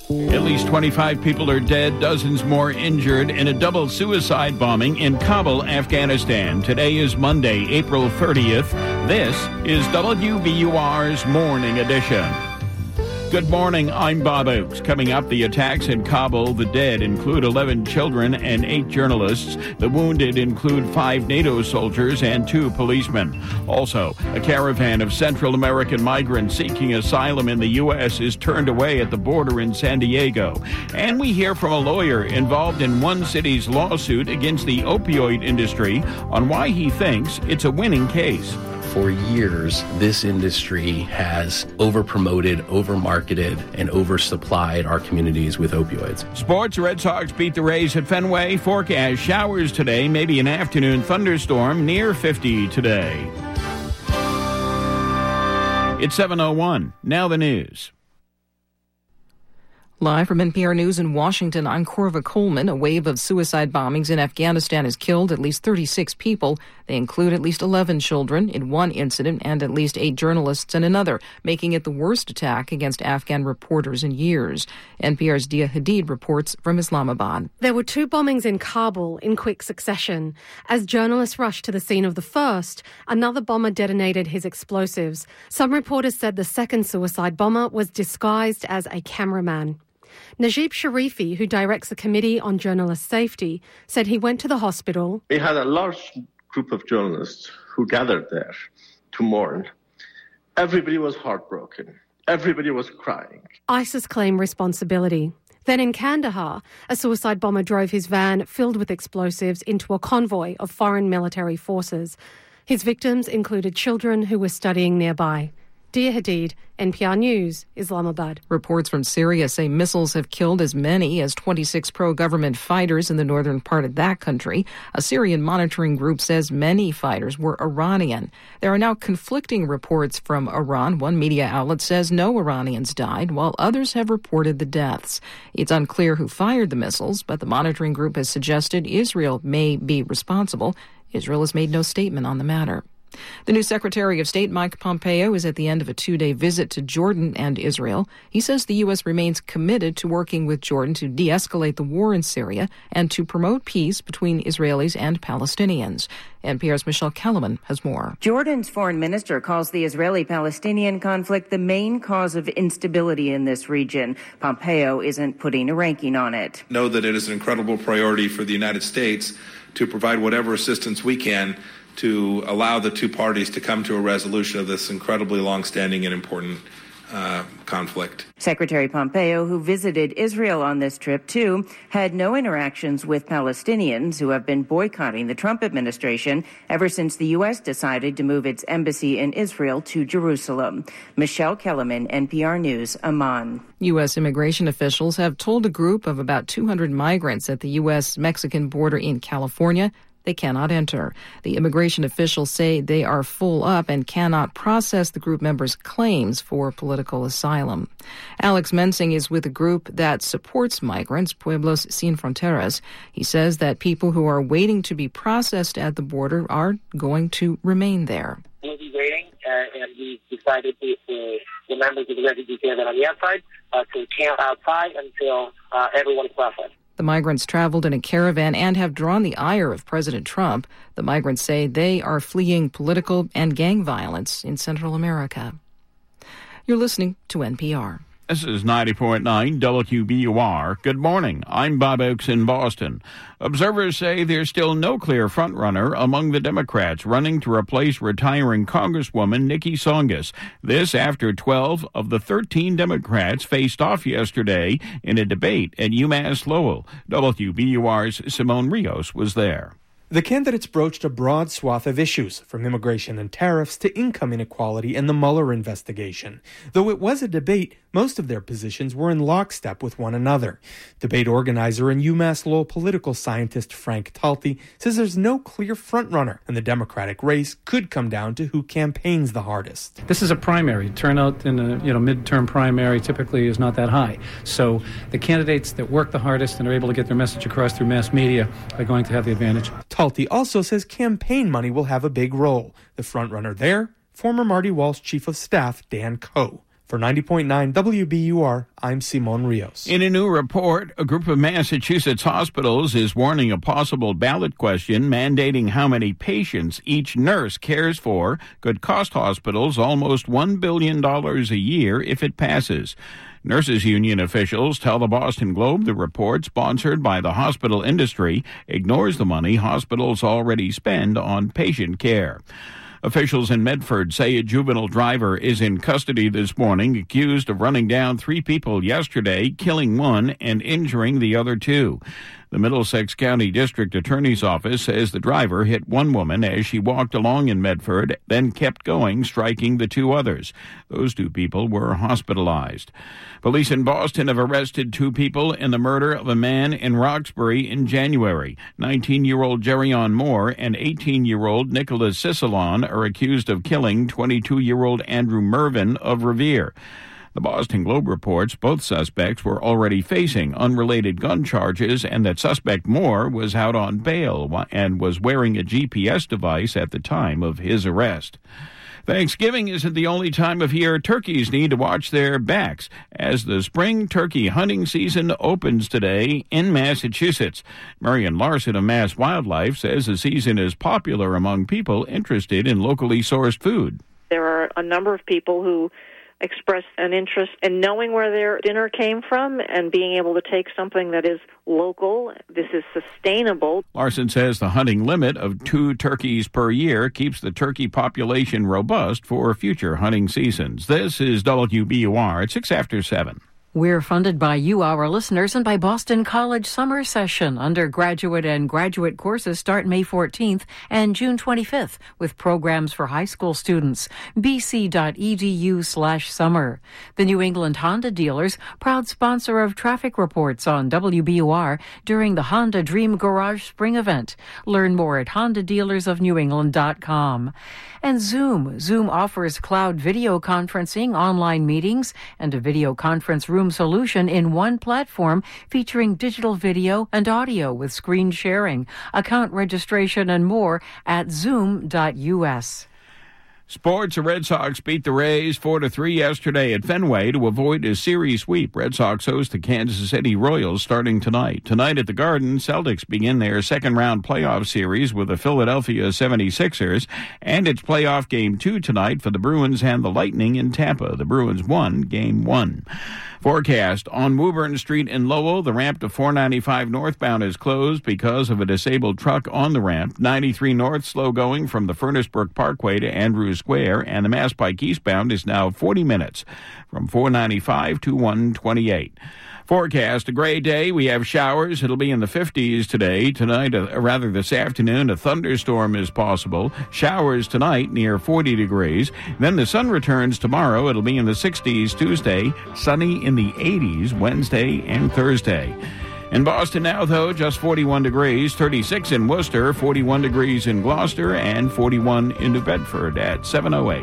At least 25 people are dead, dozens more injured in a double suicide bombing in Kabul, Afghanistan. Today is Monday, April 30th. This is WBUR's Morning Edition. Good morning, I'm Bob Oakes. Coming up, the attacks in Kabul. The dead include 11 children and 8 journalists. The wounded include 5 NATO soldiers and 2 policemen. Also, a caravan of Central American migrants seeking asylum in the U.S. is turned away at the border in San Diego. And we hear from a lawyer involved in one city's lawsuit against the opioid industry on why he thinks it's a winning case. For years, this industry has over-promoted, over-marketed, and oversupplied our communities with opioids. Sports, Red Sox beat the Rays at Fenway. Forecast showers today, maybe an afternoon thunderstorm near 50 today. It's 7:01. Now the news. Live from NPR News in Washington, I'm Corva Coleman. A wave of suicide bombings in Afghanistan has killed at least 36 people. They include at least 11 children in one incident and at least 8 journalists in another, making it the worst attack against Afghan reporters in years. NPR's Dia Hadid reports from Islamabad. There were 2 bombings in Kabul in quick succession. As journalists rushed to the scene of the first, another bomber detonated his explosives. Some reporters said the second suicide bomber was disguised as a cameraman. Najib Sharifi, who directs the Committee on Journalist Safety, said he went to the hospital. We had a large group of journalists who gathered there to mourn. Everybody was heartbroken. Everybody was crying. ISIS claimed responsibility. Then in Kandahar, a suicide bomber drove his van filled with explosives into a convoy of foreign military forces. His victims included children who were studying nearby. Dia Hadid, NPR News, Islamabad. Reports from Syria say missiles have killed as many as 26 pro-government fighters in the northern part of that country. A Syrian monitoring group says many fighters were Iranian. There are now conflicting reports from Iran. One media outlet says no Iranians died, while others have reported the deaths. It's unclear who fired the missiles, but the monitoring group has suggested Israel may be responsible. Israel has made no statement on the matter. The new Secretary of State, Mike Pompeo, is at the end of a 2-day visit to Jordan and Israel. He says the U.S. remains committed to working with Jordan to de-escalate the war in Syria and to promote peace between Israelis and Palestinians. NPR's Michelle Kellerman has more. Jordan's foreign minister calls the Israeli-Palestinian conflict the main cause of instability in this region. Pompeo isn't putting a ranking on it. Know that it is an incredible priority for the United States to provide whatever assistance we can to allow the 2 parties to come to a resolution of this incredibly long-standing and important conflict. Secretary Pompeo, who visited Israel on this trip too, had no interactions with Palestinians who have been boycotting the Trump administration ever since the U.S. decided to move its embassy in Israel to Jerusalem. Michelle Kellerman, NPR News, Amman. U.S. immigration officials have told a group of about 200 migrants at the U.S.-Mexican border in California they cannot enter. The immigration officials say they are full up and cannot process the group members' claims for political asylum. Alex Mensing is with a group that supports migrants, Pueblos Sin Fronteras. He says that people who are waiting to be processed at the border are going to remain there. We'll be waiting, and we decided the members of the refugee camp on the outside to camp outside until everyone is processed. The migrants traveled in a caravan and have drawn the ire of President Trump. The migrants say they are fleeing political and gang violence in Central America. You're listening to NPR. This is 90.9 WBUR. Good morning. I'm Bob Oakes in Boston. Observers say there's still no clear frontrunner among the Democrats running to replace retiring Congresswoman Nikki Tsongas. This after 12 of the 13 Democrats faced off yesterday in a debate at UMass Lowell. WBUR's Simone Rios was there. The candidates broached a broad swath of issues, from immigration and tariffs to income inequality and the Mueller investigation. Though it was a debate, most of their positions were in lockstep with one another. Debate organizer and UMass Lowell political scientist Frank Talty says there's no clear frontrunner, and the Democratic race could come down to who campaigns the hardest. This is a primary. Turnout in a midterm primary typically is not that high. So the candidates that work the hardest and are able to get their message across through mass media are going to have the advantage. Talty also says campaign money will have a big role. The frontrunner there, former Marty Walsh Chief of Staff Dan Coe. For 90.9 WBUR, I'm Simon Rios. In a new report, a group of Massachusetts hospitals is warning a possible ballot question mandating how many patients each nurse cares for could cost hospitals almost $1 billion a year if it passes. Nurses Union officials tell the Boston Globe the report, sponsored by the hospital industry, ignores the money hospitals already spend on patient care. Officials in Medford say a juvenile driver is in custody this morning, accused of running down 3 people yesterday, killing one and injuring the other 2. The Middlesex County District Attorney's Office says the driver hit one woman as she walked along in Medford, then kept going, striking the 2 others. Those 2 people were hospitalized. Police in Boston have arrested 2 people in the murder of a man in Roxbury in January. 19-year-old Jerrion Moore and 18-year-old Nicholas Cicelon are accused of killing 22-year-old Andrew Mervyn of Revere. The Boston Globe reports both suspects were already facing unrelated gun charges and that suspect Moore was out on bail and was wearing a GPS device at the time of his arrest. Thanksgiving isn't the only time of year turkeys need to watch their backs, as the spring turkey hunting season opens today in Massachusetts. Marion Larson of Mass Wildlife says the season is popular among people interested in locally sourced food. There are a number of people who express an interest in knowing where their dinner came from and being able to take something that is local. This is sustainable. Larson says the hunting limit of 2 turkeys per year keeps the turkey population robust for future hunting seasons. This is WBUR at 6 after 7. We're funded by you, our listeners, and by Boston College Summer Session. Undergraduate and graduate courses start May 14th and June 25th with programs for high school students. bc.edu/summer. The New England Honda dealers, proud sponsor of traffic reports on WBUR during the Honda Dream Garage Spring event. Learn more at hondadealersofnewengland.com. And Zoom offers cloud video conferencing, online meetings, and a video conference room solution in one platform featuring digital video and audio with screen sharing, account registration, and more at zoom.us. Sports, the Red Sox beat the Rays 4-3 yesterday at Fenway to avoid a series sweep. Red Sox host the Kansas City Royals starting tonight. Tonight at the Garden, Celtics begin their second-round playoff series with the Philadelphia 76ers, and it's playoff Game 2 tonight for the Bruins and the Lightning in Tampa. The Bruins won Game 1. Forecast. On Woburn Street in Lowell, the ramp to 495 northbound is closed because of a disabled truck on the ramp. 93 north slow going from the Furnace Brook Parkway to Andrews Square, and the Mass Pike eastbound is now 40 minutes from 495 to 128. Forecast, a gray day. We have showers. It'll be in the 50s today. Tonight, this afternoon, a thunderstorm is possible. Showers tonight near 40 degrees. Then the sun returns tomorrow. It'll be in the 60s Tuesday. Sunny in the 80s Wednesday and Thursday. In Boston now, though, just 41 degrees, 36 in Worcester, 41 degrees in Gloucester, and 41 in New Bedford at 7:08.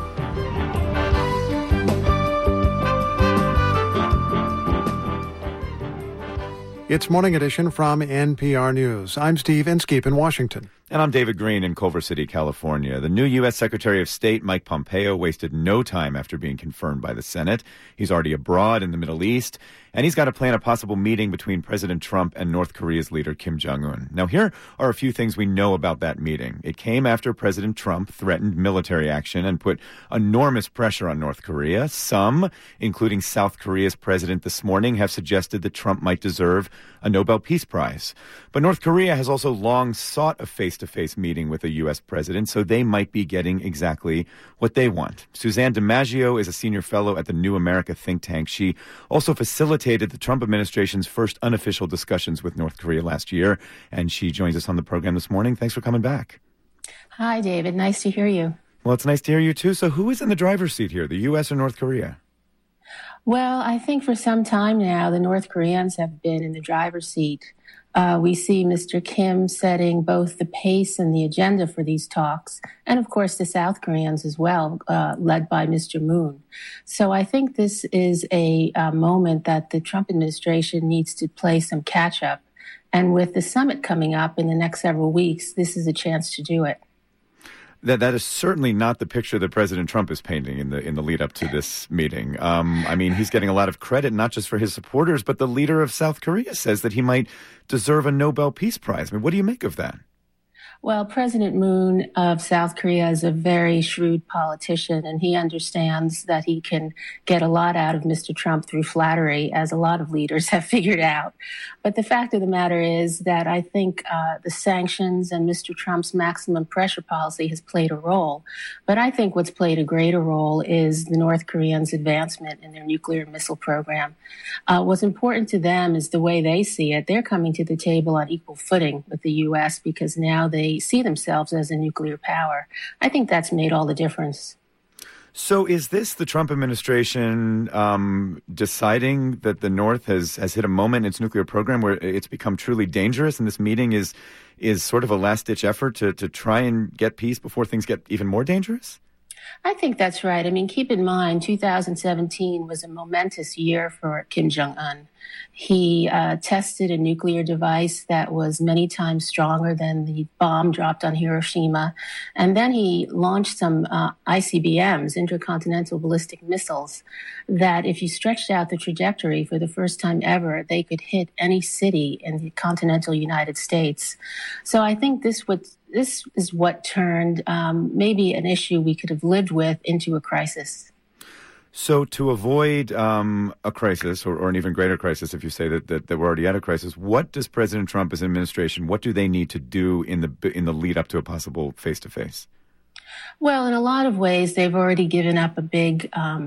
It's Morning Edition from NPR News. I'm Steve Inskeep in Washington. And I'm David Green in Culver City, California. The new U.S. Secretary of State, Mike Pompeo, wasted no time after being confirmed by the Senate. He's already abroad in the Middle East, and he's got to plan a possible meeting between President Trump and North Korea's leader, Kim Jong-un. Now, here are a few things we know about that meeting. It came after President Trump threatened military action and put enormous pressure on North Korea. Some, including South Korea's president this morning, have suggested that Trump might deserve a Nobel Peace Prize. But North Korea has also long sought a face-to-face meeting with a U.S. president, so they might be getting exactly what they want. Suzanne DiMaggio is a senior fellow at the New America think tank. She also facilitated the Trump administration's first unofficial discussions with North Korea last year, and she joins us on the program this morning. Thanks for coming back. Hi, David. Nice to hear you. Well, it's nice to hear you, too. So who is in the driver's seat here, the U.S. or North Korea? Well, I think for some time now, the North Koreans have been in the driver's seat. We see Mr. Kim setting both the pace and the agenda for these talks, and of course the South Koreans as well, led by Mr. Moon. So I think this is a moment that the Trump administration needs to play some catch up. And with the summit coming up in the next several weeks, this is a chance to do it. That is certainly not the picture that President Trump is painting in the lead up to this meeting. I mean, he's getting a lot of credit, not just for his supporters, but the leader of South Korea says that he might deserve a Nobel Peace Prize. I mean, what do you make of that? Well, President Moon of South Korea is a very shrewd politician, and he understands that he can get a lot out of Mr. Trump through flattery, as a lot of leaders have figured out. But the fact of the matter is that I think the sanctions and Mr. Trump's maximum pressure policy has played a role. But I think what's played a greater role is the North Koreans' advancement in their nuclear missile program. What's important to them is the way they see it. They're coming to the table on equal footing with the U.S. because now they see themselves as a nuclear power. I think that's made all the difference. So is this the Trump administration deciding that the North has hit a moment in its nuclear program where it's become truly dangerous, and this meeting is sort of a last-ditch effort to try and get peace before things get even more dangerous? I think that's right. I mean, keep in mind, 2017 was a momentous year for Kim Jong-un. He tested a nuclear device that was many times stronger than the bomb dropped on Hiroshima. And then he launched some ICBMs, intercontinental ballistic missiles, that if you stretched out the trajectory for the first time ever, they could hit any city in the continental United States. So I think this is what turned maybe an issue we could have lived with into a crisis. So to avoid a crisis or an even greater crisis, if you say that we're already at a crisis, what does President Trump, his administration, what do they need to do in the lead up to a possible face-to-face? Well, in a lot of ways, they've already given up a big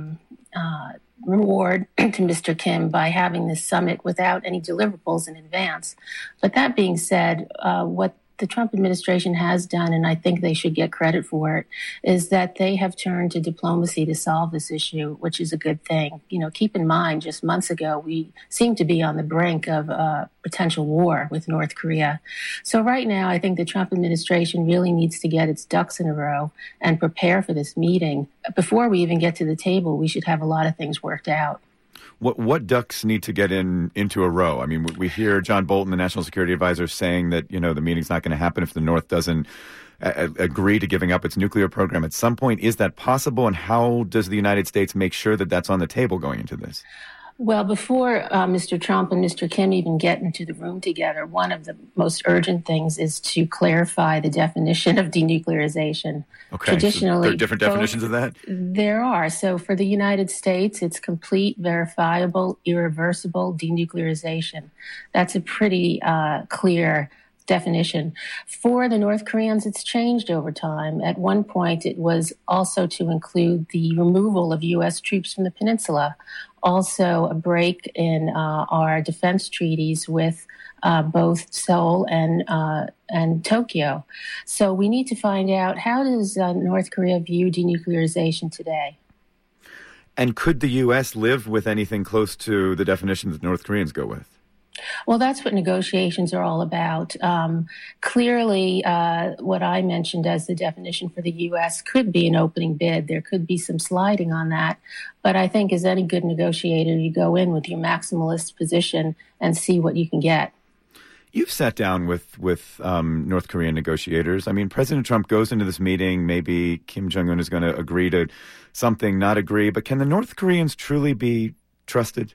reward to Mr. Kim by having this summit without any deliverables in advance. But that being said, what the Trump administration has done, and I think they should get credit for it, is that they have turned to diplomacy to solve this issue, which is a good thing. You know, keep in mind, just months ago, we seemed to be on the brink of a potential war with North Korea. So right now, I think the Trump administration really needs to get its ducks in a row and prepare for this meeting. Before we even get to the table, we should have a lot of things worked out. What ducks need to get into a row? I mean, we hear John Bolton, the national security advisor, saying that, you know, the meeting's not going to happen if the North doesn't agree to giving up its nuclear program at some point. Is that possible? And how does the United States make sure that that's on the table going into this? Well, before Mr. Trump and Mr. Kim even get into the room together, one of the most urgent things is to clarify the definition of denuclearization. Okay, traditionally, so there are different definitions of that? There are. So for the United States, it's complete, verifiable, irreversible denuclearization. That's a pretty clear definition. For the North Koreans, it's changed over time. At one point, it was also to include the removal of U.S. troops from the peninsula, also a break in our defense treaties with both Seoul and Tokyo. So we need to find out, how does North Korea view denuclearization today? And could the U.S. live with anything close to the definition that North Koreans go with? Well, that's what negotiations are all about. Clearly, what I mentioned as the definition for the U.S. could be an opening bid. There could be some sliding on that. But I think as any good negotiator, you go in with your maximalist position and see what you can get. You've sat down with North Korean negotiators. I mean, President Trump goes into this meeting. Maybe Kim Jong-un is going to agree to something, not agree. But can the North Koreans truly be trusted?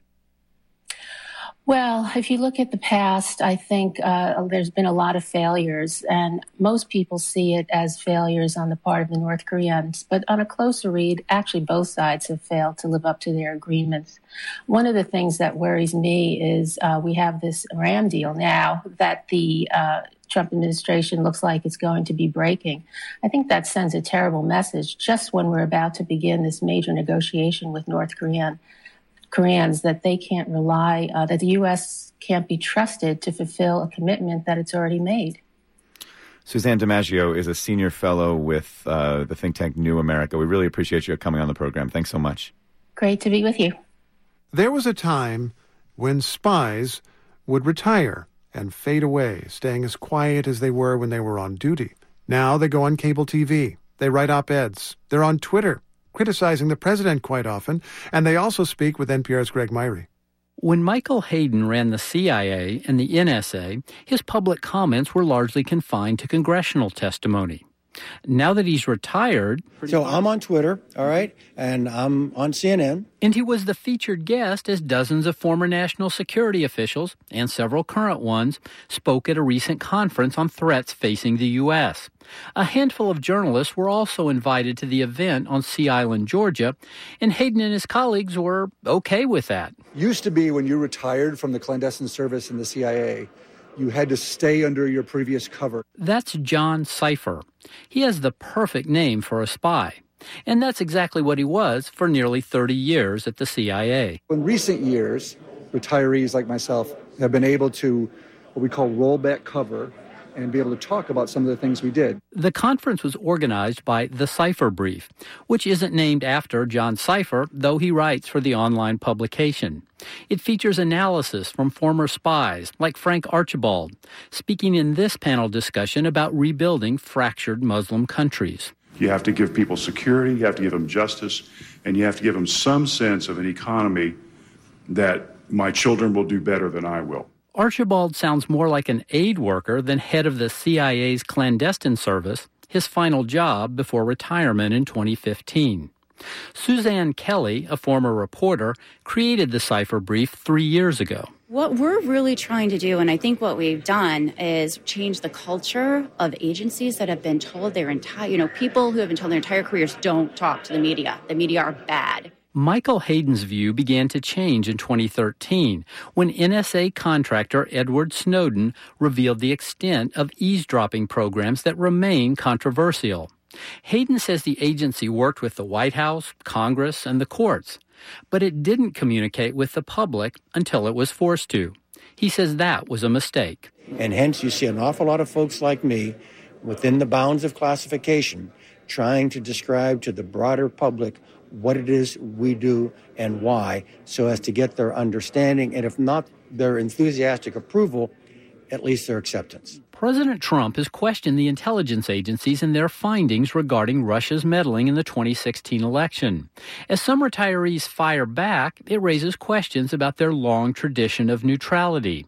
Well, if you look at the past, I think there's been a lot of failures, and most people see it as failures on the part of the North Koreans. But on a closer read, actually both sides have failed to live up to their agreements. One of the things that worries me is we have this Iran deal now that the Trump administration looks like it's going to be breaking. I think that sends a terrible message just when we're about to begin this major negotiation with North Koreans, that they can't rely, that the U.S. can't be trusted to fulfill a commitment that it's already made. Suzanne DiMaggio is a senior fellow with the think tank New America. We really appreciate you coming on the program. Thanks so much. Great to be with you. There was a time when spies would retire and fade away, staying as quiet as they were when they were on duty. Now they go on cable TV. They write op-eds. They're on Twitter, criticizing the president quite often, and they also speak with NPR's Greg Myrie. When Michael Hayden ran the CIA and the NSA, his public comments were largely confined to congressional testimony. Now that he's retired... So I'm on Twitter, all right, and I'm on CNN. And he was the featured guest as dozens of former national security officials, and several current ones, spoke at a recent conference on threats facing the U.S. A handful of journalists were also invited to the event on Sea Island, Georgia, and Hayden and his colleagues were okay with that. Used to be when you retired from the clandestine service in the CIA, you had to stay under your previous cover. That's John Cipher. He has the perfect name for a spy. And that's exactly what he was for nearly 30 years at the CIA. In recent years, retirees like myself have been able to, what we call rollback cover, and be able to talk about some of the things we did. The conference was organized by The Cipher Brief, which isn't named after John Cipher, though he writes for the online publication. It features analysis from former spies like Frank Archibald, speaking in this panel discussion about rebuilding fractured Muslim countries. You have to give people security, you have to give them justice, and you have to give them some sense of an economy that my children will do better than I will. Archibald sounds more like an aid worker than head of the CIA's clandestine service, his final job before retirement in 2015. Suzanne Kelly, a former reporter, created the Cipher Brief 3 years ago. What we're really trying to do, and I think what we've done, is change the culture of agencies that have been told their entire, people who have been told their entire careers, don't talk to the media. The media are bad. Michael Hayden's view began to change in 2013 when NSA contractor Edward Snowden revealed the extent of eavesdropping programs that remain controversial. Hayden says the agency worked with the White House, Congress, and the courts, but it didn't communicate with the public until it was forced to. He says that was a mistake. And hence you see an awful lot of folks like me within the bounds of classification trying to describe to the broader public what it is we do and why, so as to get their understanding, and if not their enthusiastic approval, at least their acceptance. President Trump has questioned the intelligence agencies and their findings regarding Russia's meddling in the 2016 election. As some retirees fire back, it raises questions about their long tradition of neutrality.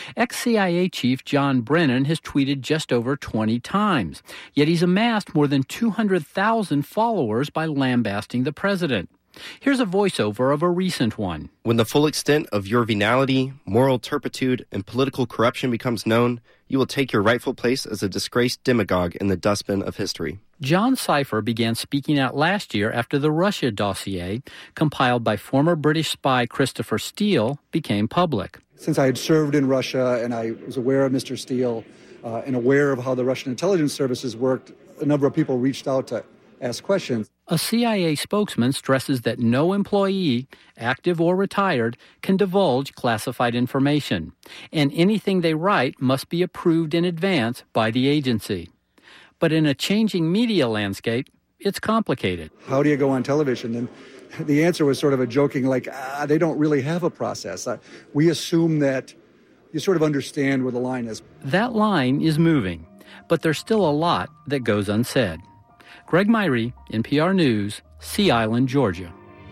Ex-CIA Chief John Brennan has tweeted just over 20 times, yet he's amassed more than 200,000 followers by lambasting the president. Here's a voiceover of a recent one. When the full extent of your venality, moral turpitude, and political corruption becomes known, you will take your rightful place as a disgraced demagogue in the dustbin of history. John Cipher began speaking out last year after the Russia dossier, compiled by former British spy Christopher Steele, became public. Since I had served in Russia and I was aware of Mr. Steele and aware of how the Russian intelligence services worked, a number of people reached out to ask questions. A CIA spokesman stresses that no employee, active or retired, can divulge classified information, and anything they write must be approved in advance by the agency. But in a changing media landscape, it's complicated. How do you go on television? And the answer was sort of a joking, like, they don't really have a process. We assume that you sort of understand where the line is. That line is moving, but there's still a lot that goes unsaid. Greg Myrie, NPR News, Sea Island, Georgia.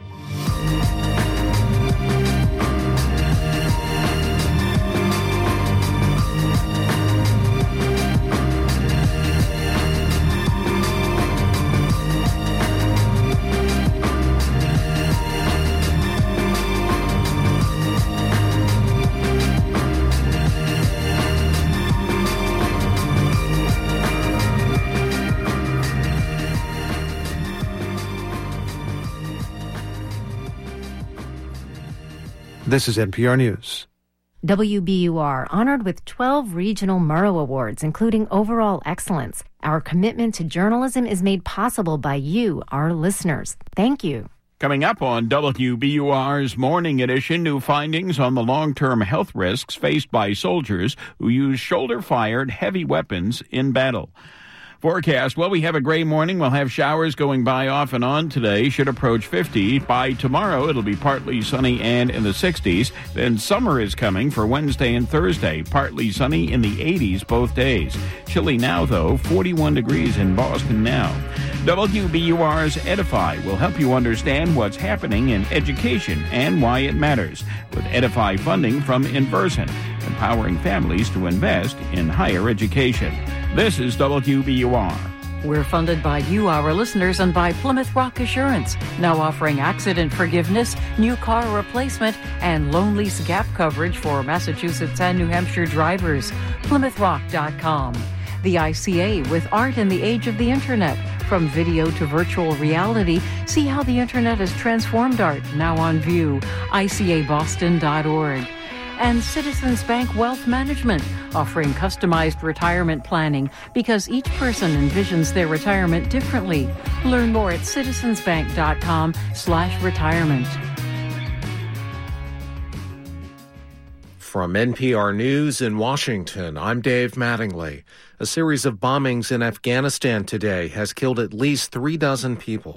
This is NPR News. WBUR, honored with 12 regional Murrow Awards, including overall excellence. Our commitment to journalism is made possible by you, our listeners. Thank you. Coming up on WBUR's Morning Edition, new findings on the long-term health risks faced by soldiers who use shoulder-fired heavy weapons in battle. Forecast, well, we have a gray morning. We'll have showers going by off and on today. Should approach 50. By tomorrow, it'll be partly sunny and in the 60s. Then summer is coming for Wednesday and Thursday. Partly sunny in the 80s both days. Chilly now, though. 41 degrees in Boston now. WBUR's Edify will help you understand what's happening in education and why it matters. With Edify funding from Inversant, empowering families to invest in higher education. This is WBUR. We're funded by you, our listeners, and by Plymouth Rock Assurance, now offering accident forgiveness, new car replacement, and loan lease gap coverage for Massachusetts and New Hampshire drivers. PlymouthRock.com. The ICA with art in the age of the Internet. From video to virtual reality, see how the Internet has transformed art, now on view. ICABoston.org. And Citizens Bank Wealth Management, offering customized retirement planning because each person envisions their retirement differently. Learn more at citizensbank.com/retirement. From NPR News in Washington, I'm Dave Mattingly. A series of bombings in Afghanistan today has killed at least 36 people.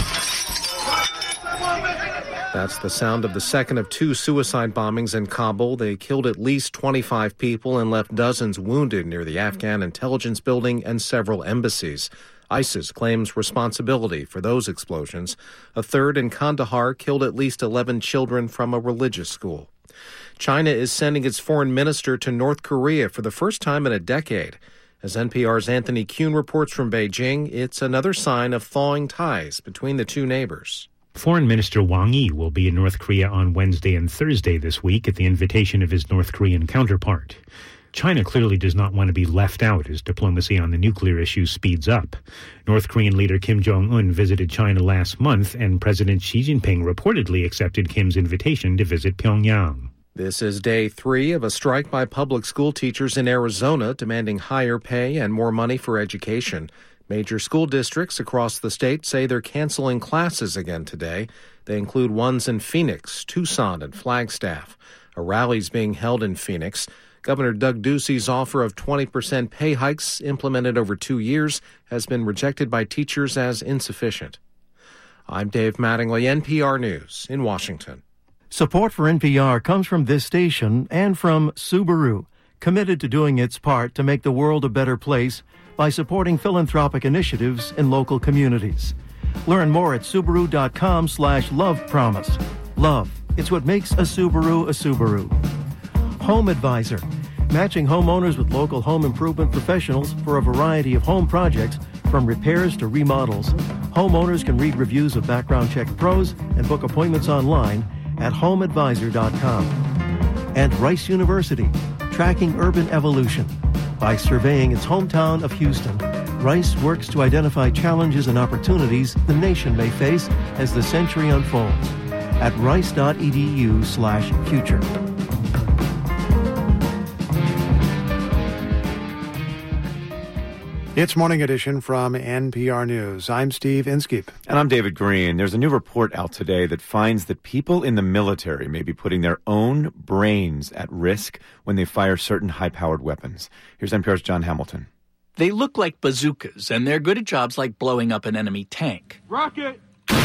That's the sound of the second of 2 suicide bombings in Kabul. They killed at least 25 people and left dozens wounded near the Afghan intelligence building and several embassies. ISIS claims responsibility for those explosions. A third in Kandahar killed at least 11 children from a religious school. China is sending its foreign minister to North Korea for the first time in a decade. As NPR's Anthony Kuhn reports from Beijing, it's another sign of thawing ties between the two neighbors. Foreign Minister Wang Yi will be in North Korea on Wednesday and Thursday this week at the invitation of his North Korean counterpart. China clearly does not want to be left out as diplomacy on the nuclear issue speeds up. North Korean leader Kim Jong-un visited China last month, and President Xi Jinping reportedly accepted Kim's invitation to visit Pyongyang. This is day 3 of a strike by public school teachers in Arizona demanding higher pay and more money for education. Major school districts across the state say they're canceling classes again today. They include ones in Phoenix, Tucson, and Flagstaff. A rally's being held in Phoenix. Governor Doug Ducey's offer of 20% pay hikes implemented over 2 years has been rejected by teachers as insufficient. I'm Dave Mattingly, NPR News in Washington. Support for NPR comes from this station and from Subaru, committed to doing its part to make the world a better place by supporting philanthropic initiatives in local communities. Learn more at Subaru.com/lovepromise. Love, it's what makes a Subaru a Subaru. Home Advisor, matching homeowners with local home improvement professionals for a variety of home projects from repairs to remodels. Homeowners can read reviews of background check pros and book appointments online at homeadvisor.com. And Rice University, tracking urban evolution. By surveying its hometown of Houston, Rice works to identify challenges and opportunities the nation may face as the century unfolds at rice.edu/future. It's Morning Edition from NPR News. I'm Steve Inskeep. And I'm David Green. There's a new report out today that finds that people in the military may be putting their own brains at risk when they fire certain high-powered weapons. Here's NPR's John Hamilton. They look like bazookas, and they're good at jobs like blowing up an enemy tank. Rocket!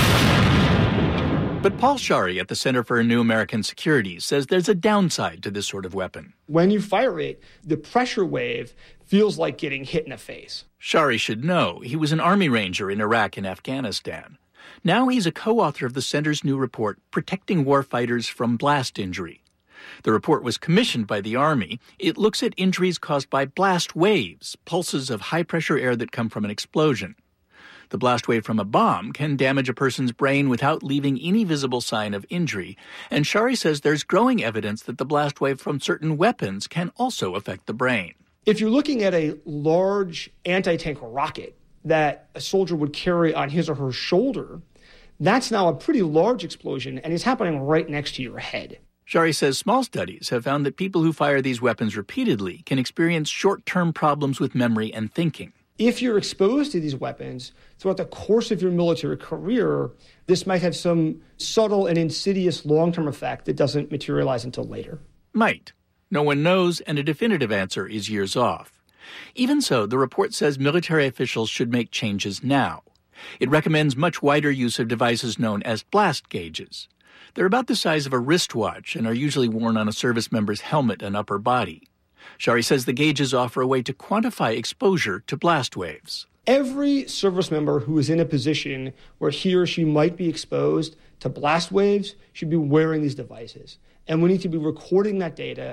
But Paul Shari at the Center for New American Security says there's a downside to this sort of weapon. When you fire it, the pressure wave feels like getting hit in the face. Shari should know. He was an Army Ranger in Iraq and Afghanistan. Now he's a co-author of the center's new report, Protecting Warfighters from Blast Injury. The report was commissioned by the Army. It looks at injuries caused by blast waves, pulses of high-pressure air that come from an explosion. The blast wave from a bomb can damage a person's brain without leaving any visible sign of injury. And Shari says there's growing evidence that the blast wave from certain weapons can also affect the brain. If you're looking at a large anti-tank rocket that a soldier would carry on his or her shoulder, that's now a pretty large explosion, and it's happening right next to your head. Shari says small studies have found that people who fire these weapons repeatedly can experience short-term problems with memory and thinking. If you're exposed to these weapons throughout the course of your military career, this might have some subtle and insidious long-term effect that doesn't materialize until later. Might. No one knows, and a definitive answer is years off. Even so, the report says military officials should make changes now. It recommends much wider use of devices known as blast gauges. They're about the size of a wristwatch and are usually worn on a service member's helmet and upper body. Shari says the gauges offer a way to quantify exposure to blast waves. Every service member who is in a position where he or she might be exposed to blast waves should be wearing these devices. And we need to be recording that data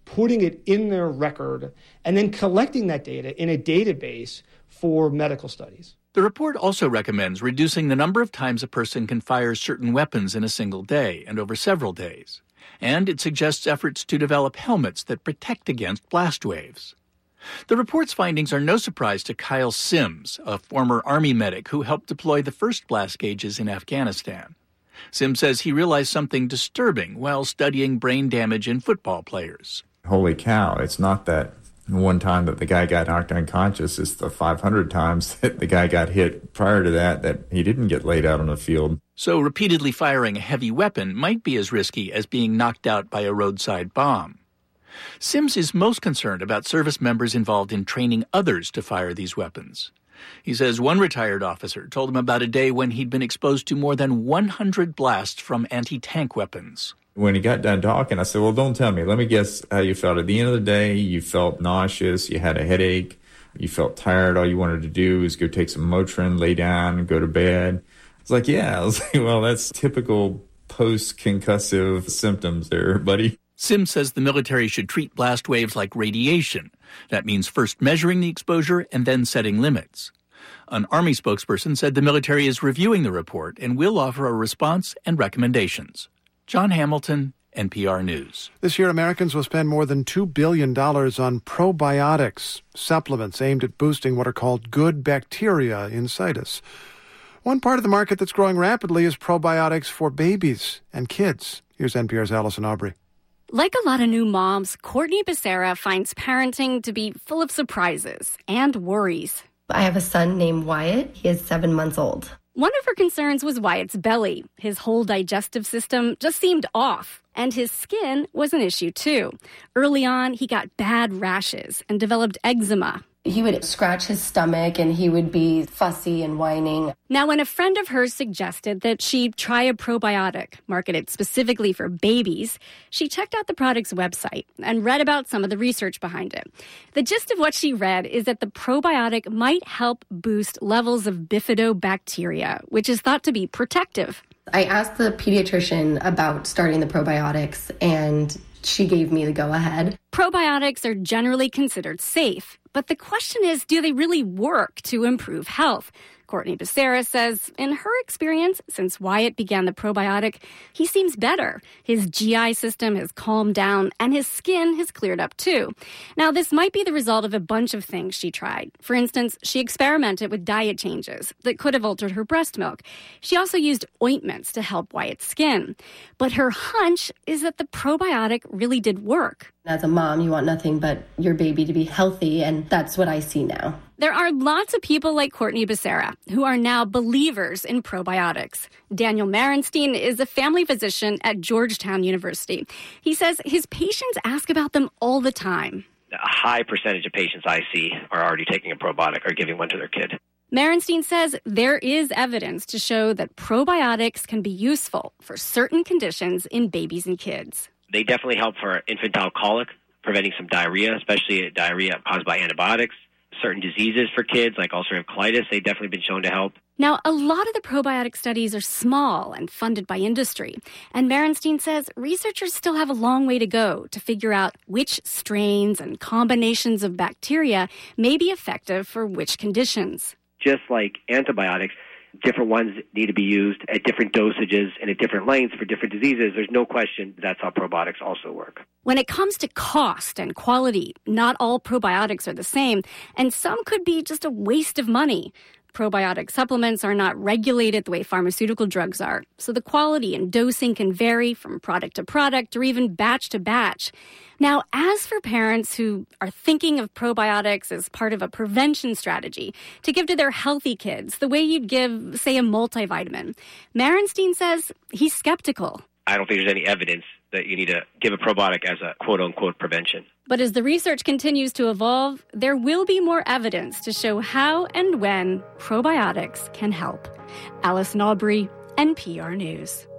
putting it in their record, and then collecting that data in a database for medical studies. The report also recommends reducing the number of times a person can fire certain weapons in a single day and over several days. And it suggests efforts to develop helmets that protect against blast waves. The report's findings are no surprise to Kyle Sims, a former Army medic who helped deploy the first blast gauges in Afghanistan. Sims says he realized something disturbing while studying brain damage in football players. Holy cow, it's not that one time that the guy got knocked unconscious, it's the 500 times that the guy got hit prior to that he didn't get laid out on the field. So repeatedly firing a heavy weapon might be as risky as being knocked out by a roadside bomb. Sims is most concerned about service members involved in training others to fire these weapons. He says one retired officer told him about a day when he'd been exposed to more than 100 blasts from anti-tank weapons. When he got done talking, I said, well, don't tell me. Let me guess how you felt. At the end of the day, you felt nauseous, you had a headache, you felt tired. All you wanted to do was go take some Motrin, lay down, and go to bed. It's like, yeah. I was like, well, that's typical post-concussive symptoms there, buddy. Sims says the military should treat blast waves like radiation. That means first measuring the exposure and then setting limits. An Army spokesperson said the military is reviewing the report and will offer a response and recommendations. John Hamilton, NPR News. This year, Americans will spend more than $2 billion on probiotics, supplements aimed at boosting what are called good bacteria inside us. One part of the market that's growing rapidly is probiotics for babies and kids. Here's NPR's Allison Aubrey. Like a lot of new moms, Courtney Becerra finds parenting to be full of surprises and worries. I have a son named Wyatt. He is 7 months old. One of her concerns was Wyatt's belly. His whole digestive system just seemed off, and his skin was an issue too. Early on, he got bad rashes and developed eczema. He would scratch his stomach and he would be fussy and whining. Now, when a friend of hers suggested that she try a probiotic marketed specifically for babies, she checked out the product's website and read about some of the research behind it. The gist of what she read is that the probiotic might help boost levels of bifidobacteria, which is thought to be protective. I asked the pediatrician about starting the probiotics, and she gave me the go-ahead. Probiotics are generally considered safe, but the question is, do they really work to improve health? Courtney Becerra says, in her experience, since Wyatt began the probiotic, he seems better. His GI system has calmed down and his skin has cleared up too. Now, this might be the result of a bunch of things she tried. For instance, she experimented with diet changes that could have altered her breast milk. She also used ointments to help Wyatt's skin. But her hunch is that the probiotic really did work. As a mom, you want nothing but your baby to be healthy, and that's what I see now. There are lots of people like Courtney Becerra who are now believers in probiotics. Daniel Merenstein is a family physician at Georgetown University. He says his patients ask about them all the time. A high percentage of patients I see are already taking a probiotic or giving one to their kid. Merenstein says there is evidence to show that probiotics can be useful for certain conditions in babies and kids. They definitely help for infantile colic, preventing some diarrhea, especially diarrhea caused by antibiotics. Certain diseases for kids, like ulcerative colitis, they've definitely been shown to help. Now, a lot of the probiotic studies are small and funded by industry. And Merenstein says researchers still have a long way to go to figure out which strains and combinations of bacteria may be effective for which conditions. Just like antibiotics, different ones need to be used at different dosages and at different lengths for different diseases. There's no question that's how probiotics also work. When it comes to cost and quality, not all probiotics are the same, and some could be just a waste of money. Probiotic supplements are not regulated the way pharmaceutical drugs are, so the quality and dosing can vary from product to product or even batch to batch. Now, as for parents who are thinking of probiotics as part of a prevention strategy to give to their healthy kids, the way you'd give, say, a multivitamin, Merenstein says he's skeptical. I don't think there's any evidence that you need to give a probiotic as a quote-unquote prevention. But as the research continues to evolve, there will be more evidence to show how and when probiotics can help. Allison Aubrey, NPR News.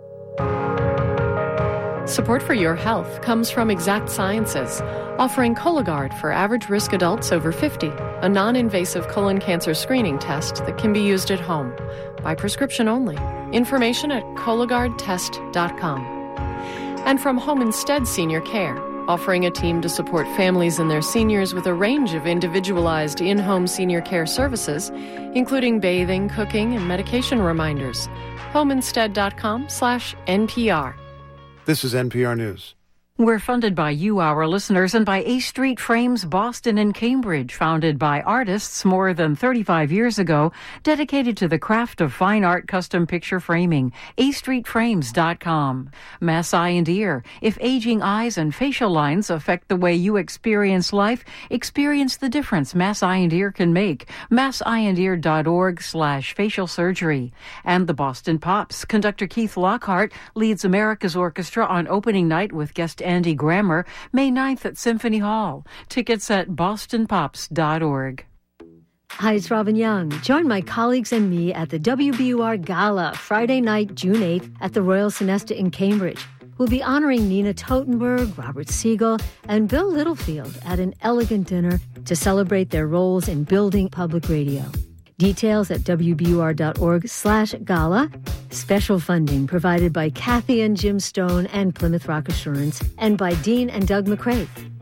Support for your health comes from Exact Sciences, offering Cologuard for average-risk adults over 50, a non-invasive colon cancer screening test that can be used at home, by prescription only. Information at cologuardtest.com. And from Home Instead Senior Care, offering a team to support families and their seniors with a range of individualized in-home senior care services, including bathing, cooking, and medication reminders. Homeinstead.com/NPR. This is NPR News. We're funded by you, our listeners, and by A Street Frames Boston and Cambridge, founded by artists more than 35 years ago, dedicated to the craft of fine art custom picture framing. AStreetFrames.com. Mass Eye and Ear. If aging eyes and facial lines affect the way you experience life, experience the difference Mass Eye and Ear can make. MassEyeandEar.org/facial surgery. And the Boston Pops. Conductor Keith Lockhart leads America's Orchestra on opening night with guest Andy Grammer, May 9th at Symphony Hall. Tickets at bostonpops.org. Hi, it's Robin Young. Join my colleagues and me at the WBUR Gala Friday night, June 8th at the Royal Sonesta in Cambridge. We'll be honoring Nina Totenberg, Robert Siegel, and Bill Littlefield at an elegant dinner to celebrate their roles in building public radio. Details at WBUR.org/gala. Special funding provided by Kathy and Jim Stone and Plymouth Rock Assurance, and by Dean and Doug McCraith.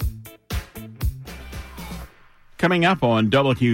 Coming up on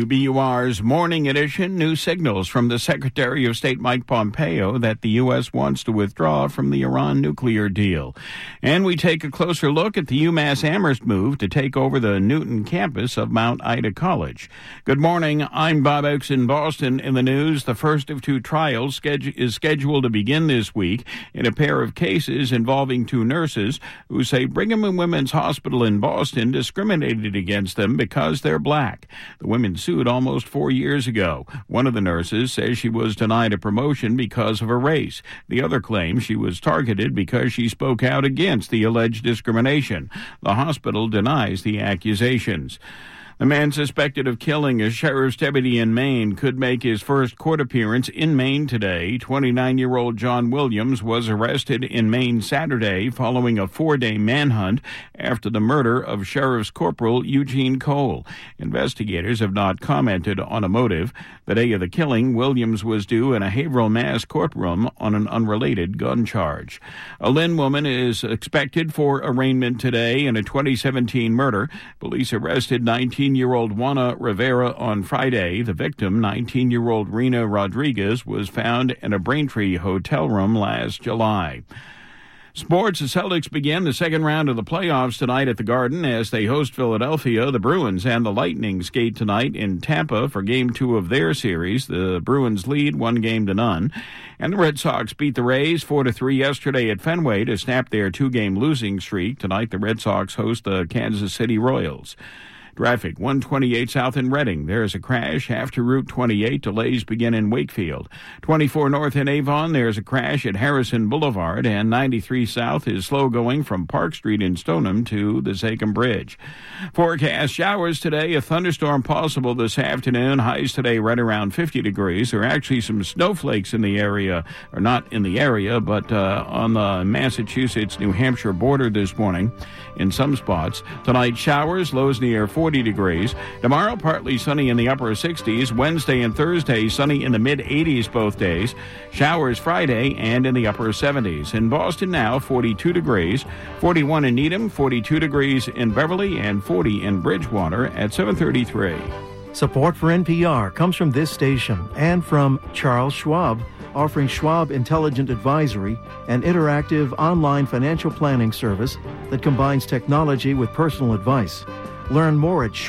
WBUR's Morning Edition, new signals from the Secretary of State Mike Pompeo that the U.S. wants to withdraw from the Iran nuclear deal. And we take a closer look at the UMass Amherst move to take over the Newton campus of Mount Ida College. Good morning. I'm Bob Oakes in Boston. In the news, the first of two trials is scheduled to begin this week in a pair of cases involving two nurses who say Brigham and Women's Hospital in Boston discriminated against them because they're black. The women sued almost 4 years ago. One of the nurses says she was denied a promotion because of her race. The other claims she was targeted because she spoke out against the alleged discrimination. The hospital denies the accusations. The man suspected of killing a sheriff's deputy in Maine could make his first court appearance in Maine today. 29-year-old John Williams was arrested in Maine Saturday following a 4-day manhunt after the murder of Sheriff's Corporal Eugene Cole. Investigators have not commented on a motive. The day of the killing, Williams was due in a Haverhill, Mass. Courtroom on an unrelated gun charge. A Lynn woman is expected for arraignment today in a 2017 murder. Police arrested 19-year-old Juana Rivera on Friday. The victim, 19-year-old Rena Rodriguez, was found in a Braintree hotel room last July. Sports, the Celtics begin the second round of the playoffs tonight at the Garden as they host Philadelphia. The Bruins and the Lightning skate tonight in Tampa for Game 2 of their series. The Bruins lead 1-0. And the Red Sox beat the Rays 4-3 yesterday at Fenway to snap their 2-game losing streak. Tonight the Red Sox host the Kansas City Royals. Traffic, 128 south in Reading. There's a crash after Route 28. Delays begin in Wakefield. 24 north in Avon. There's a crash at Harrison Boulevard. And 93 south is slow going from Park Street in Stoneham to the Zachem Bridge. Forecast, showers today. A thunderstorm possible this afternoon. Highs today right around 50 degrees. There are actually some snowflakes in the area, or not in the area, but on the Massachusetts-New Hampshire border this morning in some spots. Tonight, showers, lows near 40 degrees. Tomorrow, partly sunny in the upper 60s. Wednesday and Thursday, sunny in the mid-80s both days. Showers Friday and in the upper 70s. In Boston now, 42 degrees. 41 in Needham, 42 degrees in Beverly, and 40 in Bridgewater at 7:33. Support for NPR comes from this station and from Charles Schwab, offering Schwab Intelligent Advisory, an interactive online financial planning service that combines technology with personal advice. Learn more at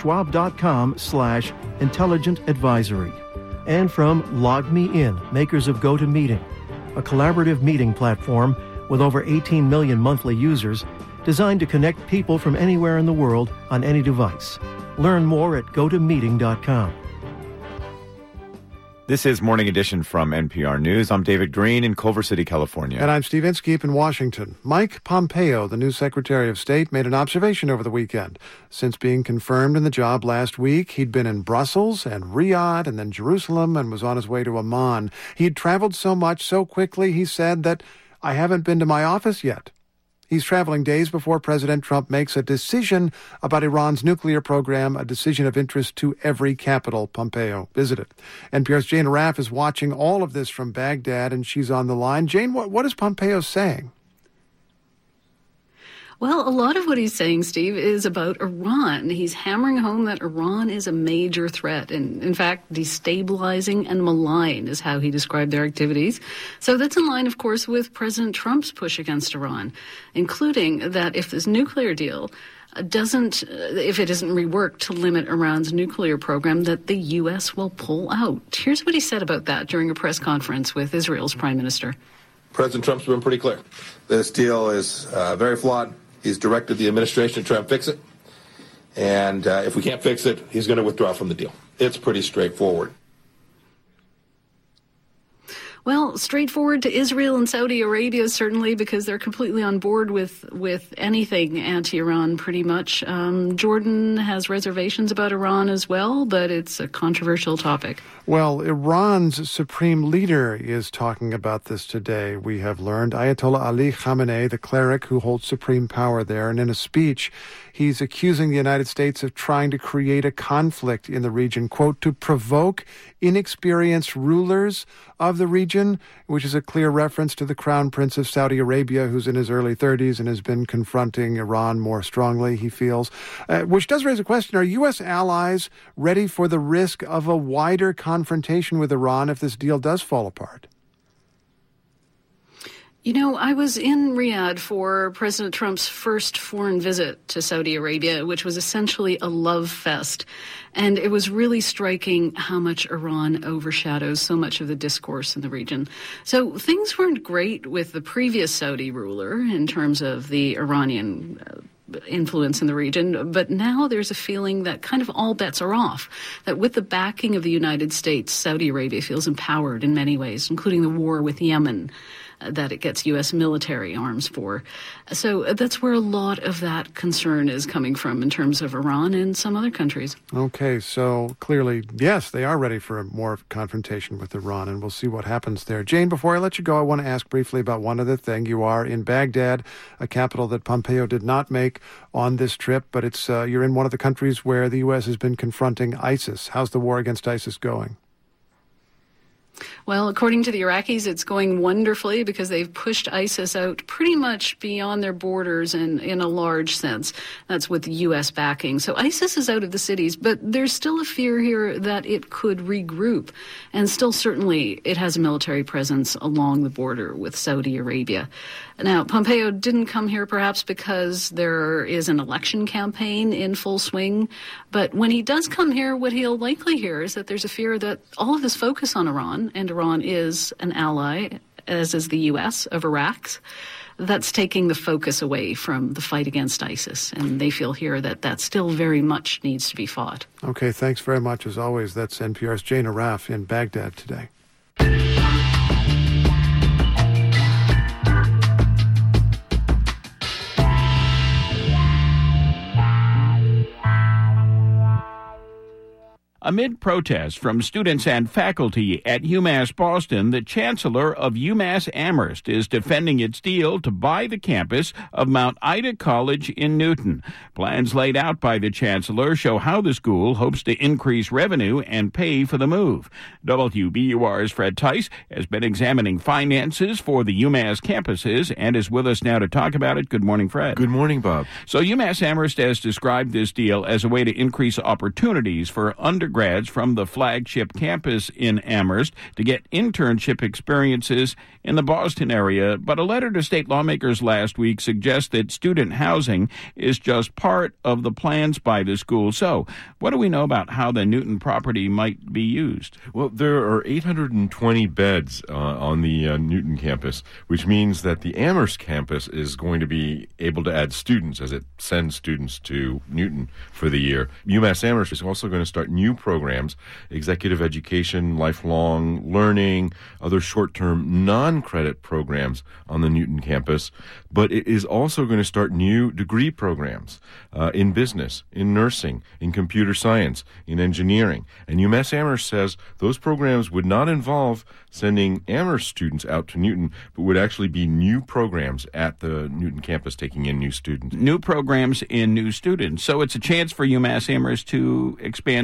schwab.com/intelligent advisory. And from LogMeIn, makers of GoToMeeting, a collaborative meeting platform with over 18 million monthly users designed to connect people from anywhere in the world on any device. Learn more at gotomeeting.com. This is Morning Edition from NPR News. I'm David Green in Culver City, California. And I'm Steve Inskeep in Washington. Mike Pompeo, the new Secretary of State, made an observation over the weekend. Since being confirmed in the job last week, he'd been in Brussels and Riyadh and then Jerusalem and was on his way to Amman. He'd traveled so much so quickly, he said, that I haven't been to my office yet. He's traveling days before President Trump makes a decision about Iran's nuclear program, a decision of interest to every capital Pompeo visited. NPR's Jane Arraf is watching all of this from Baghdad, and she's on the line. Jane, what is Pompeo saying? Well, a lot of what he's saying, Steve, is about Iran. He's hammering home that Iran is a major threat, and in fact, destabilizing and malign is how he described their activities. So that's in line, of course, with President Trump's push against Iran, including that if this nuclear deal if it isn't reworked to limit Iran's nuclear program, that the U.S. will pull out. Here's what he said about that during a press conference with Israel's Prime Minister. President Trump's been pretty clear. This deal is very flawed. He's directed the administration to try and fix it. And if we can't fix it, he's going to withdraw from the deal. It's pretty straightforward. Well, straightforward to Israel and Saudi Arabia, certainly, because they're completely on board with anything anti-Iran, pretty much. Jordan has reservations about Iran as well, but it's a controversial topic. Well, Iran's supreme leader is talking about this today, we have learned. Ayatollah Ali Khamenei, the cleric who holds supreme power there, and in a speech, he's accusing the United States of trying to create a conflict in the region, quote, to provoke inexperienced rulers of the region, which is a clear reference to the Crown Prince of Saudi Arabia, who's in his early 30s and has been confronting Iran more strongly, he feels. Which does raise a question, are U.S. allies ready for the risk of a wider confrontation with Iran if this deal does fall apart? You know, I was in Riyadh for President Trump's first foreign visit to Saudi Arabia, which was essentially a love fest. And it was really striking how much Iran overshadows so much of the discourse in the region. So things weren't great with the previous Saudi ruler in terms of the Iranian influence in the region, but now there's a feeling that kind of all bets are off, that with the backing of the United States, Saudi Arabia feels empowered in many ways, including the war with Yemen that it gets U.S. military arms for. So that's where a lot of that concern is coming from in terms of Iran and some other countries. Okay, so clearly, yes, they are ready for more confrontation with Iran, and we'll see what happens there. Jane, before I let you go, I want to ask briefly about one other thing. You are in Baghdad, a capital that Pompeo did not make on this trip, but it's you're in one of the countries where the U.S. has been confronting ISIS. How's the war against ISIS going? Well, according to the Iraqis, it's going wonderfully because they've pushed ISIS out pretty much beyond their borders and in a large sense. That's with U.S. backing. So ISIS is out of the cities, but there's still a fear here that it could regroup. And still, certainly, it has a military presence along the border with Saudi Arabia. Now, Pompeo didn't come here perhaps because there is an election campaign in full swing. But when he does come here, what he'll likely hear is that there's a fear that all of this focus on Iran, and Iran is an ally, as is the U.S., of Iraq's, that's taking the focus away from the fight against ISIS. And they feel here that still very much needs to be fought. Okay, thanks very much. As always, that's NPR's Jane Arraf in Baghdad today. Amid protests from students and faculty at UMass Boston, the chancellor of UMass Amherst is defending its deal to buy the campus of Mount Ida College in Newton. Plans laid out by the chancellor show how the school hopes to increase revenue and pay for the move. WBUR's Fred Tice has been examining finances for the UMass campuses and is with us now to talk about it. Good morning, Fred. Good morning, Bob. So UMass Amherst has described this deal as a way to increase opportunities for undergrads from the flagship campus in Amherst to get internship experiences in the Boston area. But a letter to state lawmakers last week suggests that student housing is just part of the plans by the school. So what do we know about how the Newton property might be used? Well, there are 820 beds on the Newton campus, which means that the Amherst campus is going to be able to add students as it sends students to Newton for the year. UMass Amherst is also going to start new programs, executive education, lifelong learning, other short-term non-credit programs on the Newton campus. But it is also going to start new degree programs in business, in nursing, in computer science, in engineering. And UMass Amherst says those programs would not involve sending Amherst students out to Newton, but would actually be new programs at the Newton campus taking in new students. New programs in new students. So it's a chance for UMass Amherst to expand enrollment.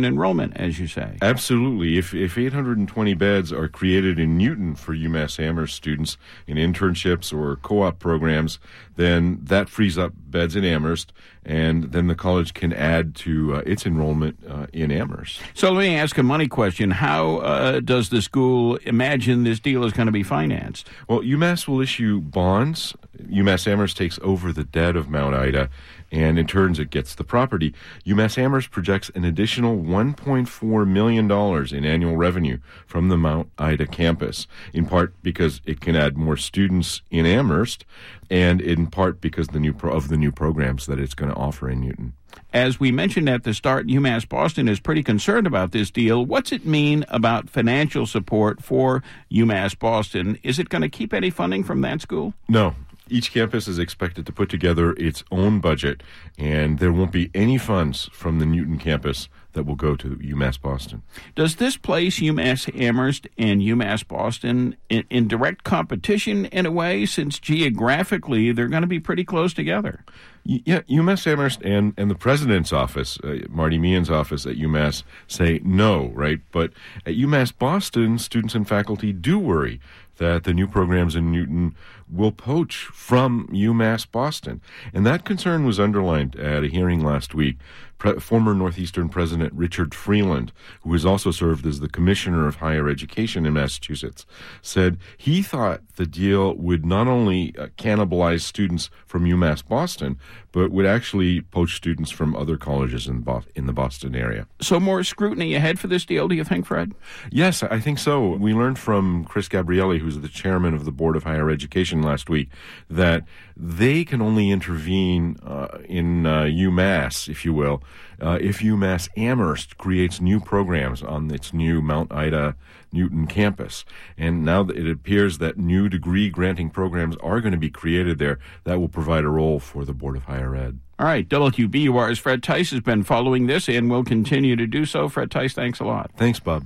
enrollment, as you say. Absolutely. If 820 beds are created in Newton for UMass Amherst students in internships or co-op programs, then that frees up beds in Amherst, and then the college can add to its enrollment in Amherst. So let me ask a money question. How does the school imagine this deal is going to be financed? Well, UMass will issue bonds. UMass Amherst takes over the debt of Mount Ida, and in turn it gets the property. UMass Amherst projects an additional $1.4 million in annual revenue from the Mount Ida campus, in part because it can add more students in Amherst, and in part because of the new programs that it's going to offer in Newton. As we mentioned at the start, UMass Boston is pretty concerned about this deal. What's it mean about financial support for UMass Boston? Is it going to keep any funding from that school? No. Each campus is expected to put together its own budget, and there won't be any funds from the Newton campus that will go to UMass Boston. Does this place UMass Amherst and UMass Boston in direct competition in a way, since geographically they're going to be pretty close together? Yeah, UMass Amherst and the president's office, Marty Meehan's office at UMass, say no, right? But at UMass Boston, students and faculty do worry that the new programs in Newton will poach from UMass Boston. And that concern was underlined at a hearing last week. Former Northeastern President Richard Freeland, who has also served as the Commissioner of Higher Education in Massachusetts, said he thought the deal would not only cannibalize students from UMass Boston, but would actually poach students from other colleges in the Boston area. So more scrutiny ahead for this deal, do you think, Fred? Yes, I think so. We learned from Chris Gabrielli, who's the chairman of the Board of Higher Education last week, that they can only intervene in UMass, if you will, if UMass Amherst creates new programs on its new Mount Ida Newton campus. And now that it appears that new degree-granting programs are going to be created there, that will provide a role for the Board of Higher Ed. All right, WBUR's Fred Tice has been following this and will continue to do so. Fred Tice, thanks a lot. Thanks, Bob.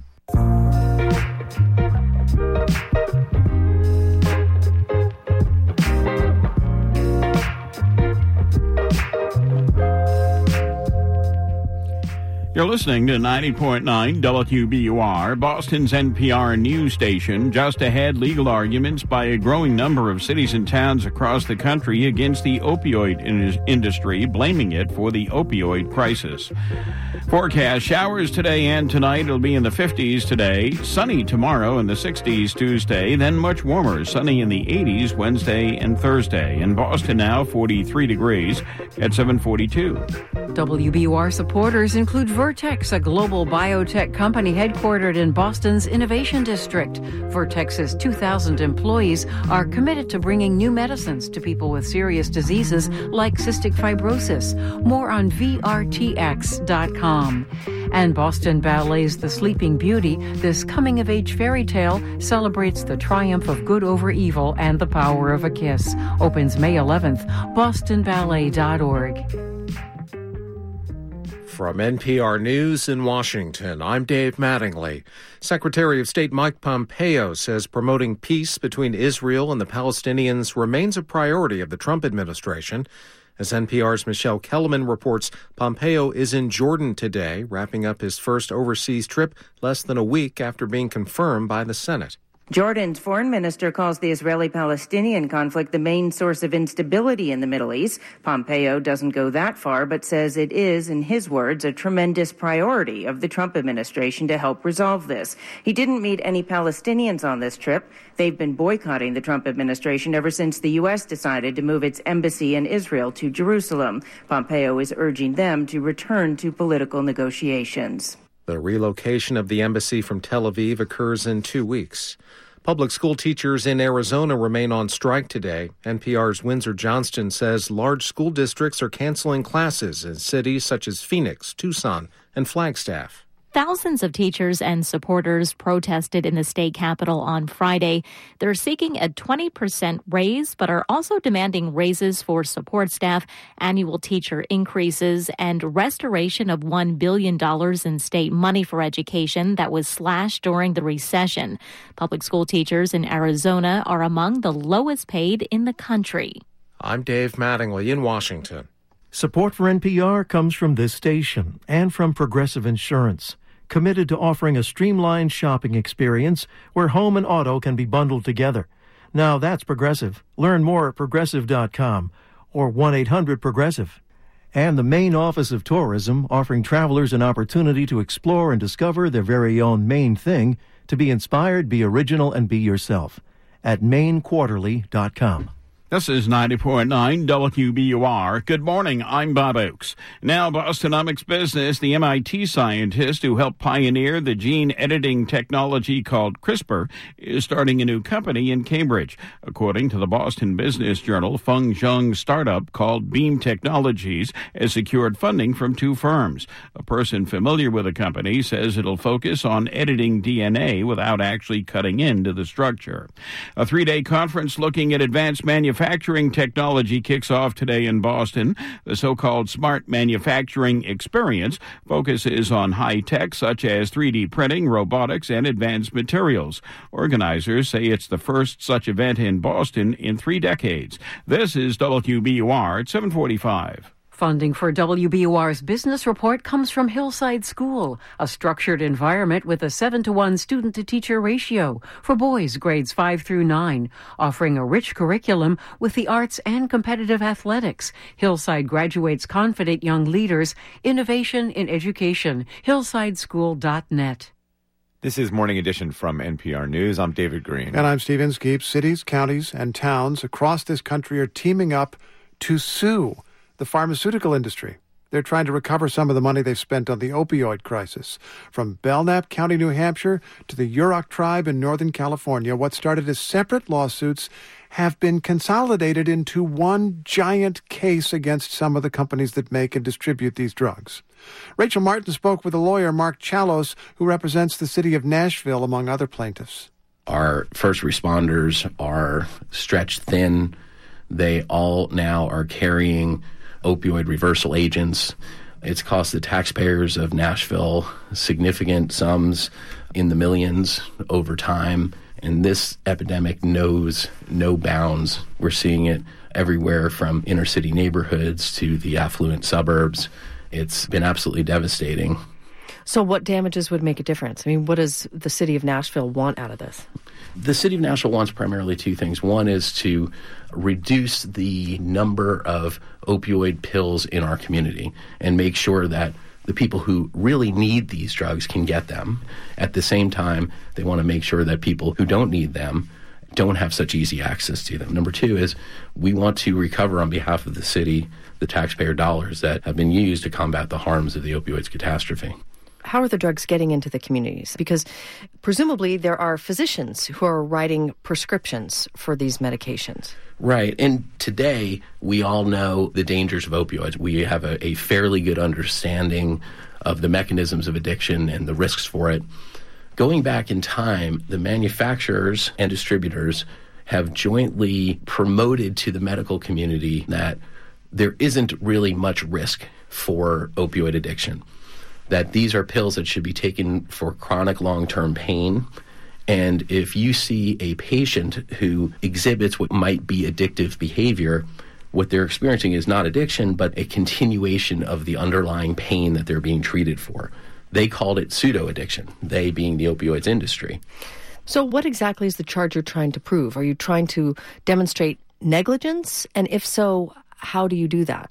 You're listening to 90.9 WBUR, Boston's NPR news station. Just ahead, legal arguments by a growing number of cities and towns across the country against the opioid industry, blaming it for the opioid crisis. Forecast, showers today and tonight. It'll be in the 50s today, sunny tomorrow in the 60s Tuesday, then much warmer, sunny in the 80s Wednesday and Thursday. In Boston now, 43 degrees at 7:42. WBUR supporters include Vertex, a global biotech company headquartered in Boston's Innovation District. Vertex's 2,000 employees are committed to bringing new medicines to people with serious diseases like cystic fibrosis. More on VRTX.com. And Boston Ballet's The Sleeping Beauty, this coming-of-age fairy tale, celebrates the triumph of good over evil and the power of a kiss. Opens May 11th. BostonBallet.org. From NPR News in Washington, I'm Dave Mattingly. Secretary of State Mike Pompeo says promoting peace between Israel and the Palestinians remains a priority of the Trump administration. As NPR's Michelle Kellerman reports, Pompeo is in Jordan today, wrapping up his first overseas trip less than a week after being confirmed by the Senate. Jordan's foreign minister calls the Israeli-Palestinian conflict the main source of instability in the Middle East. Pompeo doesn't go that far, but says it is, in his words, a tremendous priority of the Trump administration to help resolve this. He didn't meet any Palestinians on this trip. They've been boycotting the Trump administration ever since the U.S. decided to move its embassy in Israel to Jerusalem. Pompeo is urging them to return to political negotiations. The relocation of the embassy from Tel Aviv occurs in 2 weeks. Public school teachers in Arizona remain on strike today. NPR's Windsor Johnston says large school districts are canceling classes in cities such as Phoenix, Tucson, and Flagstaff. Thousands of teachers and supporters protested in the state capitol on Friday. They're seeking a 20% raise, but are also demanding raises for support staff, annual teacher increases, and restoration of $1 billion in state money for education that was slashed during the recession. Public school teachers in Arizona are among the lowest paid in the country. I'm Dave Mattingly in Washington. Support for NPR comes from this station and from Progressive Insurance. committed to offering a streamlined shopping experience where home and auto can be bundled together. Now that's Progressive. Learn more at Progressive.com or 1-800-PROGRESSIVE. And the Maine Office of Tourism offering travelers an opportunity to explore and discover their very own Maine thing, to be inspired, be original, and be yourself at MaineQuarterly.com. This is 94.9 WBUR. Good morning, I'm Bob Oakes. Now, Bostonomics Business, the MIT scientist who helped pioneer the gene editing technology called CRISPR, is starting a new company in Cambridge. According to the Boston Business Journal, Feng Zheng's startup called Beam Technologies has secured funding from two firms. A person familiar with the company says it'll focus on editing DNA without actually cutting into the structure. A three-day conference looking at advanced manufacturing technology kicks off today in Boston. The so-called Smart Manufacturing Experience focuses on high-tech such as 3D printing, robotics, and advanced materials. Organizers say it's the first such event in Boston in 3 decades. This is WBUR at 7:45. Funding for WBUR's business report comes from Hillside School, a structured environment with a 7-to-1 student-to-teacher ratio for boys grades 5 through 9, offering a rich curriculum with the arts and competitive athletics. Hillside graduates confident young leaders. Innovation in education. hillsideschool.net. This is Morning Edition from NPR News. I'm David Green. And I'm Steve Inskeep. Cities, counties, and towns across this country are teaming up to sue the pharmaceutical industry. They're trying to recover some of the money they've spent on the opioid crisis. From Belknap County, New Hampshire, to the Yurok tribe in Northern California, what started as separate lawsuits have been consolidated into one giant case against some of the companies that make and distribute these drugs. Rachel Martin spoke with a lawyer, Mark Chalos, who represents the city of Nashville, among other plaintiffs. Our first responders are stretched thin. They all now are carrying opioid reversal agents. It's cost the taxpayers of Nashville significant sums in the millions over time. And this epidemic knows no bounds. We're seeing it everywhere from inner city neighborhoods to the affluent suburbs. It's been absolutely devastating. So what damages would make a difference? I mean, what does the city of Nashville want out of this? The city of Nashville wants primarily two things. One is to reduce the number of opioid pills in our community and make sure that the people who really need these drugs can get them. At the same time, they want to make sure that people who don't need them don't have such easy access to them. Number two is we want to recover on behalf of the city the taxpayer dollars that have been used to combat the harms of the opioids catastrophe. How are the drugs getting into the communities? Because presumably there are physicians who are writing prescriptions for these medications. Right. And today, we all know the dangers of opioids. We have a fairly good understanding of the mechanisms of addiction and the risks for it. Going back in time, the manufacturers and distributors have jointly promoted to the medical community that there isn't really much risk for opioid addiction, that these are pills that should be taken for chronic long-term pain. And if you see a patient who exhibits what might be addictive behavior, what they're experiencing is not addiction, but a continuation of the underlying pain that they're being treated for. They called it pseudo-addiction, they being the opioids industry. So what exactly is the charge you're trying to prove? Are you trying to demonstrate negligence? And if so, how do you do that?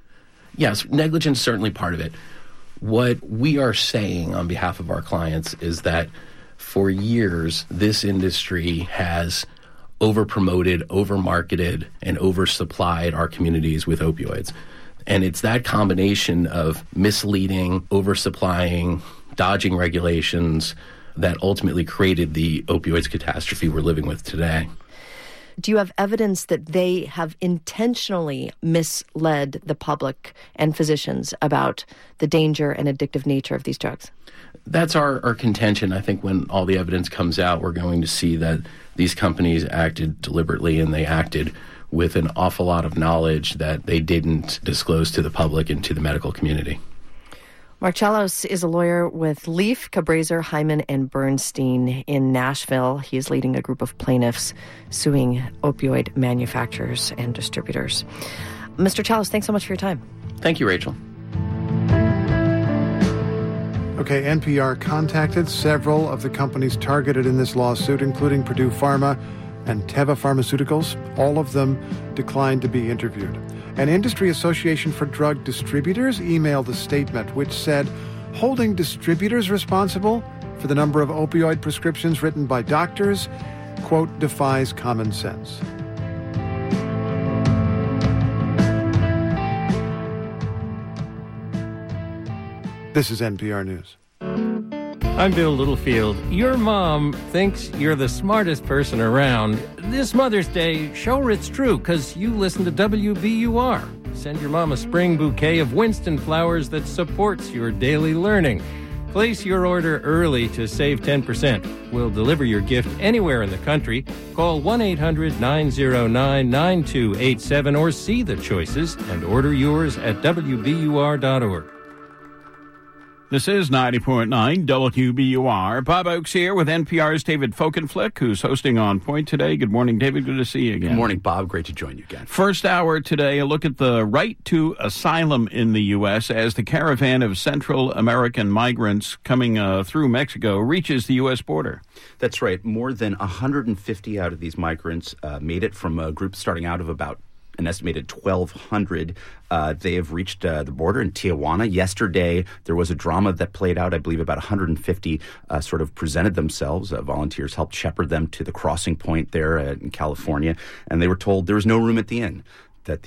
Yes, negligence is certainly part of it. What we are saying on behalf of our clients is that for years, this industry has over-promoted, over-marketed, and over-supplied our communities with opioids. And it's that combination of misleading, oversupplying, dodging regulations that ultimately created the opioids catastrophe we're living with today. Do you have evidence that they have intentionally misled the public and physicians about the danger and addictive nature of these drugs? That's our contention. I think when all the evidence comes out, we're going to see that these companies acted deliberately and they acted with an awful lot of knowledge that they didn't disclose to the public and to the medical community. Mark Chalos is a lawyer with Leaf, Cabraser, Hyman, and Bernstein in Nashville. He is leading a group of plaintiffs suing opioid manufacturers and distributors. Mr. Chalos, thanks so much for your time. Thank you, Rachel. Okay, NPR contacted several of the companies targeted in this lawsuit, including Purdue Pharma and Teva Pharmaceuticals. All of them declined to be interviewed. An Industry Association for Drug Distributors emailed a statement which said holding distributors responsible for the number of opioid prescriptions written by doctors, quote, defies common sense. This is NPR News. I'm Bill Littlefield. Your mom thinks you're the smartest person around. This Mother's Day, show her it's true, because you listen to WBUR. Send your mom a spring bouquet of Winston flowers that supports your daily learning. Place your order early to save 10%. We'll deliver your gift anywhere in the country. Call 1-800-909-9287 or see the choices and order yours at WBUR.org. This is 90.9 WBUR. Bob Oakes here with NPR's David Folkenflik, who's hosting On Point today. Good morning, David. Good to see you again. Good morning, Bob. Great to join you again. First hour today, a look at the right to asylum in the U.S. as the caravan of Central American migrants coming through Mexico reaches the U.S. border. That's right. More than 150 out of these migrants made it from a group starting out of about an estimated 1,200. They have reached the border in Tijuana. Yesterday, there was a drama that played out. I believe about 150 sort of presented themselves. Volunteers helped shepherd them to the crossing point there in California, and they were told there was no room at the inn. That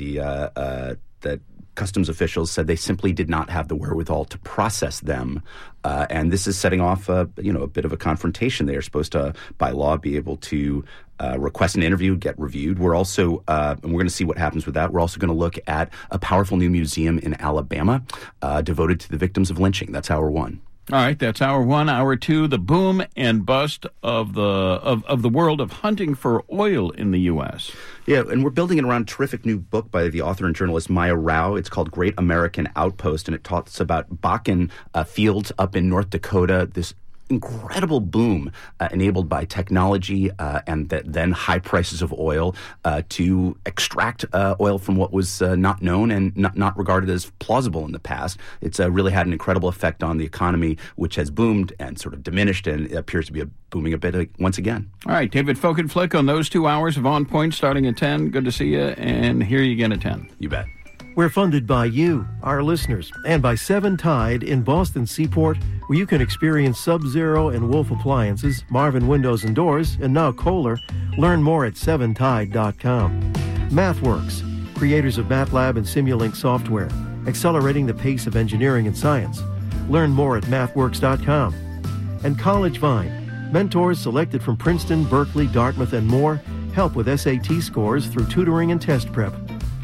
that customs officials said they simply did not have the wherewithal to process them. And this is setting off a bit of a confrontation. They are supposed to, by law, be able to request an interview, get reviewed. We're also, and we're going to see what happens with that. We're also going to look at a powerful new museum in Alabama devoted to the victims of lynching. That's hour one. All right, that's hour one. Hour two, the boom and bust of the world of hunting for oil in the U.S. Yeah, and we're building it around a terrific new book by the author and journalist Maya Rao. It's called Great American Outpost, and it talks about Bakken fields up in North Dakota, this incredible boom enabled by technology and then high prices of oil to extract oil from what was not known and not regarded as plausible in the past. It's really had an incredible effect on the economy, which has boomed and sort of diminished, and it appears to be booming a bit once again. All right, David Folkenflik on those 2 hours of On Point starting at 10. Good to see you, and hear you again at 10. You bet. We're funded by you, our listeners, and by Seven Tide in Boston Seaport, where you can experience Sub-Zero and Wolf Appliances, Marvin Windows and Doors, and now Kohler. Learn more at seventide.com. MathWorks, creators of MATLAB and Simulink software, accelerating the pace of engineering and science. Learn more at mathworks.com. And College Vine, mentors selected from Princeton, Berkeley, Dartmouth, and more, help with SAT scores through tutoring and test prep.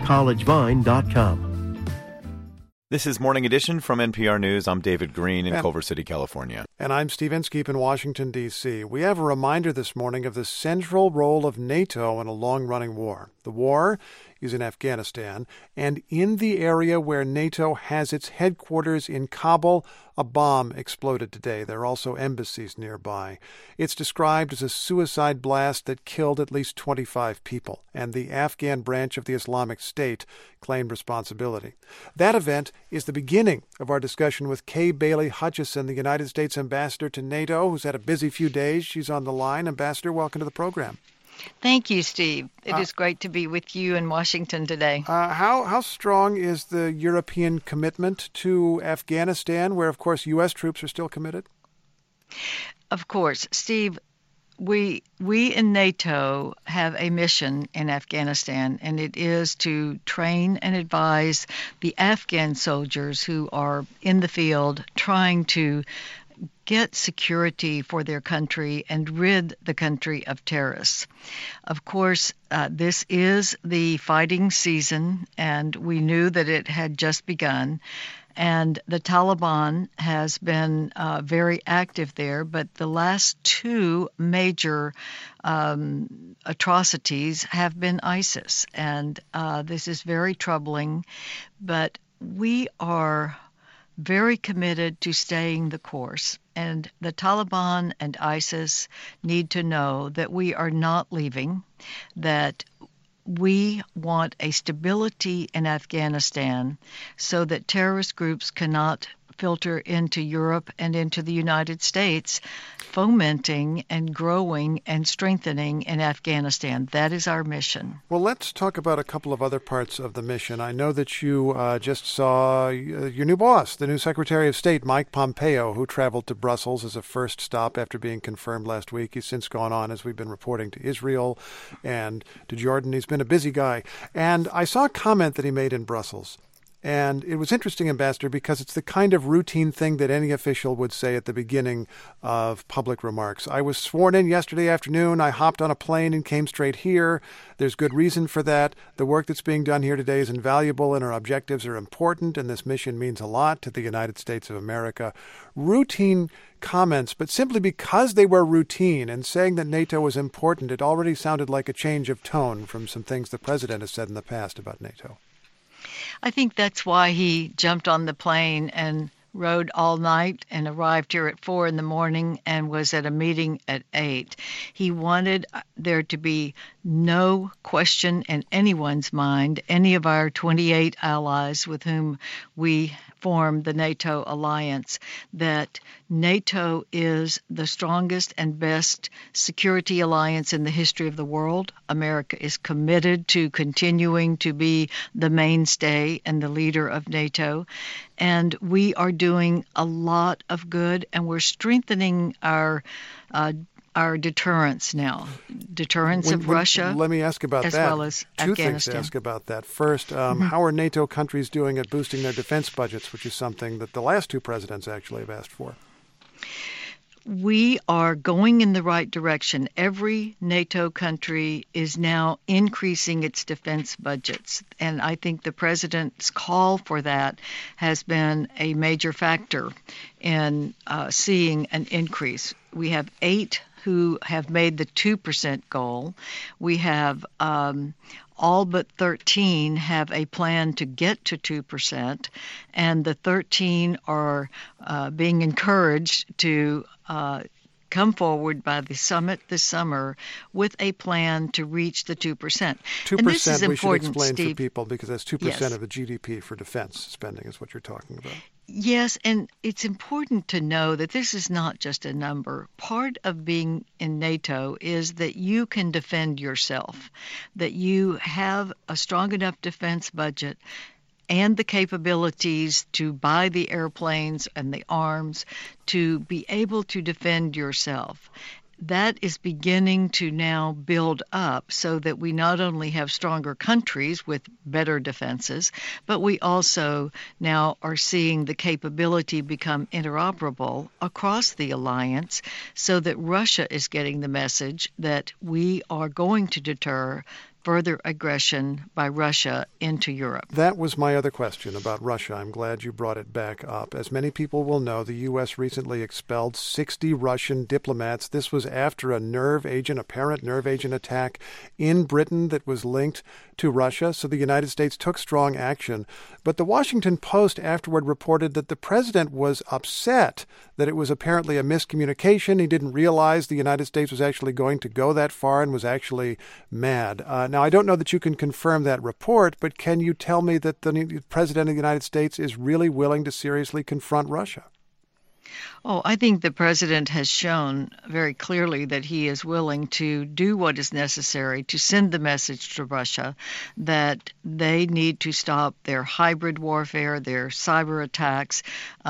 collegevine.com. This is Morning Edition from NPR News. I'm David Green in Culver City, California. And I'm Steve Inskeep in Washington, D.C. We have a reminder this morning of the central role of NATO in a long-running war. The war is in Afghanistan, and in the area where NATO has its headquarters in Kabul, a bomb exploded today. There are also embassies nearby. It's described as a suicide blast that killed at least 25 people, and the Afghan branch of the Islamic State claimed responsibility. That event is the beginning of our discussion with Kay Bailey Hutchison, the United States ambassador to NATO, who's had a busy few days. She's on the line. Ambassador, welcome to the program. Thank you, Steve. It is great to be with you in Washington today. How strong is the European commitment to Afghanistan, where, of course, U.S. troops are still committed? Of course. Steve, we in NATO have a mission in Afghanistan, and it is to train and advise the Afghan soldiers who are in the field trying to get security for their country and rid the country of terrorists. Of course, this is the fighting season, and we knew that it had just begun. And the Taliban has been very active there, but the last two major atrocities have been ISIS. And this is very troubling, but we are very committed to staying the course. And the Taliban and ISIS need to know that we are not leaving, that we want a stability in Afghanistan so that terrorist groups cannot filter into Europe and into the United States, fomenting and growing and strengthening in Afghanistan. That is our mission. Well, let's talk about a couple of other parts of the mission. I know that you just saw your new boss, the new Secretary of State, Mike Pompeo, who traveled to Brussels as a first stop after being confirmed last week. He's since gone on, as we've been reporting, to Israel and to Jordan. He's been a busy guy. And I saw a comment that he made in Brussels. And it was interesting, Ambassador, because it's the kind of routine thing that any official would say at the beginning of public remarks. I was sworn in yesterday afternoon. I hopped on a plane and came straight here. There's good reason for that. The work that's being done here today is invaluable, and our objectives are important, and this mission means a lot to the United States of America. Routine comments, but simply because they were routine and saying that NATO was important, it already sounded like a change of tone from some things the President has said in the past about NATO. I think that's why he jumped on the plane and rode all night and arrived here at 4 a.m. and was at a meeting at 8. He wanted there to be no question in anyone's mind, any of our 28 allies with whom we form the NATO alliance, that NATO is the strongest and best security alliance in the history of the world. America is committed to continuing to be the mainstay and the leader of NATO. And we are doing a lot of good, and we're strengthening our deterrence now. Deterrence of Russia. Let me ask about as that. Well as Two Afghanistan. things to ask about that. First, how are NATO countries doing at boosting their defense budgets, which is something that the last two presidents actually have asked for? We are going in the right direction. Every NATO country is now increasing its defense budgets, and I think the president's call for that has been a major factor in seeing an increase. We have 8 who have made the 2% goal. We have all but 13 have a plan to get to 2%, and the 13 are being encouraged to come forward by the summit this summer with a plan to reach the 2%. 2%, and this is we should important, explain Steve. for people, because that's 2% Yes. of the GDP for defense spending is what you're talking about. Yes, and it's important to know that this is not just a number. Part of being in NATO is that you can defend yourself, that you have a strong enough defense budget and the capabilities to buy the airplanes and the arms to be able to defend yourself. That is beginning to now build up so that we not only have stronger countries with better defenses, but we also now are seeing the capability become interoperable across the alliance so that Russia is getting the message that we are going to deter further aggression by Russia into Europe. That was my other question about Russia. I'm glad you brought it back up. As many people will know, the U.S. recently expelled 60 Russian diplomats. This was after a apparent nerve agent attack in Britain that was linked to Russia. So the United States took strong action. But the Washington Post afterward reported that the president was upset that it was apparently a miscommunication. He didn't realize the United States was actually going to go that far and was actually mad. Now, I don't know that you can confirm that report, but can you tell me that the President of the United States is really willing to seriously confront Russia? Oh, I think the president has shown very clearly that he is willing to do what is necessary to send the message to Russia that they need to stop their hybrid warfare, their cyber attacks,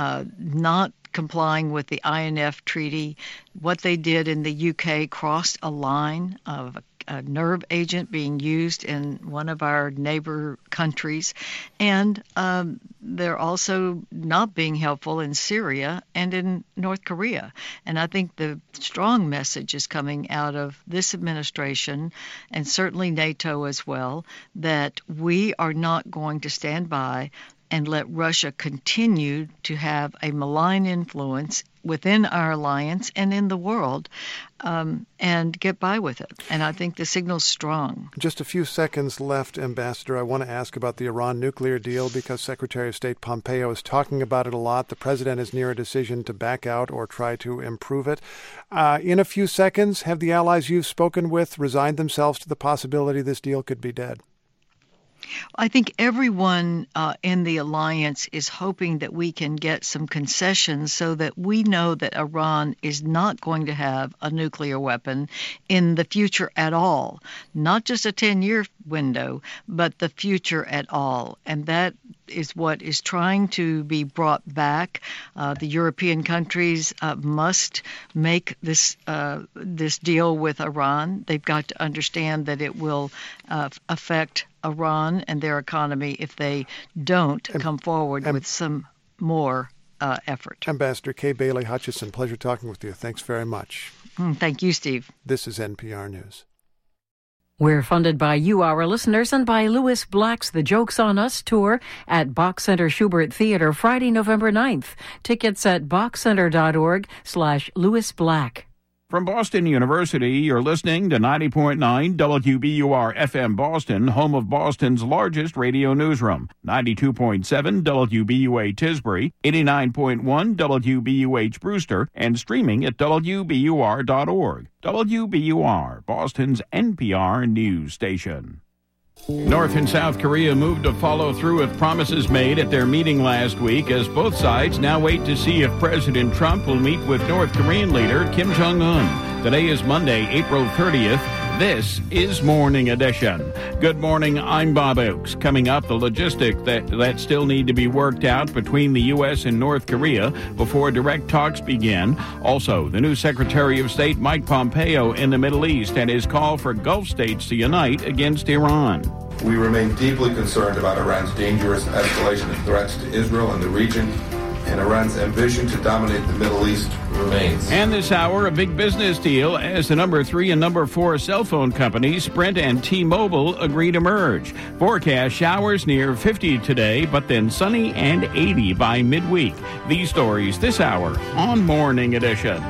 not complying with the INF Treaty. What they did in the UK crossed a line of a nerve agent being used in one of our neighbor countries. And they're also not being helpful in Syria and in North Korea. And I think the strong message is coming out of this administration, and certainly NATO as well, that we are not going to stand by and let Russia continue to have a malign influence within our alliance and in the world, and get by with it. And I think the signal's strong. Just a few seconds left, Ambassador. I want to ask about the Iran nuclear deal because Secretary of State Pompeo is talking about it a lot. The president is near a decision to back out or try to improve it. In a few seconds, have the allies you've spoken with resigned themselves to the possibility this deal could be dead? I think everyone in the alliance is hoping that we can get some concessions so that we know that Iran is not going to have a nuclear weapon in the future at all. Not just a 10-year window, but the future at all. And that is what is trying to be brought back. The European countries must make this deal with Iran. They've got to understand that it will affect Iran and their economy if they don't come forward with some more effort. Ambassador Kay Bailey Hutchison, pleasure talking with you. Thanks very much. Thank you, Steve. This is NPR News. We're funded by you, our listeners, and by Louis Black's The Joke's on Us tour at Bach Center Schubert Theater Friday, November 9th. Tickets at bachcenter.org/Louis Black. From Boston University, you're listening to 90.9 WBUR FM Boston, home of Boston's largest radio newsroom. 92.7 WBUA Tisbury, 89.1 WBUH Brewster, and streaming at WBUR.org. WBUR, Boston's NPR news station. North and South Korea moved to follow through with promises made at their meeting last week as both sides now wait to see if President Trump will meet with North Korean leader Kim Jong-un. Today is Monday, April 30th. This is Morning Edition. Good morning, I'm Bob Oakes. Coming up, the logistics that still need to be worked out between the U.S. and North Korea before direct talks begin. Also, the new Secretary of State Mike Pompeo in the Middle East and his call for Gulf states to unite against Iran. We remain deeply concerned about Iran's dangerous escalation of threats to Israel and the region, and Iran's ambition to dominate the Middle East remains. And this hour, a big business deal as the number 3 and number 4 cell phone companies, Sprint and T-Mobile, agree to merge. Forecast showers near 50 today, but then sunny and 80 by midweek. These stories this hour on Morning Edition.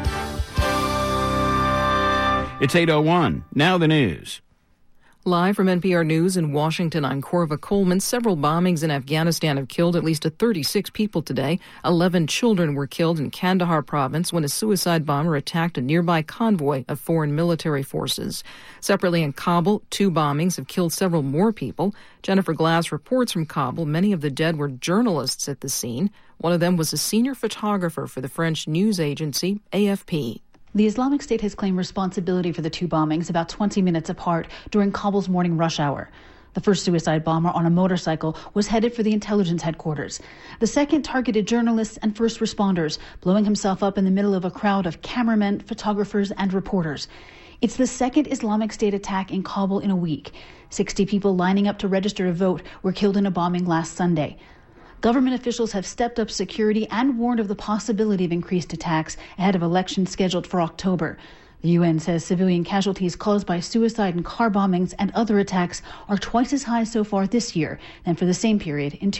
It's 8:01. Now the news. Live from NPR News in Washington, I'm Corva Coleman. Several bombings in Afghanistan have killed at least 36 people today. 11 children were killed in Kandahar province when a suicide bomber attacked a nearby convoy of foreign military forces. Separately in Kabul, 2 bombings have killed several more people. Jennifer Glass reports from Kabul. Many of the dead were journalists at the scene. One of them was a senior photographer for the French news agency AFP. The Islamic State has claimed responsibility for the 2 bombings about 20 minutes apart during Kabul's morning rush hour. The first suicide bomber on a motorcycle was headed for the intelligence headquarters. The second targeted journalists and first responders, blowing himself up in the middle of a crowd of cameramen, photographers, and reporters. It's the second Islamic State attack in Kabul in a week. 60 people lining up to register to vote were killed in a bombing last Sunday. Government officials have stepped up security and warned of the possibility of increased attacks ahead of elections scheduled for October. The UN says civilian casualties caused by suicide and car bombings and other attacks are twice as high so far this year than for the same period in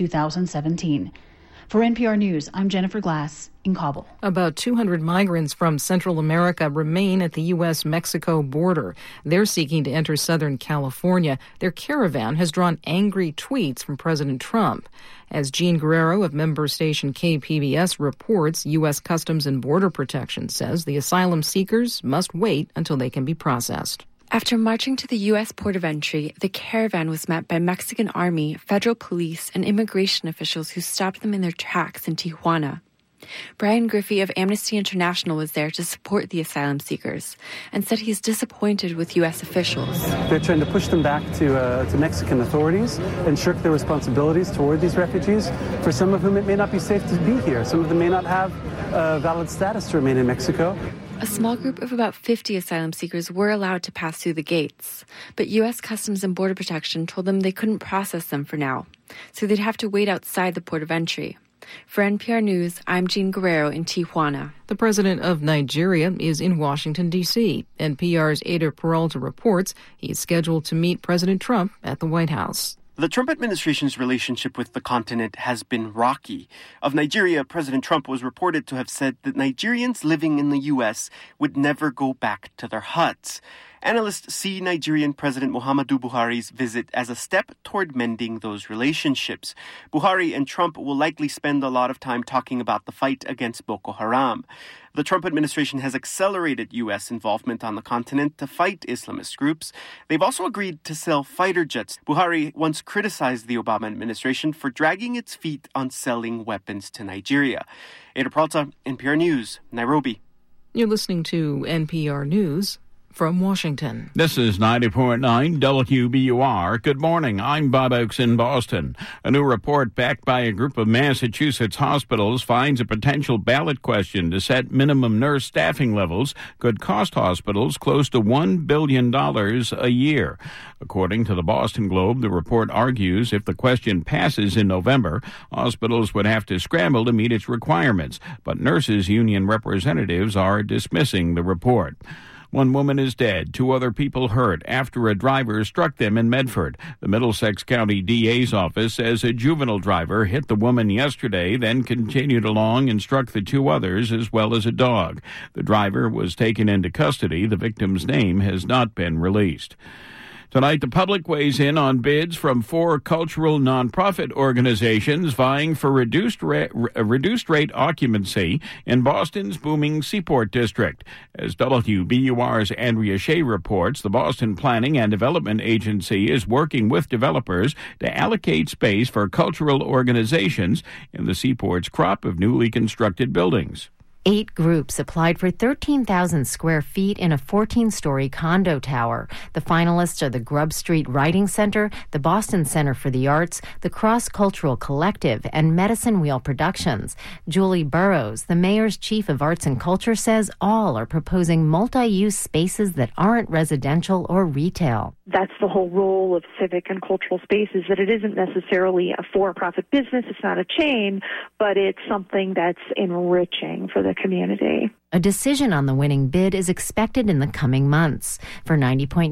2017. For NPR News, I'm Jennifer Glass in Kabul. About 200 migrants from Central America remain at the U.S.-Mexico border. They're seeking to enter Southern California. Their caravan has drawn angry tweets from President Trump. As Jean Guerrero of member station KPBS reports, U.S. Customs and Border Protection says the asylum seekers must wait until they can be processed. After marching to the U.S. port of entry, the caravan was met by Mexican Army, federal police, and immigration officials who stopped them in their tracks in Tijuana. Brian Griffey of Amnesty International was there to support the asylum seekers and said he's disappointed with U.S. officials. They're trying to push them back to Mexican authorities and shirk their responsibilities toward these refugees, for some of whom it may not be safe to be here. Some of them may not have valid status to remain in Mexico. A small group of about 50 asylum seekers were allowed to pass through the gates, but U.S. Customs and Border Protection told them they couldn't process them for now, so they'd have to wait outside the port of entry. For NPR News, I'm Jean Guerrero in Tijuana. The president of Nigeria is in Washington, D.C. NPR's Ada Peralta reports he is scheduled to meet President Trump at the White House. The Trump administration's relationship with the continent has been rocky. Of Nigeria, President Trump was reported to have said that Nigerians living in the U.S. would never go back to their huts. Analysts see Nigerian President Muhammadu Buhari's visit as a step toward mending those relationships. Buhari and Trump will likely spend a lot of time talking about the fight against Boko Haram. The Trump administration has accelerated U.S. involvement on the continent to fight Islamist groups. They've also agreed to sell fighter jets. Buhari once criticized the Obama administration for dragging its feet on selling weapons to Nigeria. Ada Peralta, NPR News, Nairobi. You're listening to NPR News from Washington. This is 90.9 WBUR. Good morning. I'm Bob Oakes in Boston. A new report backed by a group of Massachusetts hospitals finds a potential ballot question to set minimum nurse staffing levels could cost hospitals close to $1 billion a year. According to the Boston Globe, the report argues if the question passes in November, hospitals would have to scramble to meet its requirements. But nurses' union representatives are dismissing the report. One woman is dead, 2 other people hurt after a driver struck them in Medford. The Middlesex County DA's office says a juvenile driver hit the woman yesterday, then continued along and struck the 2 others as well as a dog. The driver was taken into custody. The victim's name has not been released. Tonight, the public weighs in on bids from 4 cultural nonprofit organizations vying for reduced rate occupancy in Boston's booming Seaport District. As WBUR's Andrea Shea reports, the Boston Planning and Development Agency is working with developers to allocate space for cultural organizations in the Seaport's crop of newly constructed buildings. 8 groups applied for 13,000 square feet in a 14-story condo tower. The finalists are the Grub Street Writing Center, the Boston Center for the Arts, the Cross Cultural Collective, and Medicine Wheel Productions. Julie Burrows, the mayor's chief of arts and culture, says all are proposing multi-use spaces that aren't residential or retail. That's the whole role of civic and cultural spaces, that it isn't necessarily a for-profit business, it's not a chain, but it's something that's enriching for the community. A decision on the winning bid is expected in the coming months. For 90.9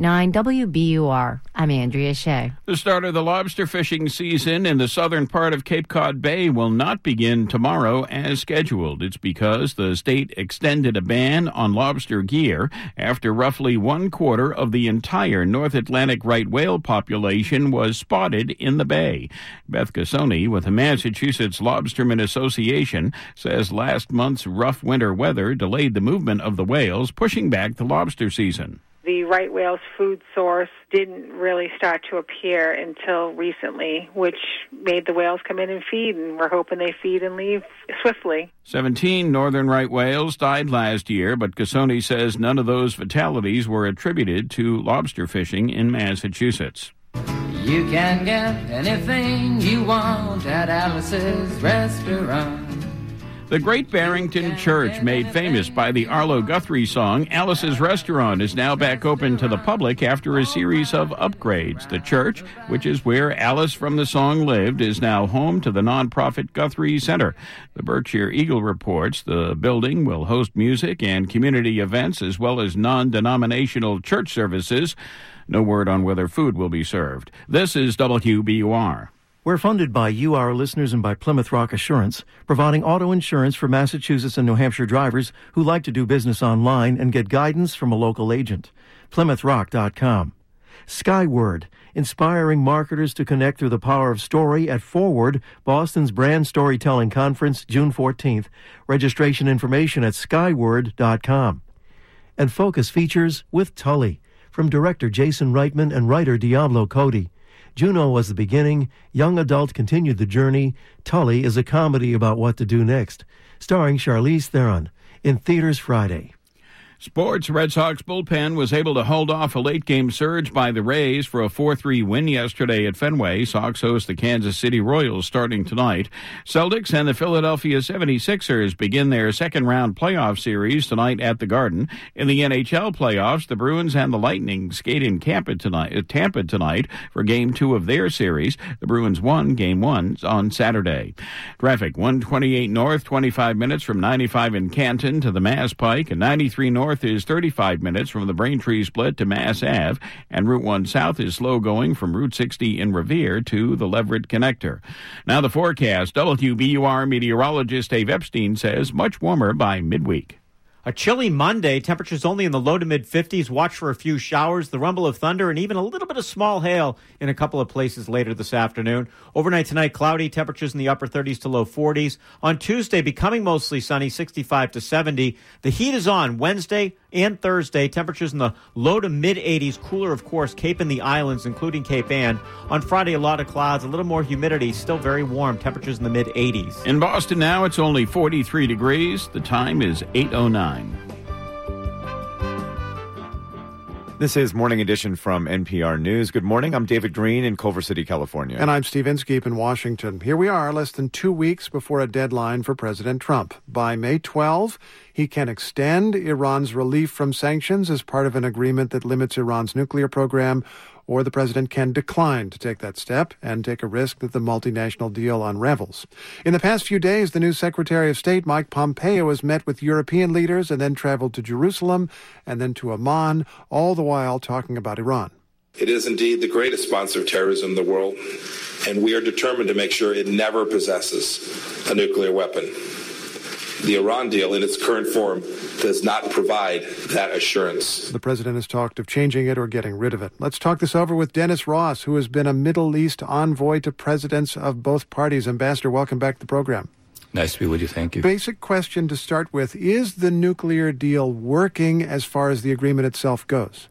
WBUR, I'm Andrea Shea. The start of the lobster fishing season in the southern part of Cape Cod Bay will not begin tomorrow as scheduled. It's because the state extended a ban on lobster gear after roughly 1/4 of the entire North Atlantic right whale population was spotted in the bay. Beth Cassoni with the Massachusetts Lobstermen Association says last month's rough winter weather delayed the movement of the whales, pushing back the lobster season. The right whale's food source didn't really start to appear until recently, which made the whales come in and feed, and we're hoping they feed and leave swiftly. 17 northern right whales died last year, but Cassoni says none of those fatalities were attributed to lobster fishing in Massachusetts. You can get anything you want at Alice's Restaurant. The Great Barrington Church, made famous by the Arlo Guthrie song, Alice's Restaurant, is now back open to the public after a series of upgrades. The church, which is where Alice from the song lived, is now home to the nonprofit Guthrie Center. The Berkshire Eagle reports the building will host music and community events as well as non-denominational church services. No word on whether food will be served. This is WBUR. We're funded by you, our listeners, and by Plymouth Rock Assurance, providing auto insurance for Massachusetts and New Hampshire drivers who like to do business online and get guidance from a local agent. PlymouthRock.com. Skyword, inspiring marketers to connect through the power of story at Forward, Boston's brand storytelling conference, June 14th. Registration information at skyword.com. And Focus features With Tully, from director Jason Reitman and writer Diablo Cody. Juno was the beginning, young adult continued the journey. Tully is a comedy about what to do next. Starring Charlize Theron. In theaters Friday. Sports. Red Sox bullpen was able to hold off a late-game surge by the Rays for a 4-3 win yesterday at Fenway. Sox host the Kansas City Royals starting tonight. Celtics and the Philadelphia 76ers begin their second-round playoff series tonight at the Garden. In the NHL playoffs, the Bruins and the Lightning skate in Tampa tonight for Game 2 of their series. The Bruins won Game 1 on Saturday. Traffic, 128 north, 25 minutes from 95 in Canton to the Mass Pike, and 93 north is 35 minutes from the Braintree split to Mass Ave, and Route 1 south is slow going from Route 60 in Revere to the Leverett Connector. Now the forecast. WBUR meteorologist Dave Epstein says much warmer by midweek. A chilly Monday, temperatures only in the low to mid-50s. Watch for a few showers, the rumble of thunder, and even a little bit of small hail in a couple of places later this afternoon. Overnight tonight, cloudy, temperatures in the upper 30s to low 40s. On Tuesday, becoming mostly sunny, 65 to 70. The heat is on Wednesday and Thursday. Temperatures in the low to mid-80s. Cooler, of course, Cape and the islands, including Cape Ann. On Friday, a lot of clouds, a little more humidity, still very warm. Temperatures in the mid-80s. In Boston now, it's only 43 degrees. The time is 8:09. This is Morning Edition from NPR News. Good morning. I'm David Green in Culver City, California. And I'm Steve Inskeep in Washington. Here we are, less than 2 weeks before a deadline for President Trump. By May 12, he can extend Iran's relief from sanctions as part of an agreement that limits Iran's nuclear program, or the president can decline to take that step and take a risk that the multinational deal unravels. In the past few days, the new Secretary of State, Mike Pompeo, has met with European leaders and then traveled to Jerusalem and then to Amman, all the while talking about Iran. It is indeed the greatest sponsor of terrorism in the world, and we are determined to make sure it never possesses a nuclear weapon. The Iran deal in its current form does not provide that assurance. The president has talked of changing it or getting rid of it. Let's talk this over with Dennis Ross, who has been a Middle East envoy to presidents of both parties. Ambassador, welcome back to the program. Nice to be with you. Thank you. Basic question to start with. Is the nuclear deal working as far as the agreement itself goes?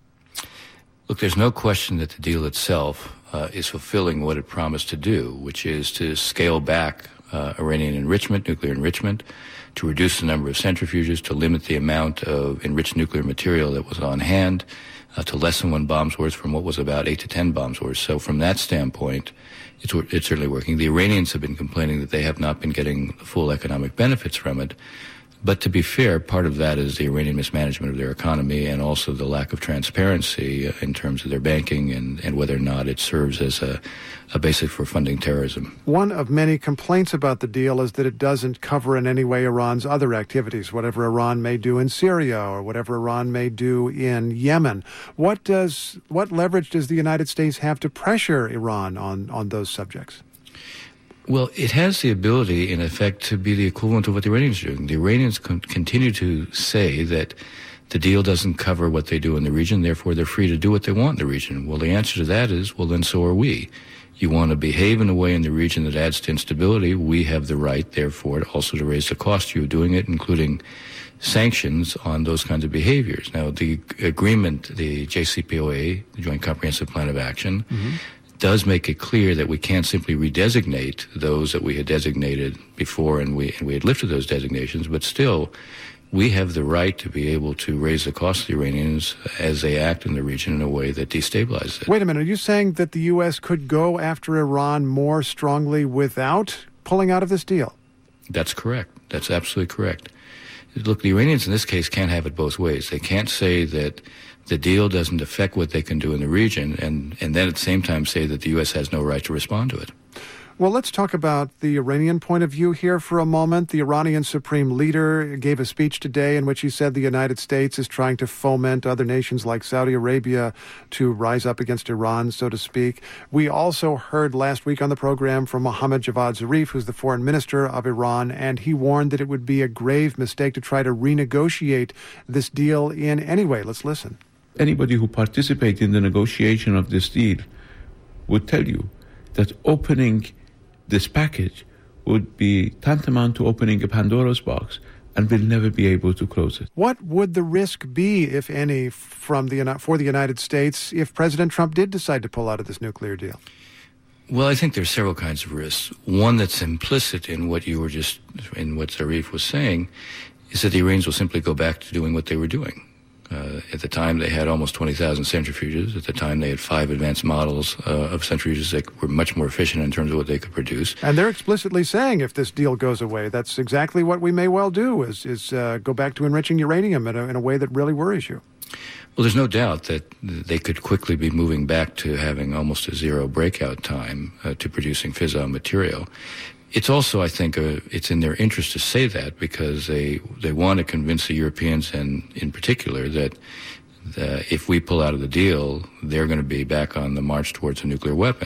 Look, there's no question that the deal itself is fulfilling what it promised to do, which is to scale back Iranian enrichment, nuclear enrichment, to reduce the number of centrifuges, to limit the amount of enriched nuclear material that was on hand, to lessen 1 bomb's worth from what was about 8 to 10 bombs worth. So from that standpoint, it's certainly working. The Iranians have been complaining that they have not been getting the full economic benefits from it. But to be fair, part of that is the Iranian mismanagement of their economy and also the lack of transparency in terms of their banking and whether or not it serves as a basis for funding terrorism. One of many complaints about the deal is that it doesn't cover in any way Iran's other activities, whatever Iran may do in Syria or whatever Iran may do in Yemen. What leverage does the United States have to pressure Iran on those subjects? Well, it has the ability, in effect, to be the equivalent of what the Iranians are doing. The Iranians continue to say that the deal doesn't cover what they do in the region, therefore they're free to do what they want in the region. Well, the answer to that is, well, then so are we. You want to behave in a way in the region that adds to instability, we have the right, therefore, also to raise the cost to you of doing it, including sanctions on those kinds of behaviors. Now, the agreement, the JCPOA, the Joint Comprehensive Plan of Action, does make it clear that we can't simply redesignate those that we had designated before, and we had lifted those designations, but still we have the right to be able to raise the cost of the Iranians as they act in the region in a way that destabilizes it. Wait a minute, are you saying that the U.S. could go after Iran more strongly without pulling out of this deal? That's correct. That's absolutely correct. Look, the Iranians in this case can't have it both ways. They can't say that the deal doesn't affect what they can do in the region and then at the same time say that the U.S. has no right to respond to it. Well, let's talk about the Iranian point of view here for a moment. The Iranian supreme leader gave a speech today in which he said the United States is trying to foment other nations like Saudi Arabia to rise up against Iran, so to speak. We also heard last week on the program from Mohammad Javad Zarif, who's the foreign minister of Iran, and he warned that it would be a grave mistake to try to renegotiate this deal in any way. Let's listen. Anybody who participates in the negotiation of this deal would tell you that opening this package would be tantamount to opening a Pandora's box and will never be able to close it. What would the risk be, if any, for the United States if President Trump did decide to pull out of this nuclear deal? Well, I think there's several kinds of risks. One that's implicit in what what Zarif was saying is that the Iranians will simply go back to doing what they were doing. At the time, they had almost 20,000 centrifuges. At the time, they had 5 advanced models of centrifuges that were much more efficient in terms of what they could produce. And they're explicitly saying if this deal goes away, that's exactly what we may well do, is go back to enriching uranium in a way that really worries you. Well, there's no doubt that they could quickly be moving back to having almost a zero breakout time to producing fissile material. It's also, I think, it's in their interest to say that because they want to convince the Europeans, and in particular, that if we pull out of the deal, they're going to be back on the march towards a nuclear weapon.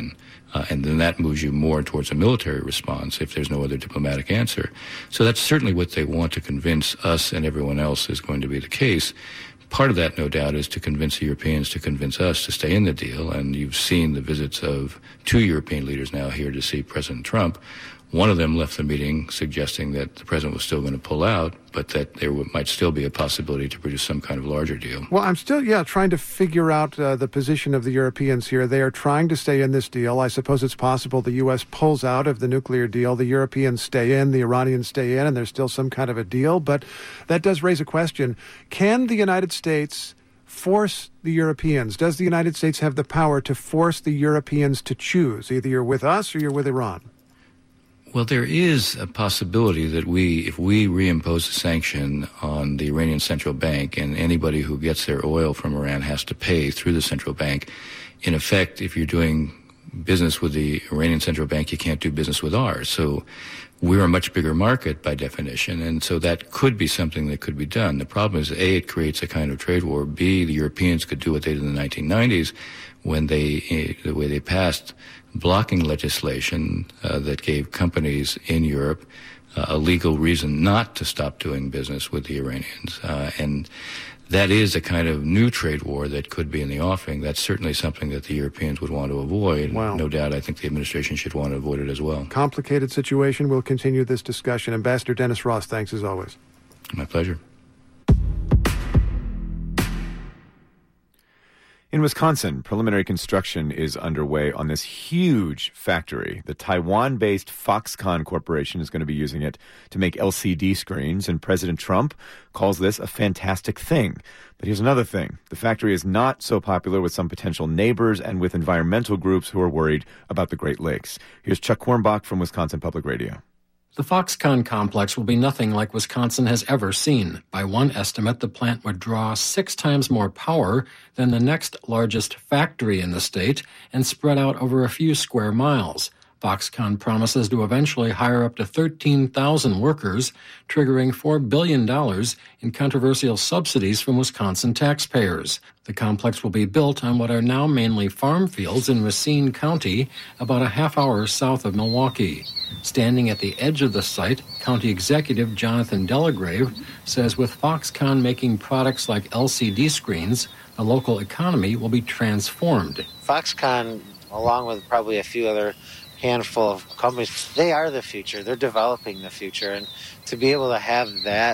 And then that moves you more towards a military response if there's no other diplomatic answer. So that's certainly what they want to convince us and everyone else is going to be the case. Part of that, no doubt, is to convince the Europeans to convince us to stay in the deal. And you've seen the visits of 2 European leaders now here to see President Trump. One of them left the meeting suggesting that the president was still going to pull out, but that there might still be a possibility to produce some kind of larger deal. Well, I'm still, trying to figure out the position of the Europeans here. They are trying to stay in this deal. I suppose it's possible the U.S. pulls out of the nuclear deal. The Europeans stay in, the Iranians stay in, and there's still some kind of a deal. But that does raise a question. Can the United States force the Europeans? Does the United States have the power to force the Europeans to choose? Either you're with us or you're with Iran. Well, there is a possibility that if we reimpose a sanction on the Iranian central bank and anybody who gets their oil from Iran has to pay through the central bank, in effect, if you're doing business with the Iranian central bank, you can't do business with ours. So we're a much bigger market by definition, and so that could be something that could be done. The problem is, A, it creates a kind of trade war. B, the Europeans could do what they did in the 1990s when the way they passed blocking legislation that gave companies in Europe a legal reason not to stop doing business with the Iranians. And that is a kind of new trade war that could be in the offing. That's certainly something that the Europeans would want to avoid. Wow. No doubt, I think the administration should want to avoid it as well. Complicated situation. We'll continue this discussion. Ambassador Dennis Ross, thanks as always. My pleasure. In Wisconsin, preliminary construction is underway on this huge factory. The Taiwan-based Foxconn Corporation is going to be using it to make LCD screens, and President Trump calls this a fantastic thing. But here's another thing. The factory is not so popular with some potential neighbors and with environmental groups who are worried about the Great Lakes. Here's Chuck Kornbach from Wisconsin Public Radio. The Foxconn complex will be nothing like Wisconsin has ever seen. By one estimate, the plant would draw 6 times more power than the next largest factory in the state and spread out over a few square miles. Foxconn promises to eventually hire up to 13,000 workers, triggering $4 billion in controversial subsidies from Wisconsin taxpayers. The complex will be built on what are now mainly farm fields in Racine County, about a half hour south of Milwaukee. Standing at the edge of the site, County Executive Jonathan Delagrave says with Foxconn making products like LCD screens, the local economy will be transformed. Foxconn, along with probably a few other handful of companies, they are the future. They're developing the future. And to be able to have that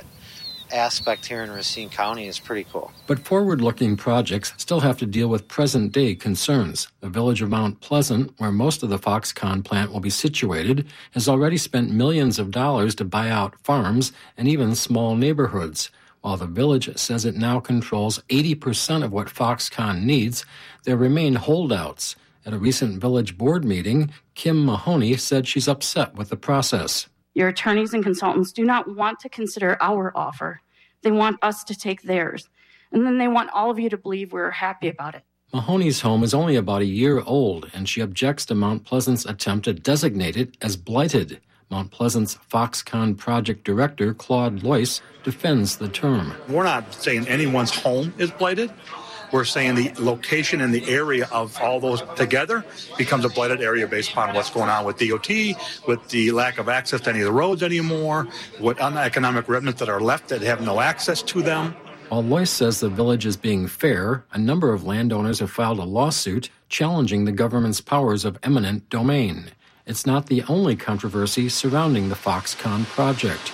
aspect here in Racine County is pretty cool. But forward-looking projects still have to deal with present-day concerns. The village of Mount Pleasant, where most of the Foxconn plant will be situated, has already spent millions of dollars to buy out farms and even small neighborhoods. While the village says it now controls 80% of what Foxconn needs, there remain holdouts. At a recent village board meeting, Kim Mahoney said she's upset with the process. Your attorneys and consultants do not want to consider our offer. They want us to take theirs. And then they want all of you to believe we're happy about it. Mahoney's home is only about a year old, and she objects to Mount Pleasant's attempt to designate it as blighted. Mount Pleasant's Foxconn project director, Claude Loyce, defends the term. We're not saying anyone's home is blighted. We're saying the location and the area of all those together becomes a blighted area based upon what's going on with DOT, with the lack of access to any of the roads anymore, with uneconomic remnants that are left that have no access to them. While Loyce says the village is being fair, a number of landowners have filed a lawsuit challenging the government's powers of eminent domain. It's not the only controversy surrounding the Foxconn project.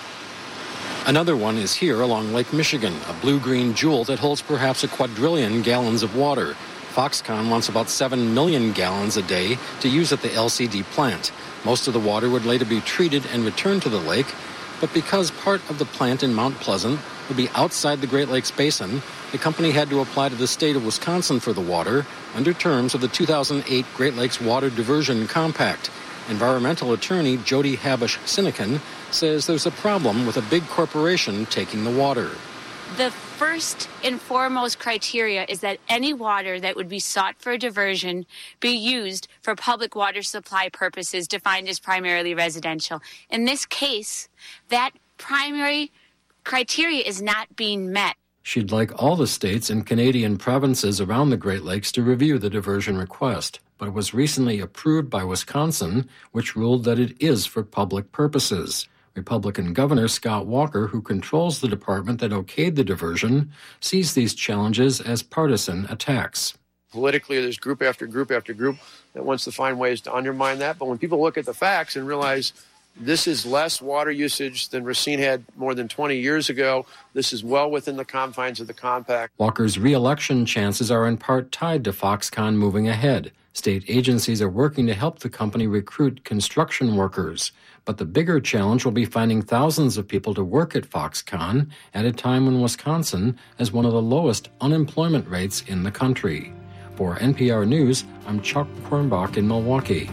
Another one is here along Lake Michigan, a blue-green jewel that holds perhaps a quadrillion gallons of water. Foxconn wants about 7 million gallons a day to use at the LCD plant. Most of the water would later be treated and returned to the lake, but because part of the plant in Mount Pleasant would be outside the Great Lakes Basin, the company had to apply to the state of Wisconsin for the water under terms of the 2008 Great Lakes Water Diversion Compact. Environmental attorney Jody Habush-Sinekin says there's a problem with a big corporation taking the water. The first and foremost criteria is that any water that would be sought for diversion be used for public water supply purposes defined as primarily residential. In this case, that primary criteria is not being met. She'd like all the states and Canadian provinces around the Great Lakes to review the diversion request. but it was recently approved by Wisconsin, which ruled that it is for public purposes. Republican Governor Scott Walker, who controls the department that okayed the diversion, sees these challenges as partisan attacks. Politically, there's group after group after group that wants to find ways to undermine that. But when people look at the facts and realize this is less water usage than Racine had more than 20 years ago, this is well within the confines of the compact. Walker's re-election chances are in part tied to Foxconn moving ahead. State agencies are working to help the company recruit construction workers. But the bigger challenge will be finding thousands of people to work at Foxconn at a time when Wisconsin has one of the lowest unemployment rates in the country. For NPR News, I'm Chuck Quirnbach in Milwaukee.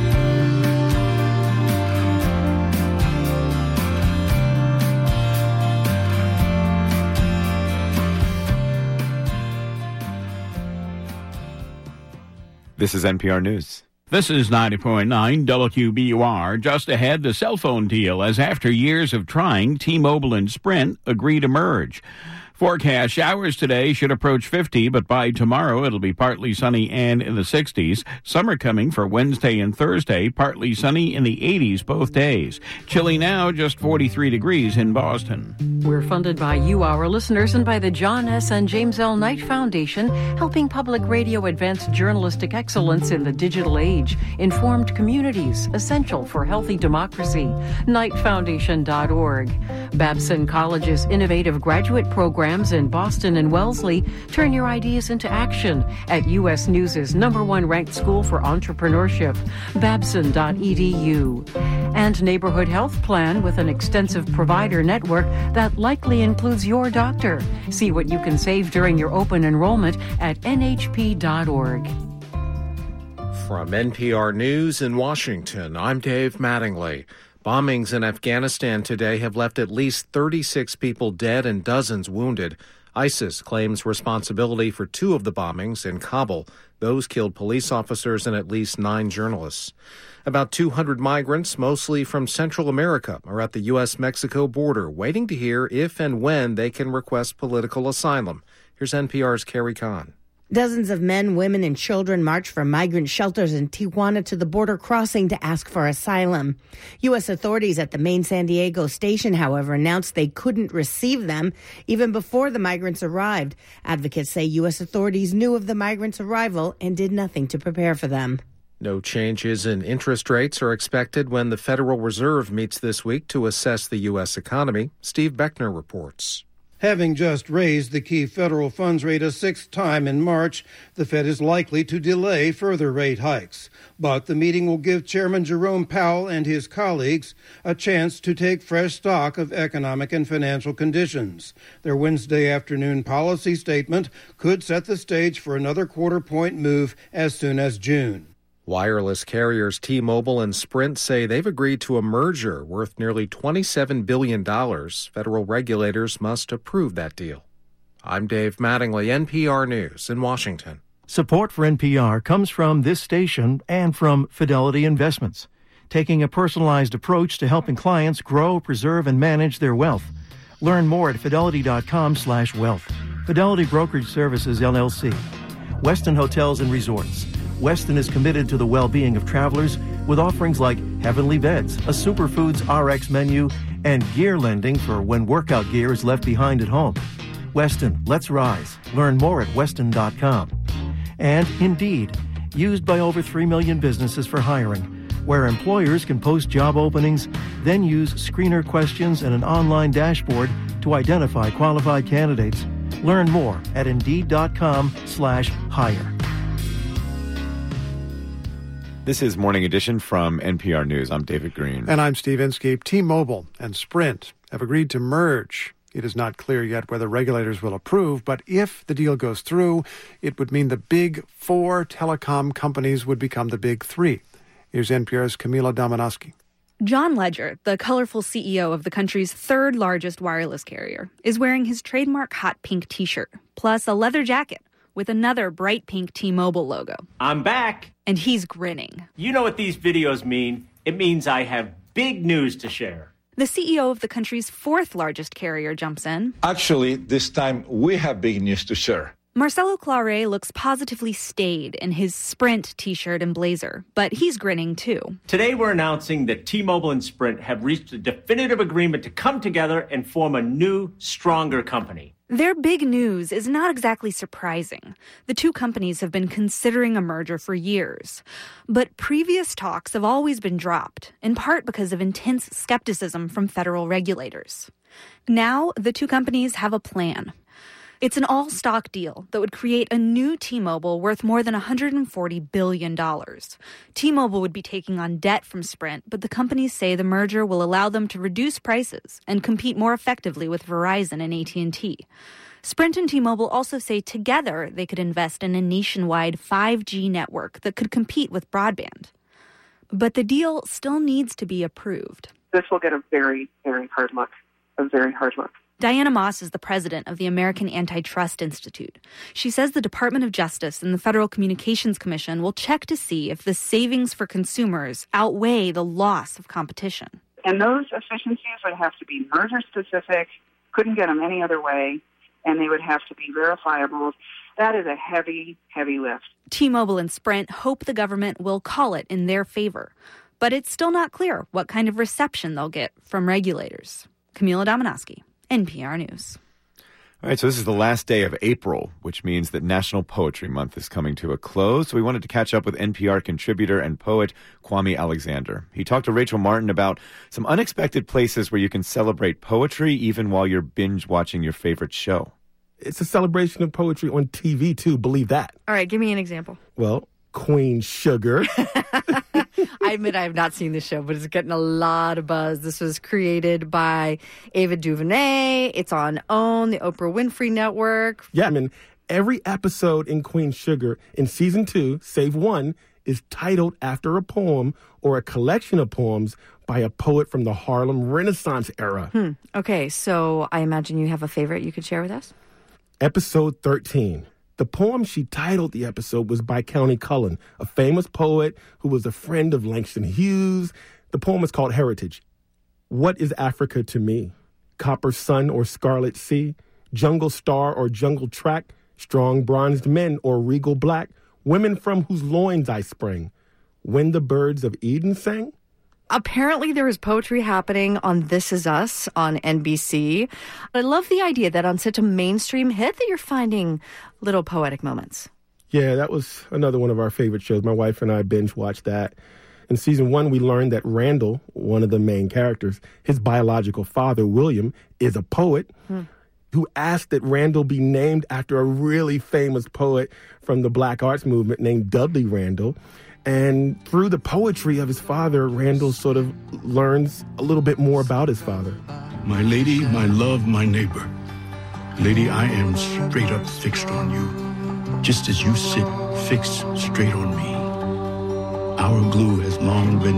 This is NPR News. This is 90.9 WBUR. Just ahead, the cell phone deal, as after years of trying, T-Mobile and Sprint agree to merge. Forecast showers today should approach 50, but by tomorrow it'll be partly sunny and in the 60s. Summer coming for Wednesday and Thursday, partly sunny in the 80s both days. Chilly now, just 43 degrees in Boston. We're funded by you, our listeners, and by the John S. and James L. Knight Foundation, helping public radio advance journalistic excellence in the digital age. Informed communities, essential for healthy democracy. KnightFoundation.org. Babson College's innovative graduate programs in Boston and Wellesley turn your ideas into action at U.S. News' #1 ranked school for entrepreneurship, babson.edu. And Neighborhood Health Plan with an extensive provider network that likely includes your doctor. See what you can save during your open enrollment at nhp.org. From NPR News in Washington, I'm Dave Mattingly. Bombings in Afghanistan today have left at least 36 people dead and dozens wounded. ISIS claims responsibility for 2 of the bombings in Kabul. Those killed police officers and at least 9 journalists. About 200 migrants, mostly from Central America, are at the U.S.-Mexico border, waiting to hear if and when they can request political asylum. Here's NPR's Carrie Kahn. Dozens of men, women, and children marched from migrant shelters in Tijuana to the border crossing to ask for asylum. U.S. authorities at the main San Diego station, however, announced they couldn't receive them even before the migrants arrived. Advocates say U.S. authorities knew of the migrants' arrival and did nothing to prepare for them. No changes in interest rates are expected when the Federal Reserve meets this week to assess the U.S. economy. Steve Beckner reports. Having just raised the key federal funds rate a 6th time in March, the Fed is likely to delay further rate hikes. But the meeting will give Chairman Jerome Powell and his colleagues a chance to take fresh stock of economic and financial conditions. Their Wednesday afternoon policy statement could set the stage for another quarter-point move as soon as June. Wireless carriers T-Mobile and Sprint say they've agreed to a merger worth nearly $27 billion. Federal regulators must approve that deal. I'm Dave Mattingly, NPR News in Washington. Support for NPR comes from this station and from Fidelity Investments, taking a personalized approach to helping clients grow, preserve, and manage their wealth. Learn more at fidelity.com/wealth. Fidelity Brokerage Services, LLC. Westin Hotels and Resorts. Westin is committed to the well-being of travelers with offerings like Heavenly Beds, a Superfoods RX menu, and gear lending for when workout gear is left behind at home. Westin, let's rise. Learn more at westin.com. And Indeed, used by over 3 million businesses for hiring, where employers can post job openings, then use screener questions and an online dashboard to identify qualified candidates. Learn more at Indeed.com/hire. This is Morning Edition from NPR News. I'm David Green. And I'm Steve Inskeep. T-Mobile and Sprint have agreed to merge. It is not clear yet whether regulators will approve, but if the deal goes through, it would mean the big 4 telecom companies would become the big 3. Here's NPR's Camila Domonoske. John Legere, the colorful CEO of the country's 3rd largest wireless carrier, is wearing his trademark hot pink T-shirt, plus a leather jacket with another bright pink T-Mobile logo. I'm back. And he's grinning. You know what these videos mean. It means I have big news to share. The CEO of the country's 4th largest carrier jumps in. Actually, this time we have big news to share. Marcelo Claure looks positively staid in his Sprint t-shirt and blazer, but he's grinning too. Today we're announcing that T-Mobile and Sprint have reached a definitive agreement to come together and form a new, stronger company. Their big news is not exactly surprising. The two companies have been considering a merger for years. But previous talks have always been dropped, in part because of intense skepticism from federal regulators. Now, the two companies have a plan. It's an all-stock deal that would create a new T-Mobile worth more than $140 billion. T-Mobile would be taking on debt from Sprint, but the companies say the merger will allow them to reduce prices and compete more effectively with Verizon and AT&T. Sprint and T-Mobile also say together they could invest in a nationwide 5G network that could compete with broadband. But the deal still needs to be approved. This will get a very, very hard look, Diana Moss is the president of the American Antitrust Institute. She says the Department of Justice and the Federal Communications Commission will check to see if the savings for consumers outweigh the loss of competition. And those efficiencies would have to be merger-specific, couldn't get them any other way, and they would have to be verifiable. That is a heavy, heavy lift. T-Mobile and Sprint hope the government will call it in their favor, but it's still not clear what kind of reception they'll get from regulators. Camila Dominowski, NPR News. All right, so this is the last day of April, which means that National Poetry Month is coming to a close. So we wanted to catch up with NPR contributor and poet Kwame Alexander. He talked to Rachel Martin about some unexpected places where you can celebrate poetry even while you're binge watching your favorite show. It's a celebration of poetry on TV, too. Believe that. All right, give me an example. Well, Queen Sugar. I admit I have not seen this show, but it's getting a lot of buzz. This was created by Ava DuVernay. It's on OWN, the Oprah Winfrey Network. Yeah, I mean, every episode in Queen Sugar in season 2, save one, is titled after a poem or a collection of poems by a poet from the Harlem Renaissance era. Okay, so I imagine you have a favorite you could share with us? Episode 13. The poem she titled the episode was by Countee Cullen, a famous poet who was a friend of Langston Hughes. The poem is called Heritage. What is Africa to me? Copper sun or scarlet sea? Jungle star or jungle track? Strong bronzed men or regal black? Women from whose loins I sprang? When the birds of Eden sang? Apparently there is poetry happening on This Is Us on NBC. I love the idea that on such a mainstream hit that you're finding little poetic moments. Yeah, that was another one of our favorite shows. My wife and I binge watched that. In season 1, we learned that Randall, one of the main characters, his biological father, William, is a poet who asked that Randall be named after a really famous poet from the Black Arts Movement named Dudley Randall. And through the poetry of his father, Randall sort of learns a little bit more about his father. My lady, my love, my neighbor. Lady, I am straight up fixed on you, just as you sit fixed straight on me. Our glue has long been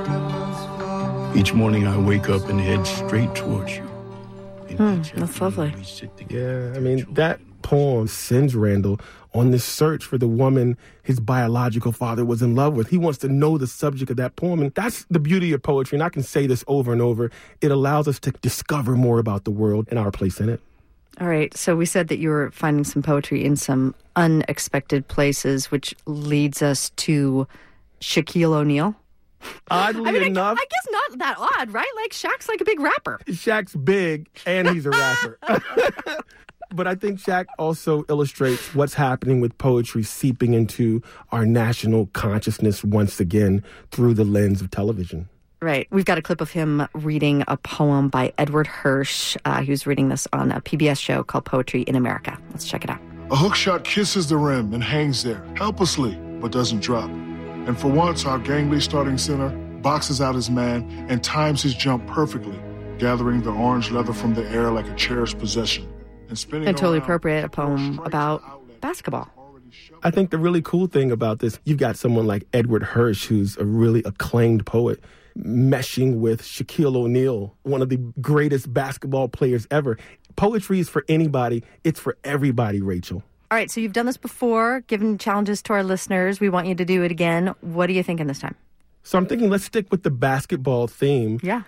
set. Each morning I wake up and head straight towards you. That's lovely. Yeah, I mean, that poem sends Randall on this search for the woman his biological father was in love with. He wants to know the subject of that poem. And that's the beauty of poetry. And I can say this over and over. It allows us to discover more about the world and our place in it. All right. So we said that you were finding some poetry in some unexpected places, which leads us to Shaquille O'Neal. Oddly enough. I guess not that odd, right? Like Shaq's like a big rapper. Shaq's big and he's a rapper. But I think Shaq also illustrates what's happening with poetry seeping into our national consciousness once again through the lens of television. Right. We've got a clip of him reading a poem by Edward Hirsch. He was reading this on a PBS show called Poetry in America. Let's check it out. A hook shot kisses the rim and hangs there, helplessly, but doesn't drop. And for once, our gangly starting center boxes out his man and times his jump perfectly, gathering the orange leather from the air like a cherished possession. And totally appropriate, a poem about basketball. I think the really cool thing about this, you've got someone like Edward Hirsch, who's a really acclaimed poet, meshing with Shaquille O'Neal, one of the greatest basketball players ever. Poetry is for anybody. It's for everybody, Rachel. All right, so you've done this before, given challenges to our listeners. We want you to do it again. What are you thinking this time? So I'm thinking let's stick with the basketball theme. Yeah.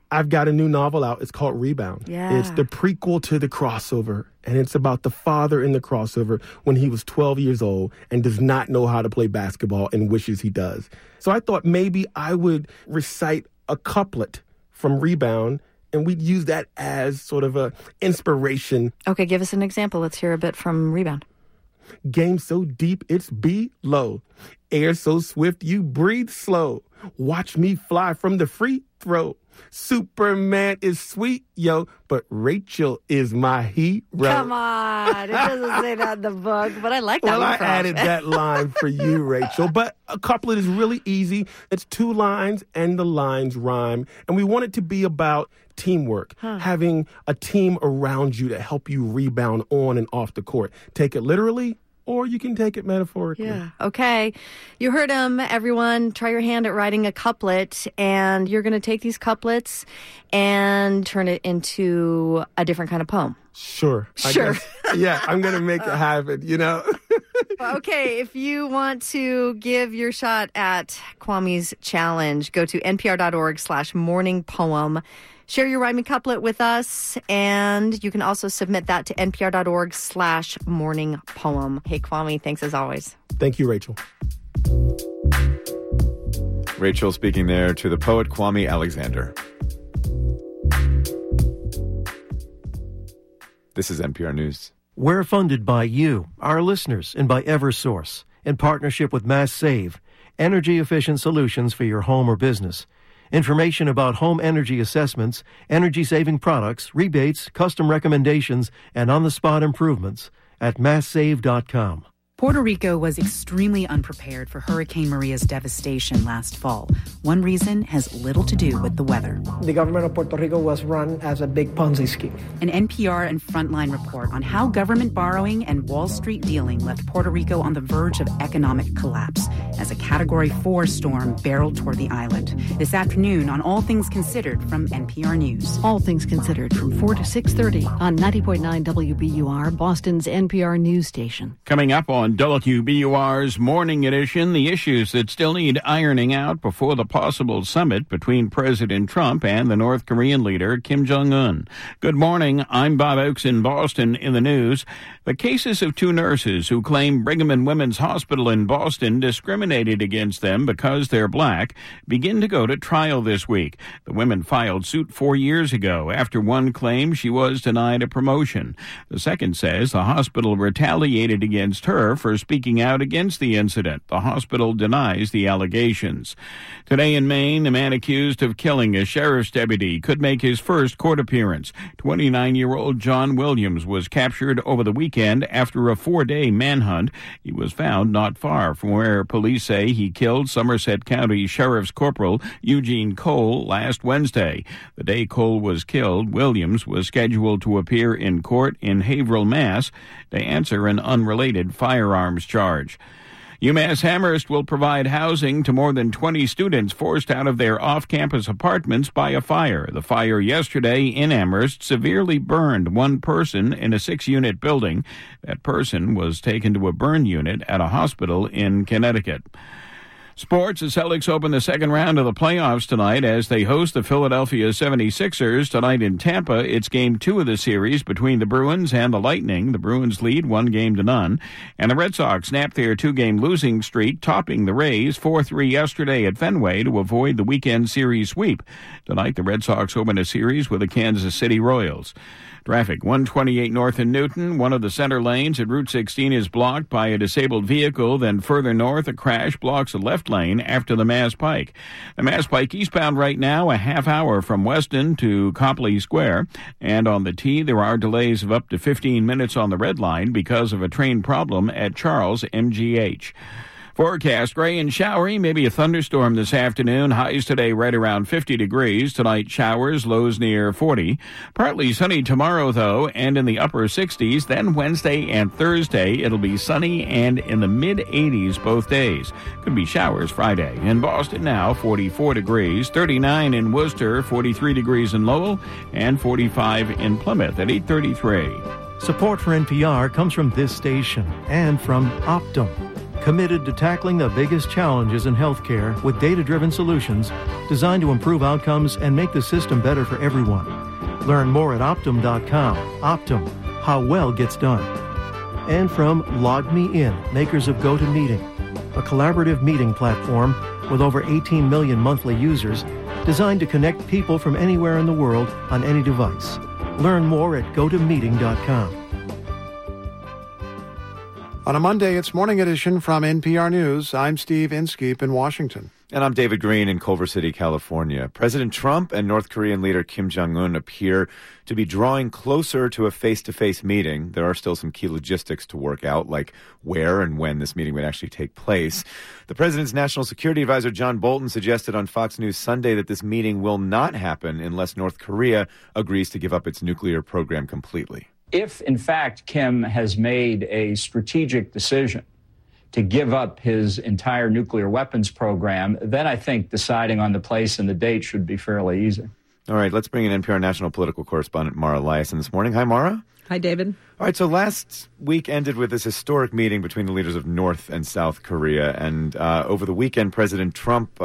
I've got a new novel out. It's called Rebound. Yeah. It's the prequel to The Crossover. And it's about the father in The Crossover when he was 12 years old and does not know how to play basketball and wishes he does. So I thought maybe I would recite a couplet from Rebound, and we'd use that as sort of a inspiration. Okay, give us an example. Let's hear a bit from Rebound. Game so deep, it's below. Air so swift, you breathe slow. Watch me fly from the free throw. Superman is sweet, yo, but Rachel is my hero. Come on. It doesn't say that in the book, but I like that Well, one. I added that line for you, Rachel. But a couplet is really easy. It's 2 lines, and the lines rhyme. And we want it to be about teamwork, having a team around you to help you rebound on and off the court. Take it literally, or you can take it metaphorically. Yeah. Okay. You heard him, everyone. Try your hand at writing a couplet, and you're going to take these couplets and turn it into a different kind of poem. Sure. Sure. Yeah, I'm going to make it happen, you know. Okay, if you want to give your shot at Kwame's challenge, go to npr.org/morningpoem. Share your rhyming couplet with us, and you can also submit that to npr.org/morningpoem. Hey, Kwame, thanks as always. Thank you, Rachel. Rachel speaking there to the poet Kwame Alexander. This is NPR News. We're funded by you, our listeners, and by Eversource, in partnership with Mass Save, energy-efficient solutions for your home or business. Information about home energy assessments, energy-saving products, rebates, custom recommendations, and on-the-spot improvements at masssave.com. Puerto Rico was extremely unprepared for Hurricane Maria's devastation last fall. One reason has little to do with the weather. The government of Puerto Rico was run as a big Ponzi scheme. An NPR and Frontline report on how government borrowing and Wall Street dealing left Puerto Rico on the verge of economic collapse as a Category 4 storm barreled toward the island. This afternoon on All Things Considered from NPR News. All Things Considered from 4 to 6:30 on 90.9 WBUR, Boston's NPR news station. Coming up on WBUR's Morning Edition, the issues that still need ironing out before the possible summit between President Trump and the North Korean leader Kim Jong-un. Good morning. I'm Bob Oakes in Boston. In the news, the cases of 2 nurses who claim Brigham and Women's Hospital in Boston discriminated against them because they're black begin to go to trial this week. The women filed suit 4 years ago after one claimed she was denied a promotion. The second says the hospital retaliated against her for speaking out against the incident. The hospital denies the allegations. Today in Maine, the man accused of killing a sheriff's deputy could make his first court appearance. 29-year-old John Williams was captured over the weekend after a 4-day manhunt. He was found not far from where police say he killed Somerset County Sheriff's Corporal Eugene Cole last Wednesday. The day Cole was killed, Williams was scheduled to appear in court in Haverhill, Mass. to answer an unrelated firearms charge. UMass Amherst will provide housing to more than 20 students forced out of their off-campus apartments by a fire. The fire yesterday in Amherst severely burned one person in a 6-unit building. That person was taken to a burn unit at a hospital in Connecticut. Sports, the Celtics open the second round of the playoffs tonight as they host the Philadelphia 76ers. Tonight in Tampa, it's Game 2 of the series between the Bruins and the Lightning. The Bruins lead 1-0. And the Red Sox snapped their 2-game losing streak, topping the Rays 4-3 yesterday at Fenway to avoid the weekend series sweep. Tonight, the Red Sox open a series with the Kansas City Royals. Traffic, 128 north in Newton. One of the center lanes at Route 16 is blocked by a disabled vehicle. Then further north, a crash blocks a left lane after the Mass Pike. The Mass Pike eastbound right now, a half hour from Weston to Copley Square. And on the T, there are delays of up to 15 minutes on the red line because of a train problem at Charles MGH. Forecast, gray and showery, maybe a thunderstorm this afternoon. Highs today right around 50 degrees. Tonight, showers, lows near 40. Partly sunny tomorrow, though, and in the upper 60s. Then Wednesday and Thursday, it'll be sunny and in the mid-80s both days. Could be showers Friday. In Boston now, 44 degrees. 39 in Worcester, 43 degrees in Lowell, and 45 in Plymouth at 8:33. Support for NPR comes from this station and from Optum. committed to tackling the biggest challenges in healthcare with data-driven solutions designed to improve outcomes and make the system better for everyone. Learn more at Optum.com. Optum, how well gets done. And from LogMeIn, makers of GoToMeeting, a collaborative meeting platform with over 18 million monthly users designed to connect people from anywhere in the world on any device. Learn more at GoToMeeting.com. On a Monday, it's Morning Edition from NPR News. I'm Steve Inskeep in Washington. And I'm David Green in Culver City, California. President Trump and North Korean leader Kim Jong-un appear to be drawing closer to a face-to-face meeting. There are still some key logistics to work out, like where and when this meeting would actually take place. The president's national security advisor, John Bolton, suggested on Fox News Sunday that this meeting will not happen unless North Korea agrees to give up its nuclear program completely. If, in fact, Kim has made a strategic decision to give up his entire nuclear weapons program, then I think deciding on the place and the date should be fairly easy. All right, let's bring in NPR national political correspondent Mara Liasson this morning. Hi, Mara. Hi, David. All right, so last week ended with this historic meeting between the leaders of North and South Korea. And over the weekend, President Trump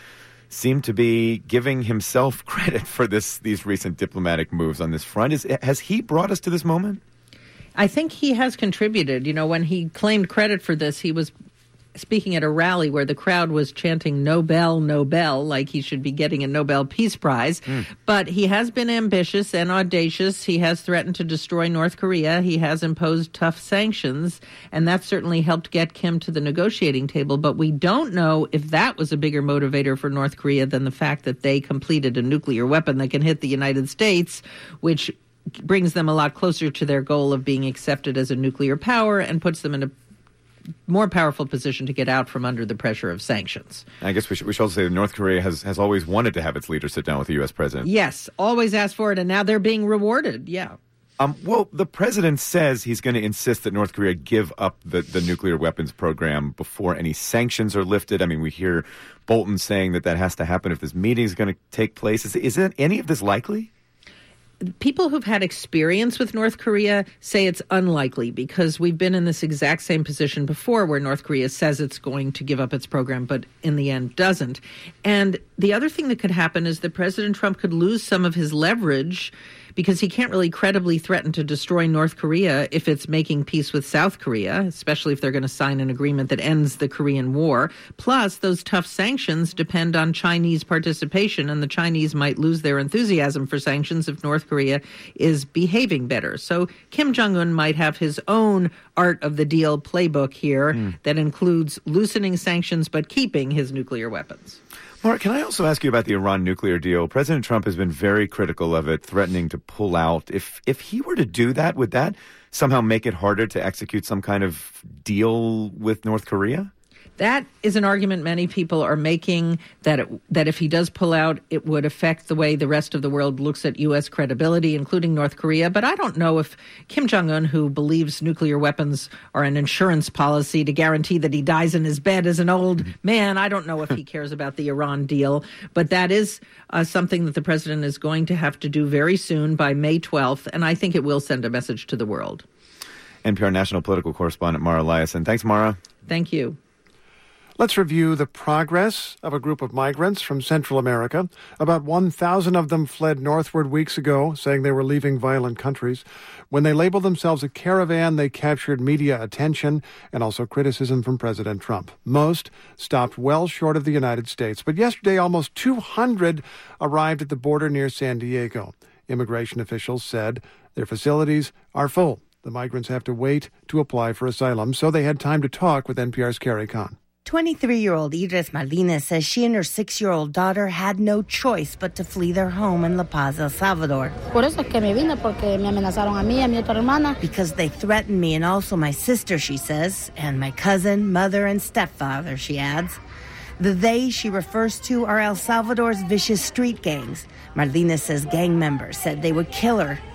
seemed to be giving himself credit for these recent diplomatic moves on this front. Has he brought us to this moment? I think he has contributed. You know, when he claimed credit for this, he was speaking at a rally where the crowd was chanting Nobel, Nobel, like he should be getting a Nobel Peace Prize. But he has been ambitious and audacious. He has threatened to destroy North Korea. He has imposed tough sanctions, and that certainly helped get Kim to the negotiating table. But we don't know if that was a bigger motivator for North Korea than the fact that they completed a nuclear weapon that can hit the United States, which brings them a lot closer to their goal of being accepted as a nuclear power and puts them in a more powerful position to get out from under the pressure of sanctions. I guess we should also say that North Korea has always wanted to have its leader sit down with the U.S. president. Yes, always asked for it, and now they're being rewarded, yeah. Well, the president says he's going to insist that North Korea give up the nuclear weapons program before any sanctions are lifted. I mean, we hear Bolton saying that has to happen if this meeting is going to take place. Is any of this likely? People who've had experience with North Korea say it's unlikely because we've been in this exact same position before where North Korea says it's going to give up its program, but in the end doesn't. And the other thing that could happen is that President Trump could lose some of his leverage because he can't really credibly threaten to destroy North Korea if it's making peace with South Korea, especially if they're going to sign an agreement that ends the Korean War. Plus, those tough sanctions depend on Chinese participation, and the Chinese might lose their enthusiasm for sanctions if North Korea is behaving better. So Kim Jong-un might have his own art of the deal playbook here that includes loosening sanctions but keeping his nuclear weapons. Mark, can I also ask you about the Iran nuclear deal? President Trump has been very critical of it, threatening to pull out. If he were to do that, would that somehow make it harder to execute some kind of deal with North Korea? That is an argument many people are making, that if he does pull out, it would affect the way the rest of the world looks at U.S. credibility, including North Korea. But I don't know if Kim Jong-un, who believes nuclear weapons are an insurance policy to guarantee that he dies in his bed as an old man, I don't know if he cares about the Iran deal. But that is something that the president is going to have to do very soon by May 12th, and I think it will send a message to the world. NPR national political correspondent Mara Liasson. Thanks, Mara. Thank you. Let's review the progress of a group of migrants from Central America. About 1,000 of them fled northward weeks ago, saying they were leaving violent countries. When they labeled themselves a caravan, they captured media attention and also criticism from President Trump. Most stopped well short of the United States. But yesterday, almost 200 arrived at the border near San Diego. Immigration officials said their facilities are full. The migrants have to wait to apply for asylum, so they had time to talk with NPR's Carrie Kahn. 23-year-old Idris Martinez says she and her 6-year-old daughter had no choice but to flee their home in La Paz, El Salvador. Por eso es que me vine, porque me amenazaron a mí y a mi otra hermana. Because they threatened me and also my sister, she says, and my cousin, mother, and stepfather, she adds. The they she refers to are El Salvador's vicious street gangs. Martinez says gang members said they would kill her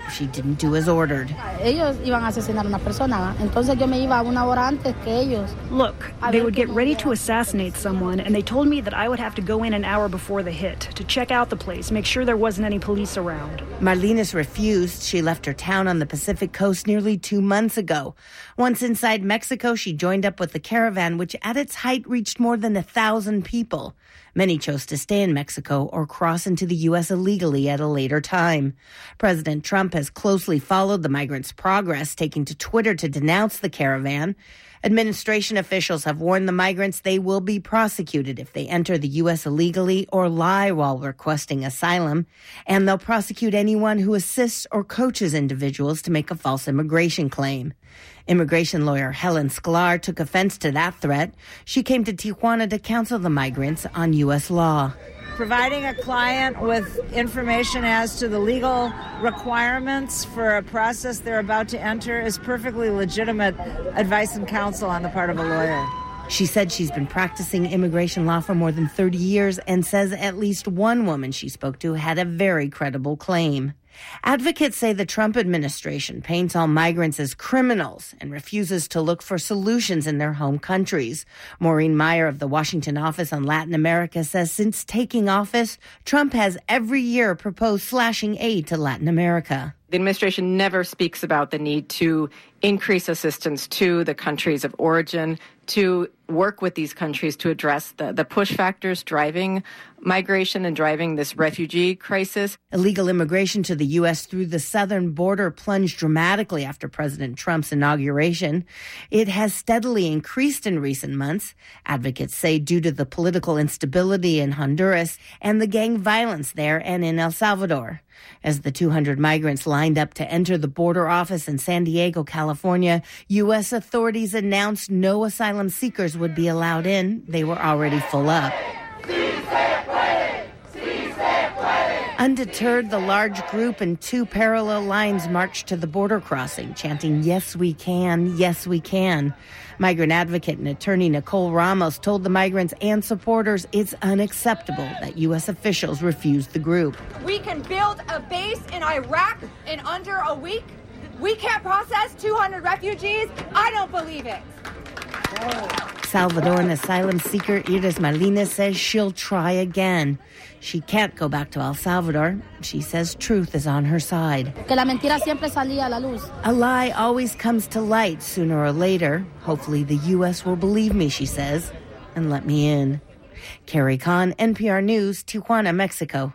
if she didn't do as ordered. Ellos iban a asesinar a una persona, entonces yo me iba una hora antes que ellos. Look, they would get ready to assassinate someone, and they told me that I would have to go in an hour before the hit to check out the place, make sure there wasn't any police around. Marlene refused. She left her town on the Pacific coast nearly 2 months ago. Once inside Mexico, she joined up with the caravan, which at its height reached more than 1,000 people. Many chose to stay in Mexico or cross into the U.S. illegally at a later time. President Trump has closely followed the migrants' progress, taking to Twitter to denounce the caravan. Administration officials have warned the migrants they will be prosecuted if they enter the U.S. illegally or lie while requesting asylum. And they'll prosecute anyone who assists or coaches individuals to make a false immigration claim. Immigration lawyer Helen Sklar took offense to that threat. She came to Tijuana to counsel the migrants on U.S. law. Providing a client with information as to the legal requirements for a process they're about to enter is perfectly legitimate advice and counsel on the part of a lawyer. She said she's been practicing immigration law for more than 30 years and says at least one woman she spoke to had a very credible claim. Advocates say the Trump administration paints all migrants as criminals and refuses to look for solutions in their home countries. Maureen Meyer of the Washington Office on Latin America says since taking office, Trump has every year proposed slashing aid to Latin America. The administration never speaks about the need to increase assistance to the countries of origin, to work with these countries to address the push factors driving migration and driving this refugee crisis. Illegal immigration to the U.S. through the southern border plunged dramatically after President Trump's inauguration. It has steadily increased in recent months, advocates say, due to the political instability in Honduras and the gang violence there and in El Salvador. As the 200 migrants lined up to enter the border office in San Diego, California, U.S. authorities announced no asylum seekers would be allowed in. They were already full up. Undeterred, the large group in two parallel lines marched to the border crossing, chanting, "Yes, we can, yes, we can." Migrant advocate and attorney Nicole Ramos told the migrants and supporters it's unacceptable that U.S. officials refused the group. We can build a base in Iraq in under a week. We can't process 200 refugees. I don't believe it. Salvadoran asylum seeker Iris Malina says she'll try again. She can't go back to El Salvador. She says truth is on her side. Que la mentira siempre salía a la luz. A lie always comes to light sooner or later. Hopefully the U.S. will believe me, she says, and let me in. Carrie Kahn, NPR News, Tijuana, Mexico.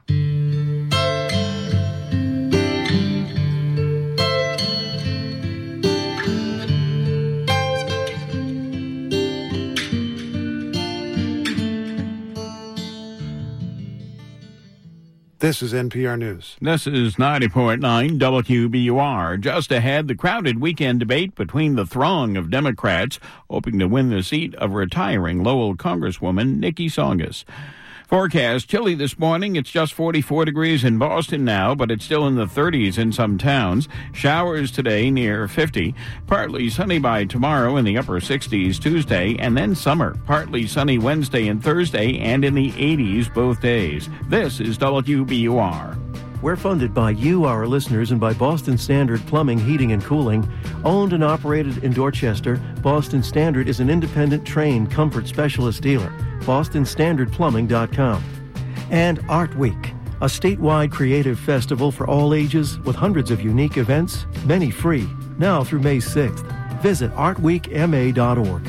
This is NPR News. This is 90.9 WBUR. Just ahead, the crowded weekend debate between the throng of Democrats hoping to win the seat of retiring Lowell Congresswoman Nikki Tsongas. Forecast, chilly this morning. It's just 44 degrees in Boston now, but it's still in the 30s in some towns. Showers today near 50. Partly sunny by tomorrow in the upper 60s Tuesday, and then summer. Partly sunny Wednesday and Thursday, and in the 80s both days. This is WBUR. We're funded by you, our listeners, and by Boston Standard Plumbing, Heating, and Cooling. Owned and operated in Dorchester, Boston Standard is an independent, trained comfort specialist dealer. BostonStandardPlumbing.com. And Art Week, a statewide creative festival for all ages with hundreds of unique events, many free, now through May 6th. Visit artweekma.org.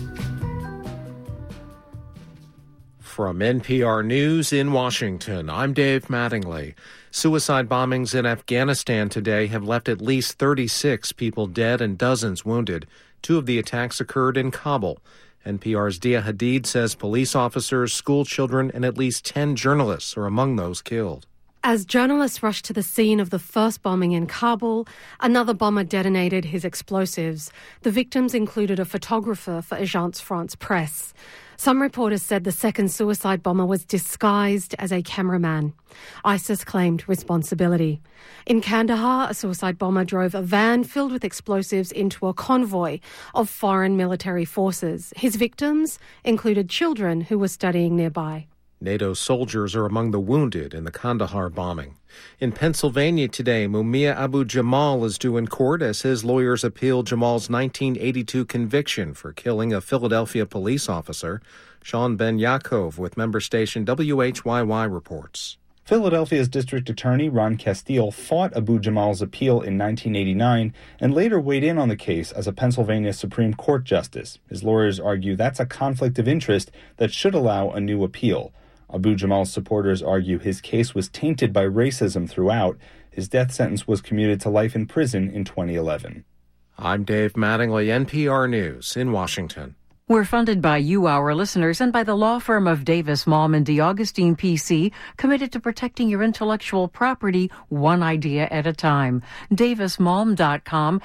From NPR News in Washington, I'm Dave Mattingly. Suicide bombings in Afghanistan today have left at least 36 people dead and dozens wounded. 2 of the attacks occurred in Kabul. NPR's Dia Hadid says police officers, school children, and at least 10 journalists are among those killed. As journalists rushed to the scene of the first bombing in Kabul, another bomber detonated his explosives. The victims included a photographer for Agence France Presse. Some reporters said the second suicide bomber was disguised as a cameraman. ISIS claimed responsibility. In Kandahar, a suicide bomber drove a van filled with explosives into a convoy of foreign military forces. His victims included children who were studying nearby. NATO soldiers are among the wounded in the Kandahar bombing. In Pennsylvania today, Mumia Abu-Jamal is due in court as his lawyers appeal Jamal's 1982 conviction for killing a Philadelphia police officer. Sean Ben Yaakov with member station WHYY reports. Philadelphia's District Attorney Ron Castile fought Abu-Jamal's appeal in 1989 and later weighed in on the case as a Pennsylvania Supreme Court justice. His lawyers argue that's a conflict of interest that should allow a new appeal. Abu-Jamal's supporters argue his case was tainted by racism throughout. His death sentence was commuted to life in prison in 2011. I'm Dave Mattingly, NPR News in Washington. We're funded by you, our listeners, and by the law firm of Davis, Malm & DeAugustine, PC, committed to protecting your intellectual property one idea at a time. DavisMalm.com,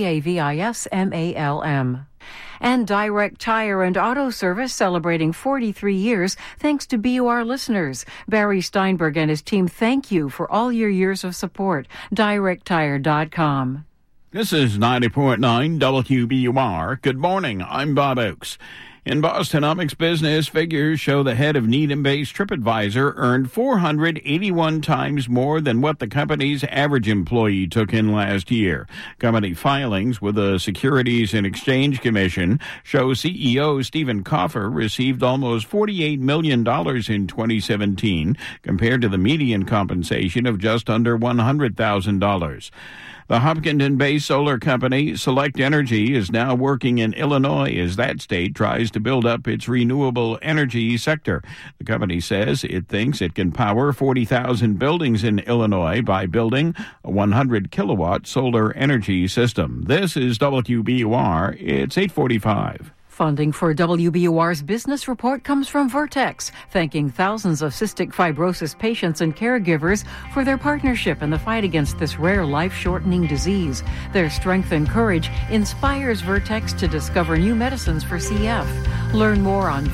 DavisMalm. And Direct Tire and Auto Service celebrating 43 years thanks to BUR listeners. Barry Steinberg and his team thank you for all your years of support. DirectTire.com. This is 90.9 WBUR. Good morning. I'm Bob Oakes. In Bostonomics business, figures show the head of Needham-based TripAdvisor earned 481 times more than what the company's average employee took in last year. Company filings with the Securities and Exchange Commission show CEO Stephen Kaufer received almost $48 million in 2017, compared to the median compensation of just under $100,000. The Hopkinton-based solar company Select Energy is now working in Illinois as that state tries to build up its renewable energy sector. The company says it thinks it can power 40,000 buildings in Illinois by building a 100-kilowatt solar energy system. This is WBUR. It's 8:45. Funding for WBUR's Business Report comes from Vertex, thanking thousands of cystic fibrosis patients and caregivers for their partnership in the fight against this rare life-shortening disease. Their strength and courage inspires Vertex to discover new medicines for CF. Learn more on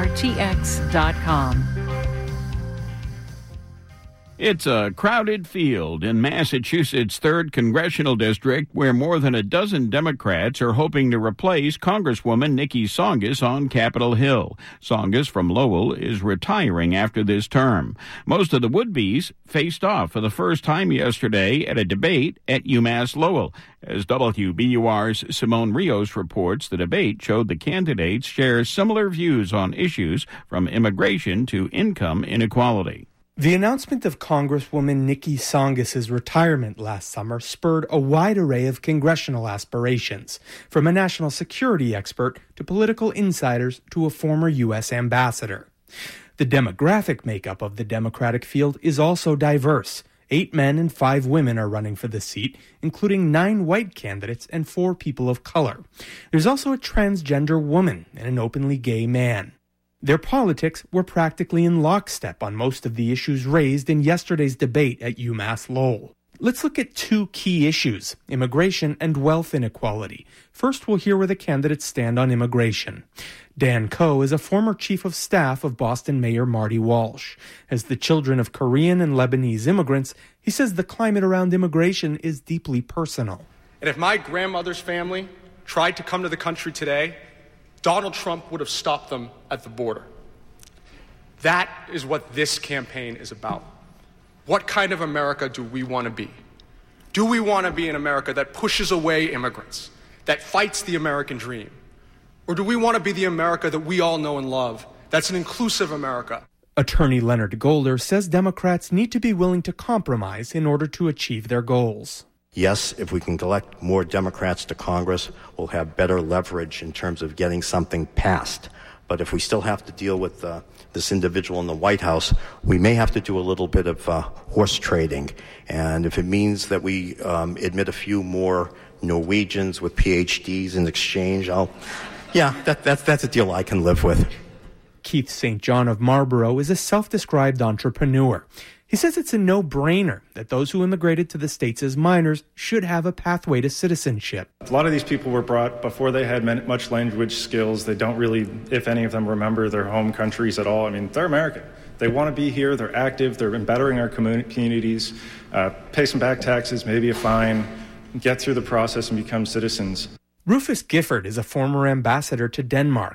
VRTX.com. It's a crowded field in Massachusetts' 3rd Congressional District where more than a dozen Democrats are hoping to replace Congresswoman Nikki Tsongas on Capitol Hill. Tsongas from Lowell is retiring after this term. Most of the would-bes faced off for the first time yesterday at a debate at UMass Lowell. As WBUR's Simone Rios reports, the debate showed the candidates share similar views on issues from immigration to income inequality. The announcement of Congresswoman Nikki Tsongas' retirement last summer spurred a wide array of congressional aspirations, from a national security expert to political insiders to a former U.S. ambassador. The demographic makeup of the Democratic field is also diverse. 8 men and 5 women are running for the seat, including 9 white candidates and 4 people of color. There's also a transgender woman and an openly gay man. Their politics were practically in lockstep on most of the issues raised in yesterday's debate at UMass Lowell. Let's look at 2 key issues, immigration and wealth inequality. First, we'll hear where the candidates stand on immigration. Dan Coe is a former chief of staff of Boston Mayor Marty Walsh. As the children of Korean and Lebanese immigrants, he says the climate around immigration is deeply personal. And if my grandmother's family tried to come to the country today, Donald Trump would have stopped them at the border. That is what this campaign is about. What kind of America do we want to be? Do we want to be an America that pushes away immigrants, that fights the American dream? Or do we want to be the America that we all know and love, that's an inclusive America? Attorney Leonard Golder says Democrats need to be willing to compromise in order to achieve their goals. Yes, if we can elect more Democrats to Congress, we'll have better leverage in terms of getting something passed. But if we still have to deal with this individual in the White House, we may have to do a little bit of horse trading. And if it means that we admit a few more Norwegians with PhDs in exchange, that's a deal I can live with. Keith St. John of Marlborough is a self-described entrepreneur. He says it's a no-brainer that those who immigrated to the States as minors should have a pathway to citizenship. A lot of these people were brought before they had much language skills. They don't really, if any of them, remember their home countries at all. I mean, they're American. They want to be here. They're active. They're bettering our communities, pay some back taxes, maybe a fine, get through the process and become citizens. Rufus Gifford is a former ambassador to Denmark.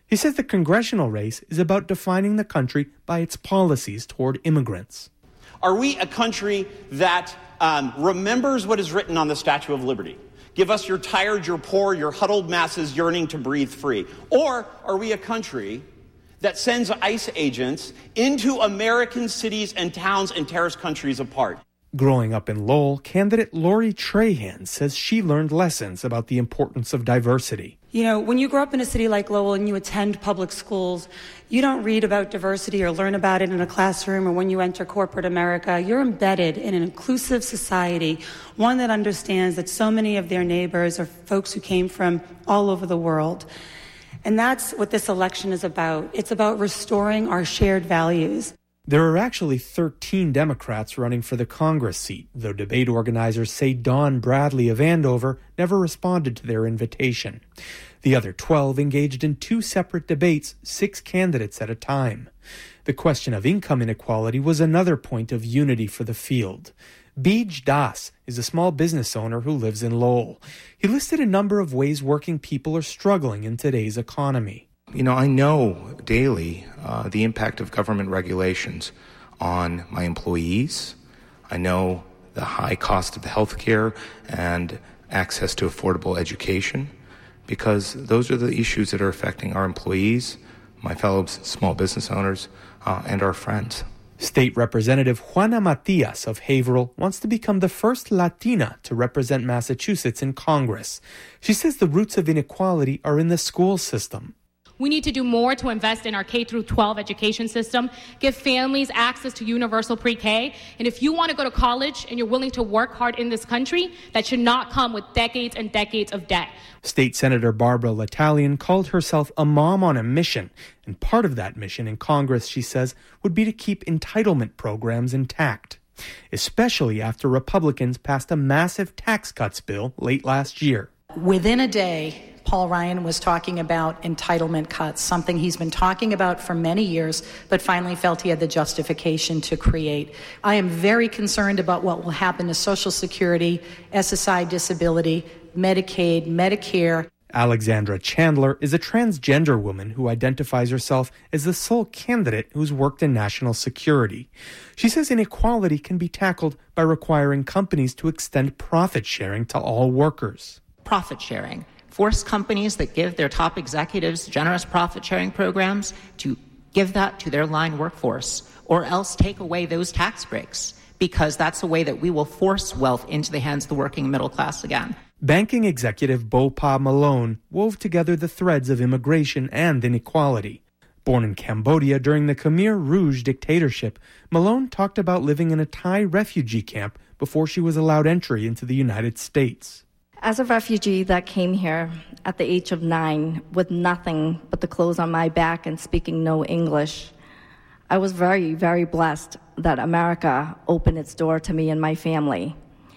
He says the congressional race is about defining the country by its policies toward immigrants. Are we a country that remembers what is written on the Statue of Liberty? Give us your tired, your poor, your huddled masses yearning to breathe free. Or are we a country that sends ICE agents into American cities and towns and tears countries apart? Growing up in Lowell, candidate Lori Trahan says she learned lessons about the importance of diversity. You know, when you grow up in a city like Lowell and you attend public schools, you don't read about diversity or learn about it in a classroom or when you enter corporate America. You're embedded in an inclusive society, one that understands that so many of their neighbors are folks who came from all over the world. And that's what this election is about. It's about restoring our shared values. There are actually 13 Democrats running for the Congress seat, though debate organizers say Dawn Bradley of Andover never responded to their invitation. The other 12 engaged in 2 separate debates, 6 candidates at a time. The question of income inequality was another point of unity for the field. Beej Das is a small business owner who lives in Lowell. He listed a number of ways working people are struggling in today's economy. You know, I know daily the impact of government regulations on my employees. I know the high cost of health care and access to affordable education, because those are the issues that are affecting our employees, my fellow small business owners, and our friends. State Representative Juana Matias of Haverhill wants to become the first Latina to represent Massachusetts in Congress. She says the roots of inequality are in the school system. We need to do more to invest in our K-12 education system, give families access to universal pre-K. And if you want to go to college and you're willing to work hard in this country, that should not come with decades and decades of debt. State Senator Barbara L'Italian called herself a mom on a mission. And part of that mission in Congress, she says, would be to keep entitlement programs intact, especially after Republicans passed a massive tax cuts bill late last year. Within a day, Paul Ryan was talking about entitlement cuts, something he's been talking about for many years, but finally felt he had the justification to create. I am very concerned about what will happen to Social Security, SSI disability, Medicaid, Medicare. Alexandra Chandler is a transgender woman who identifies herself as the sole candidate who's worked in national security. She says inequality can be tackled by requiring companies to extend profit sharing to all workers. Profit sharing. Force companies that give their top executives generous profit-sharing programs to give that to their line workforce, or else take away those tax breaks, because that's a way that we will force wealth into the hands of the working middle class again. Banking executive Bopha Malone wove together the threads of immigration and inequality. Born in Cambodia during the Khmer Rouge dictatorship, Malone talked about living in a Thai refugee camp before she was allowed entry into the United States. As a refugee that came here at the age of 9 with nothing but the clothes on my back and speaking no English, I was very, very blessed that America opened its door to me and my family.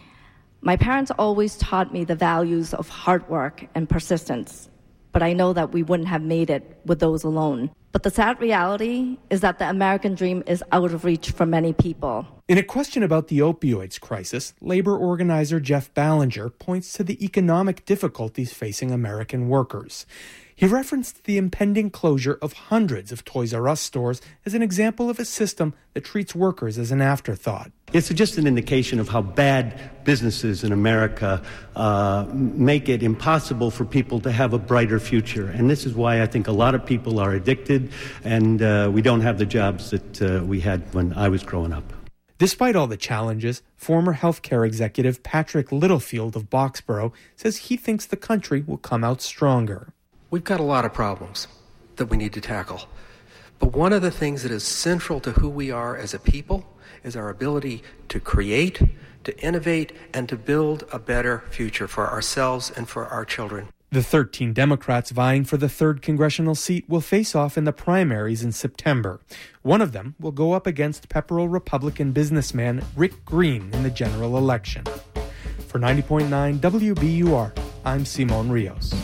My parents always taught me the values of hard work and persistence, but I know that we wouldn't have made it with those alone. But the sad reality is that the American dream is out of reach for many people. In a question about the opioids crisis, labor organizer Jeff Ballinger points to the economic difficulties facing American workers. He referenced the impending closure of hundreds of Toys R Us stores as an example of a system that treats workers as an afterthought. It's just an indication of how bad businesses in America make it impossible for people to have a brighter future. And this is why I think a lot of people are addicted, and we don't have the jobs that we had when I was growing up. Despite all the challenges, former healthcare executive Patrick Littlefield of Boxborough says he thinks the country will come out stronger. We've got a lot of problems that we need to tackle. But one of the things that is central to who we are as a people is our ability to create, to innovate, and to build a better future for ourselves and for our children. The 13 Democrats vying for the 3rd congressional seat will face off in the primaries in September. One of them will go up against Pepperell Republican businessman Rick Green in the general election. For 90.9 WBUR, I'm Simon Rios.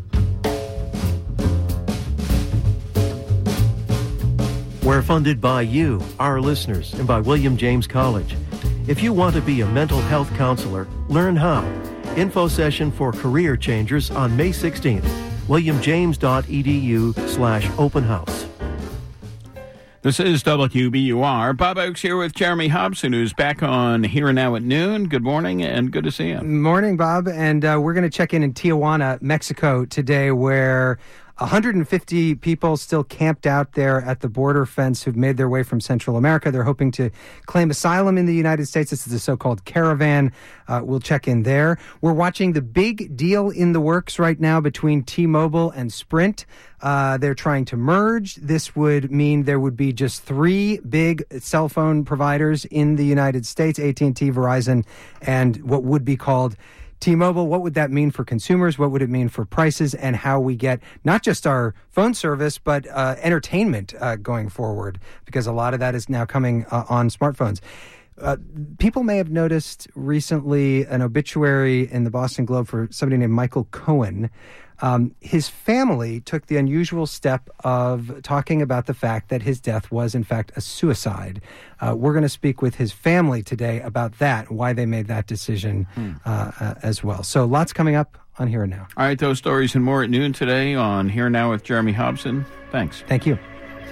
We're funded by you, our listeners, and by William James College. If you want to be a mental health counselor, learn how. Info session for career changers on May 16th. williamjames.edu/open house. This is WBUR. Bob Oakes here with Jeremy Hobson, who's back on Here and Now at noon. Good morning and good to see you. Morning, Bob. And we're going to check in Tijuana, Mexico today, where 150 people still camped out there at the border fence who've made their way from Central America. They're hoping to claim asylum in the United States. This is the so-called caravan. We'll check in there. We're watching the big deal in the works right now between T-Mobile and Sprint. They're trying to merge. This would mean there would be just 3 big cell phone providers in the United States, AT&T, Verizon, and what would be called T-Mobile. What would that mean for consumers? What would it mean for prices and how we get not just our phone service, but entertainment going forward? Because a lot of that is now coming on smartphones. People may have noticed recently an obituary in the Boston Globe for somebody named Michael Cohen. His family took the unusual step of talking about the fact that his death was, in fact, a suicide. We're going to speak with his family today about that, why they made that decision as well. So lots coming up on Here and Now. All right, those stories and more at noon today on Here and Now with Jeremy Hobson. Thanks. Thank you.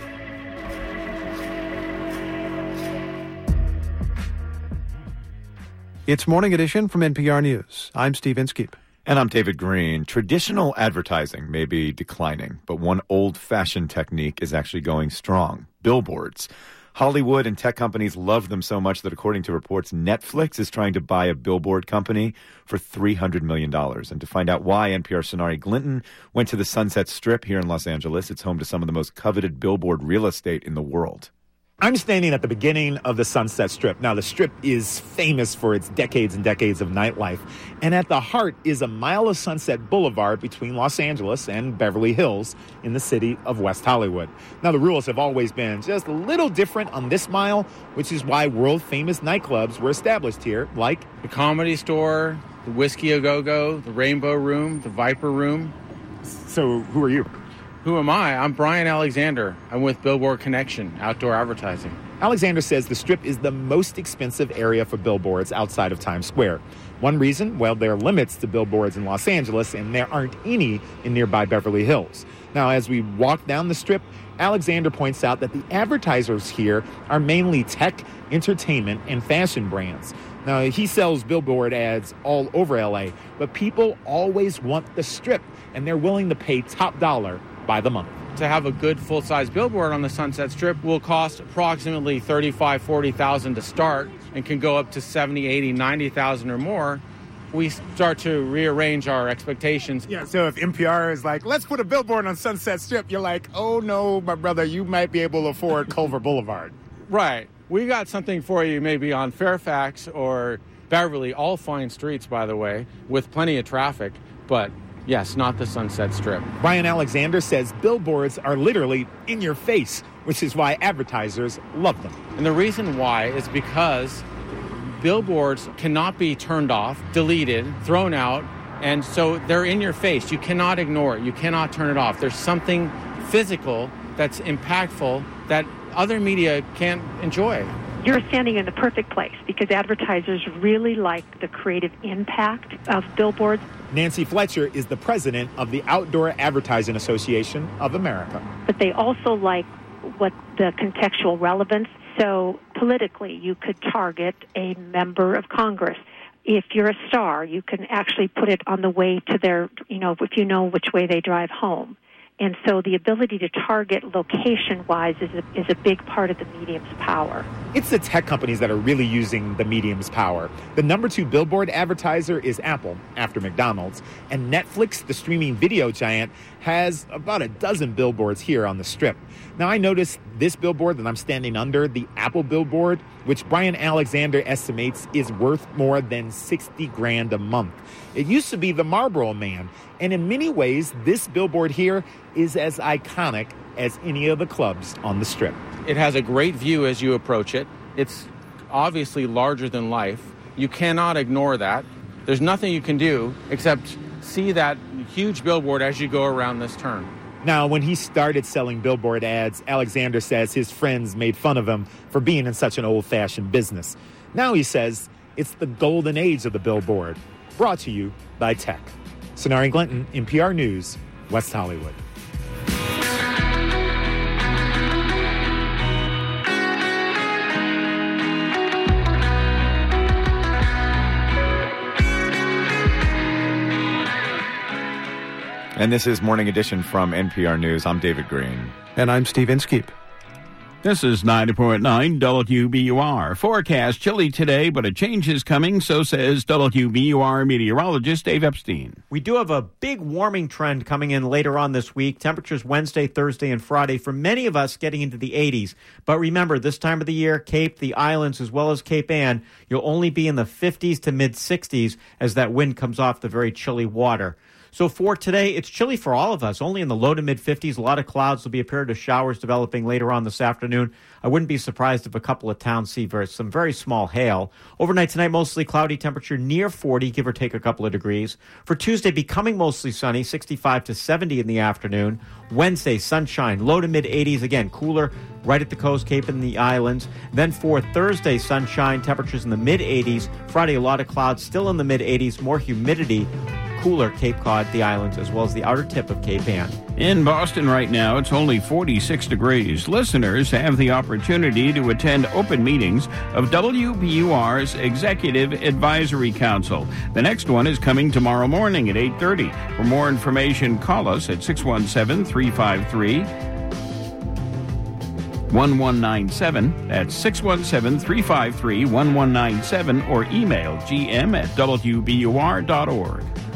It's Morning Edition from NPR News. I'm Steve Inskeep. And I'm David Green. Traditional advertising may be declining, but one old-fashioned technique is actually going strong. Billboards. Hollywood and tech companies love them so much that, according to reports, Netflix is trying to buy a billboard company for $300 million. And to find out why, NPR's Sonari Glinton went to the Sunset Strip here in Los Angeles. It's home to some of the most coveted billboard real estate in the world. I'm standing at the beginning of the Sunset Strip. Now, the Strip is famous for its decades and decades of nightlife. And at the heart is a mile of Sunset Boulevard between Los Angeles and Beverly Hills in the city of West Hollywood. Now, the rules have always been just a little different on this mile, which is why world-famous nightclubs were established here, like the Comedy Store, the Whiskey A Go-Go, the Rainbow Room, the Viper Room. So, who are you? Who am I? I'm Brian Alexander. I'm with Billboard Connection, outdoor advertising. Alexander says the Strip is the most expensive area for billboards outside of Times Square. One reason, well, there are limits to billboards in Los Angeles, and there aren't any in nearby Beverly Hills. Now, as we walk down the Strip, Alexander points out that the advertisers here are mainly tech, entertainment, and fashion brands. Now, he sells billboard ads all over L.A., but people always want the Strip, and they're willing to pay top dollar by the month. To have a good full-size billboard on the Sunset Strip will cost approximately $35,000, $40,000 to start and can go up to $70,000, $80,000, $90,000 or more. We start to rearrange our expectations. Yeah, so if NPR is like, let's put a billboard on Sunset Strip, you're like, oh no, my brother, you might be able to afford Culver Boulevard. Right. We got something for you maybe on Fairfax or Beverly, all fine streets, by the way, with plenty of traffic, but yes, not the Sunset Strip. Brian Alexander says billboards are literally in your face, which is why advertisers love them. And the reason why is because billboards cannot be turned off, deleted, thrown out, and so they're in your face. You cannot ignore it. You cannot turn it off. There's something physical that's impactful that other media can't enjoy. You're standing in the perfect place because advertisers really like the creative impact of billboards. Nancy Fletcher is the president of the Outdoor Advertising Association of America. But they also like what the contextual relevance. So politically, you could target a member of Congress. If you're a star, you can actually put it on the way to their, if you know which way they drive home. And so the ability to target location-wise is a big part of the medium's power. It's the tech companies that are really using the medium's power. The number 2 billboard advertiser is Apple, after McDonald's. And Netflix, the streaming video giant, has about a dozen billboards here on the Strip. Now, I noticed this billboard that I'm standing under, the Apple billboard, which Brian Alexander estimates is worth more than $60,000 a month. It used to be the Marlboro Man, and in many ways, this billboard here is as iconic as any of the clubs on the Strip. It has a great view as you approach it. It's obviously larger than life. You cannot ignore that. There's nothing you can do except see that huge billboard as you go around this turn. Now, when he started selling billboard ads, Alexander says his friends made fun of him for being in such an old-fashioned business. Now he says it's the golden age of the billboard. Brought to you by tech. Sonari Glinton, NPR News, West Hollywood. And this is Morning Edition from NPR News. I'm David Green. And I'm Steve Inskeep. This is 90.9 WBUR. Forecast chilly today, but a change is coming, so says WBUR meteorologist Dave Epstein. We do have a big warming trend coming in later on this week. Temperatures Wednesday, Thursday, and Friday for many of us getting into the 80s. But remember, this time of the year, Cape, the islands, as well as Cape Ann, you'll only be in the 50s to mid-60s as that wind comes off the very chilly water. So for today, it's chilly for all of us, only in the low to mid-50s. A lot of clouds. There'll be a period of showers developing later on this afternoon. I wouldn't be surprised if a couple of towns see some very small hail. Overnight tonight, mostly cloudy, temperature near 40, give or take a couple of degrees. For Tuesday, becoming mostly sunny, 65 to 70 in the afternoon. Wednesday, sunshine, low to mid-80s. Again, cooler right at the coast, Cape and the islands. Then for Thursday, sunshine, temperatures in the mid-80s. Friday, a lot of clouds, still in the mid-80s, more humidity. Cooler Cape Cod, the islands, as well as the outer tip of Cape Ann. In Boston right now, it's only 46 degrees. Listeners have the opportunity to attend open meetings of WBUR's Executive Advisory Council. The next one is coming tomorrow morning at 8:30. For more information, call us at 617-353-1197. That's 617-353-1197 or email gm@wbur.org.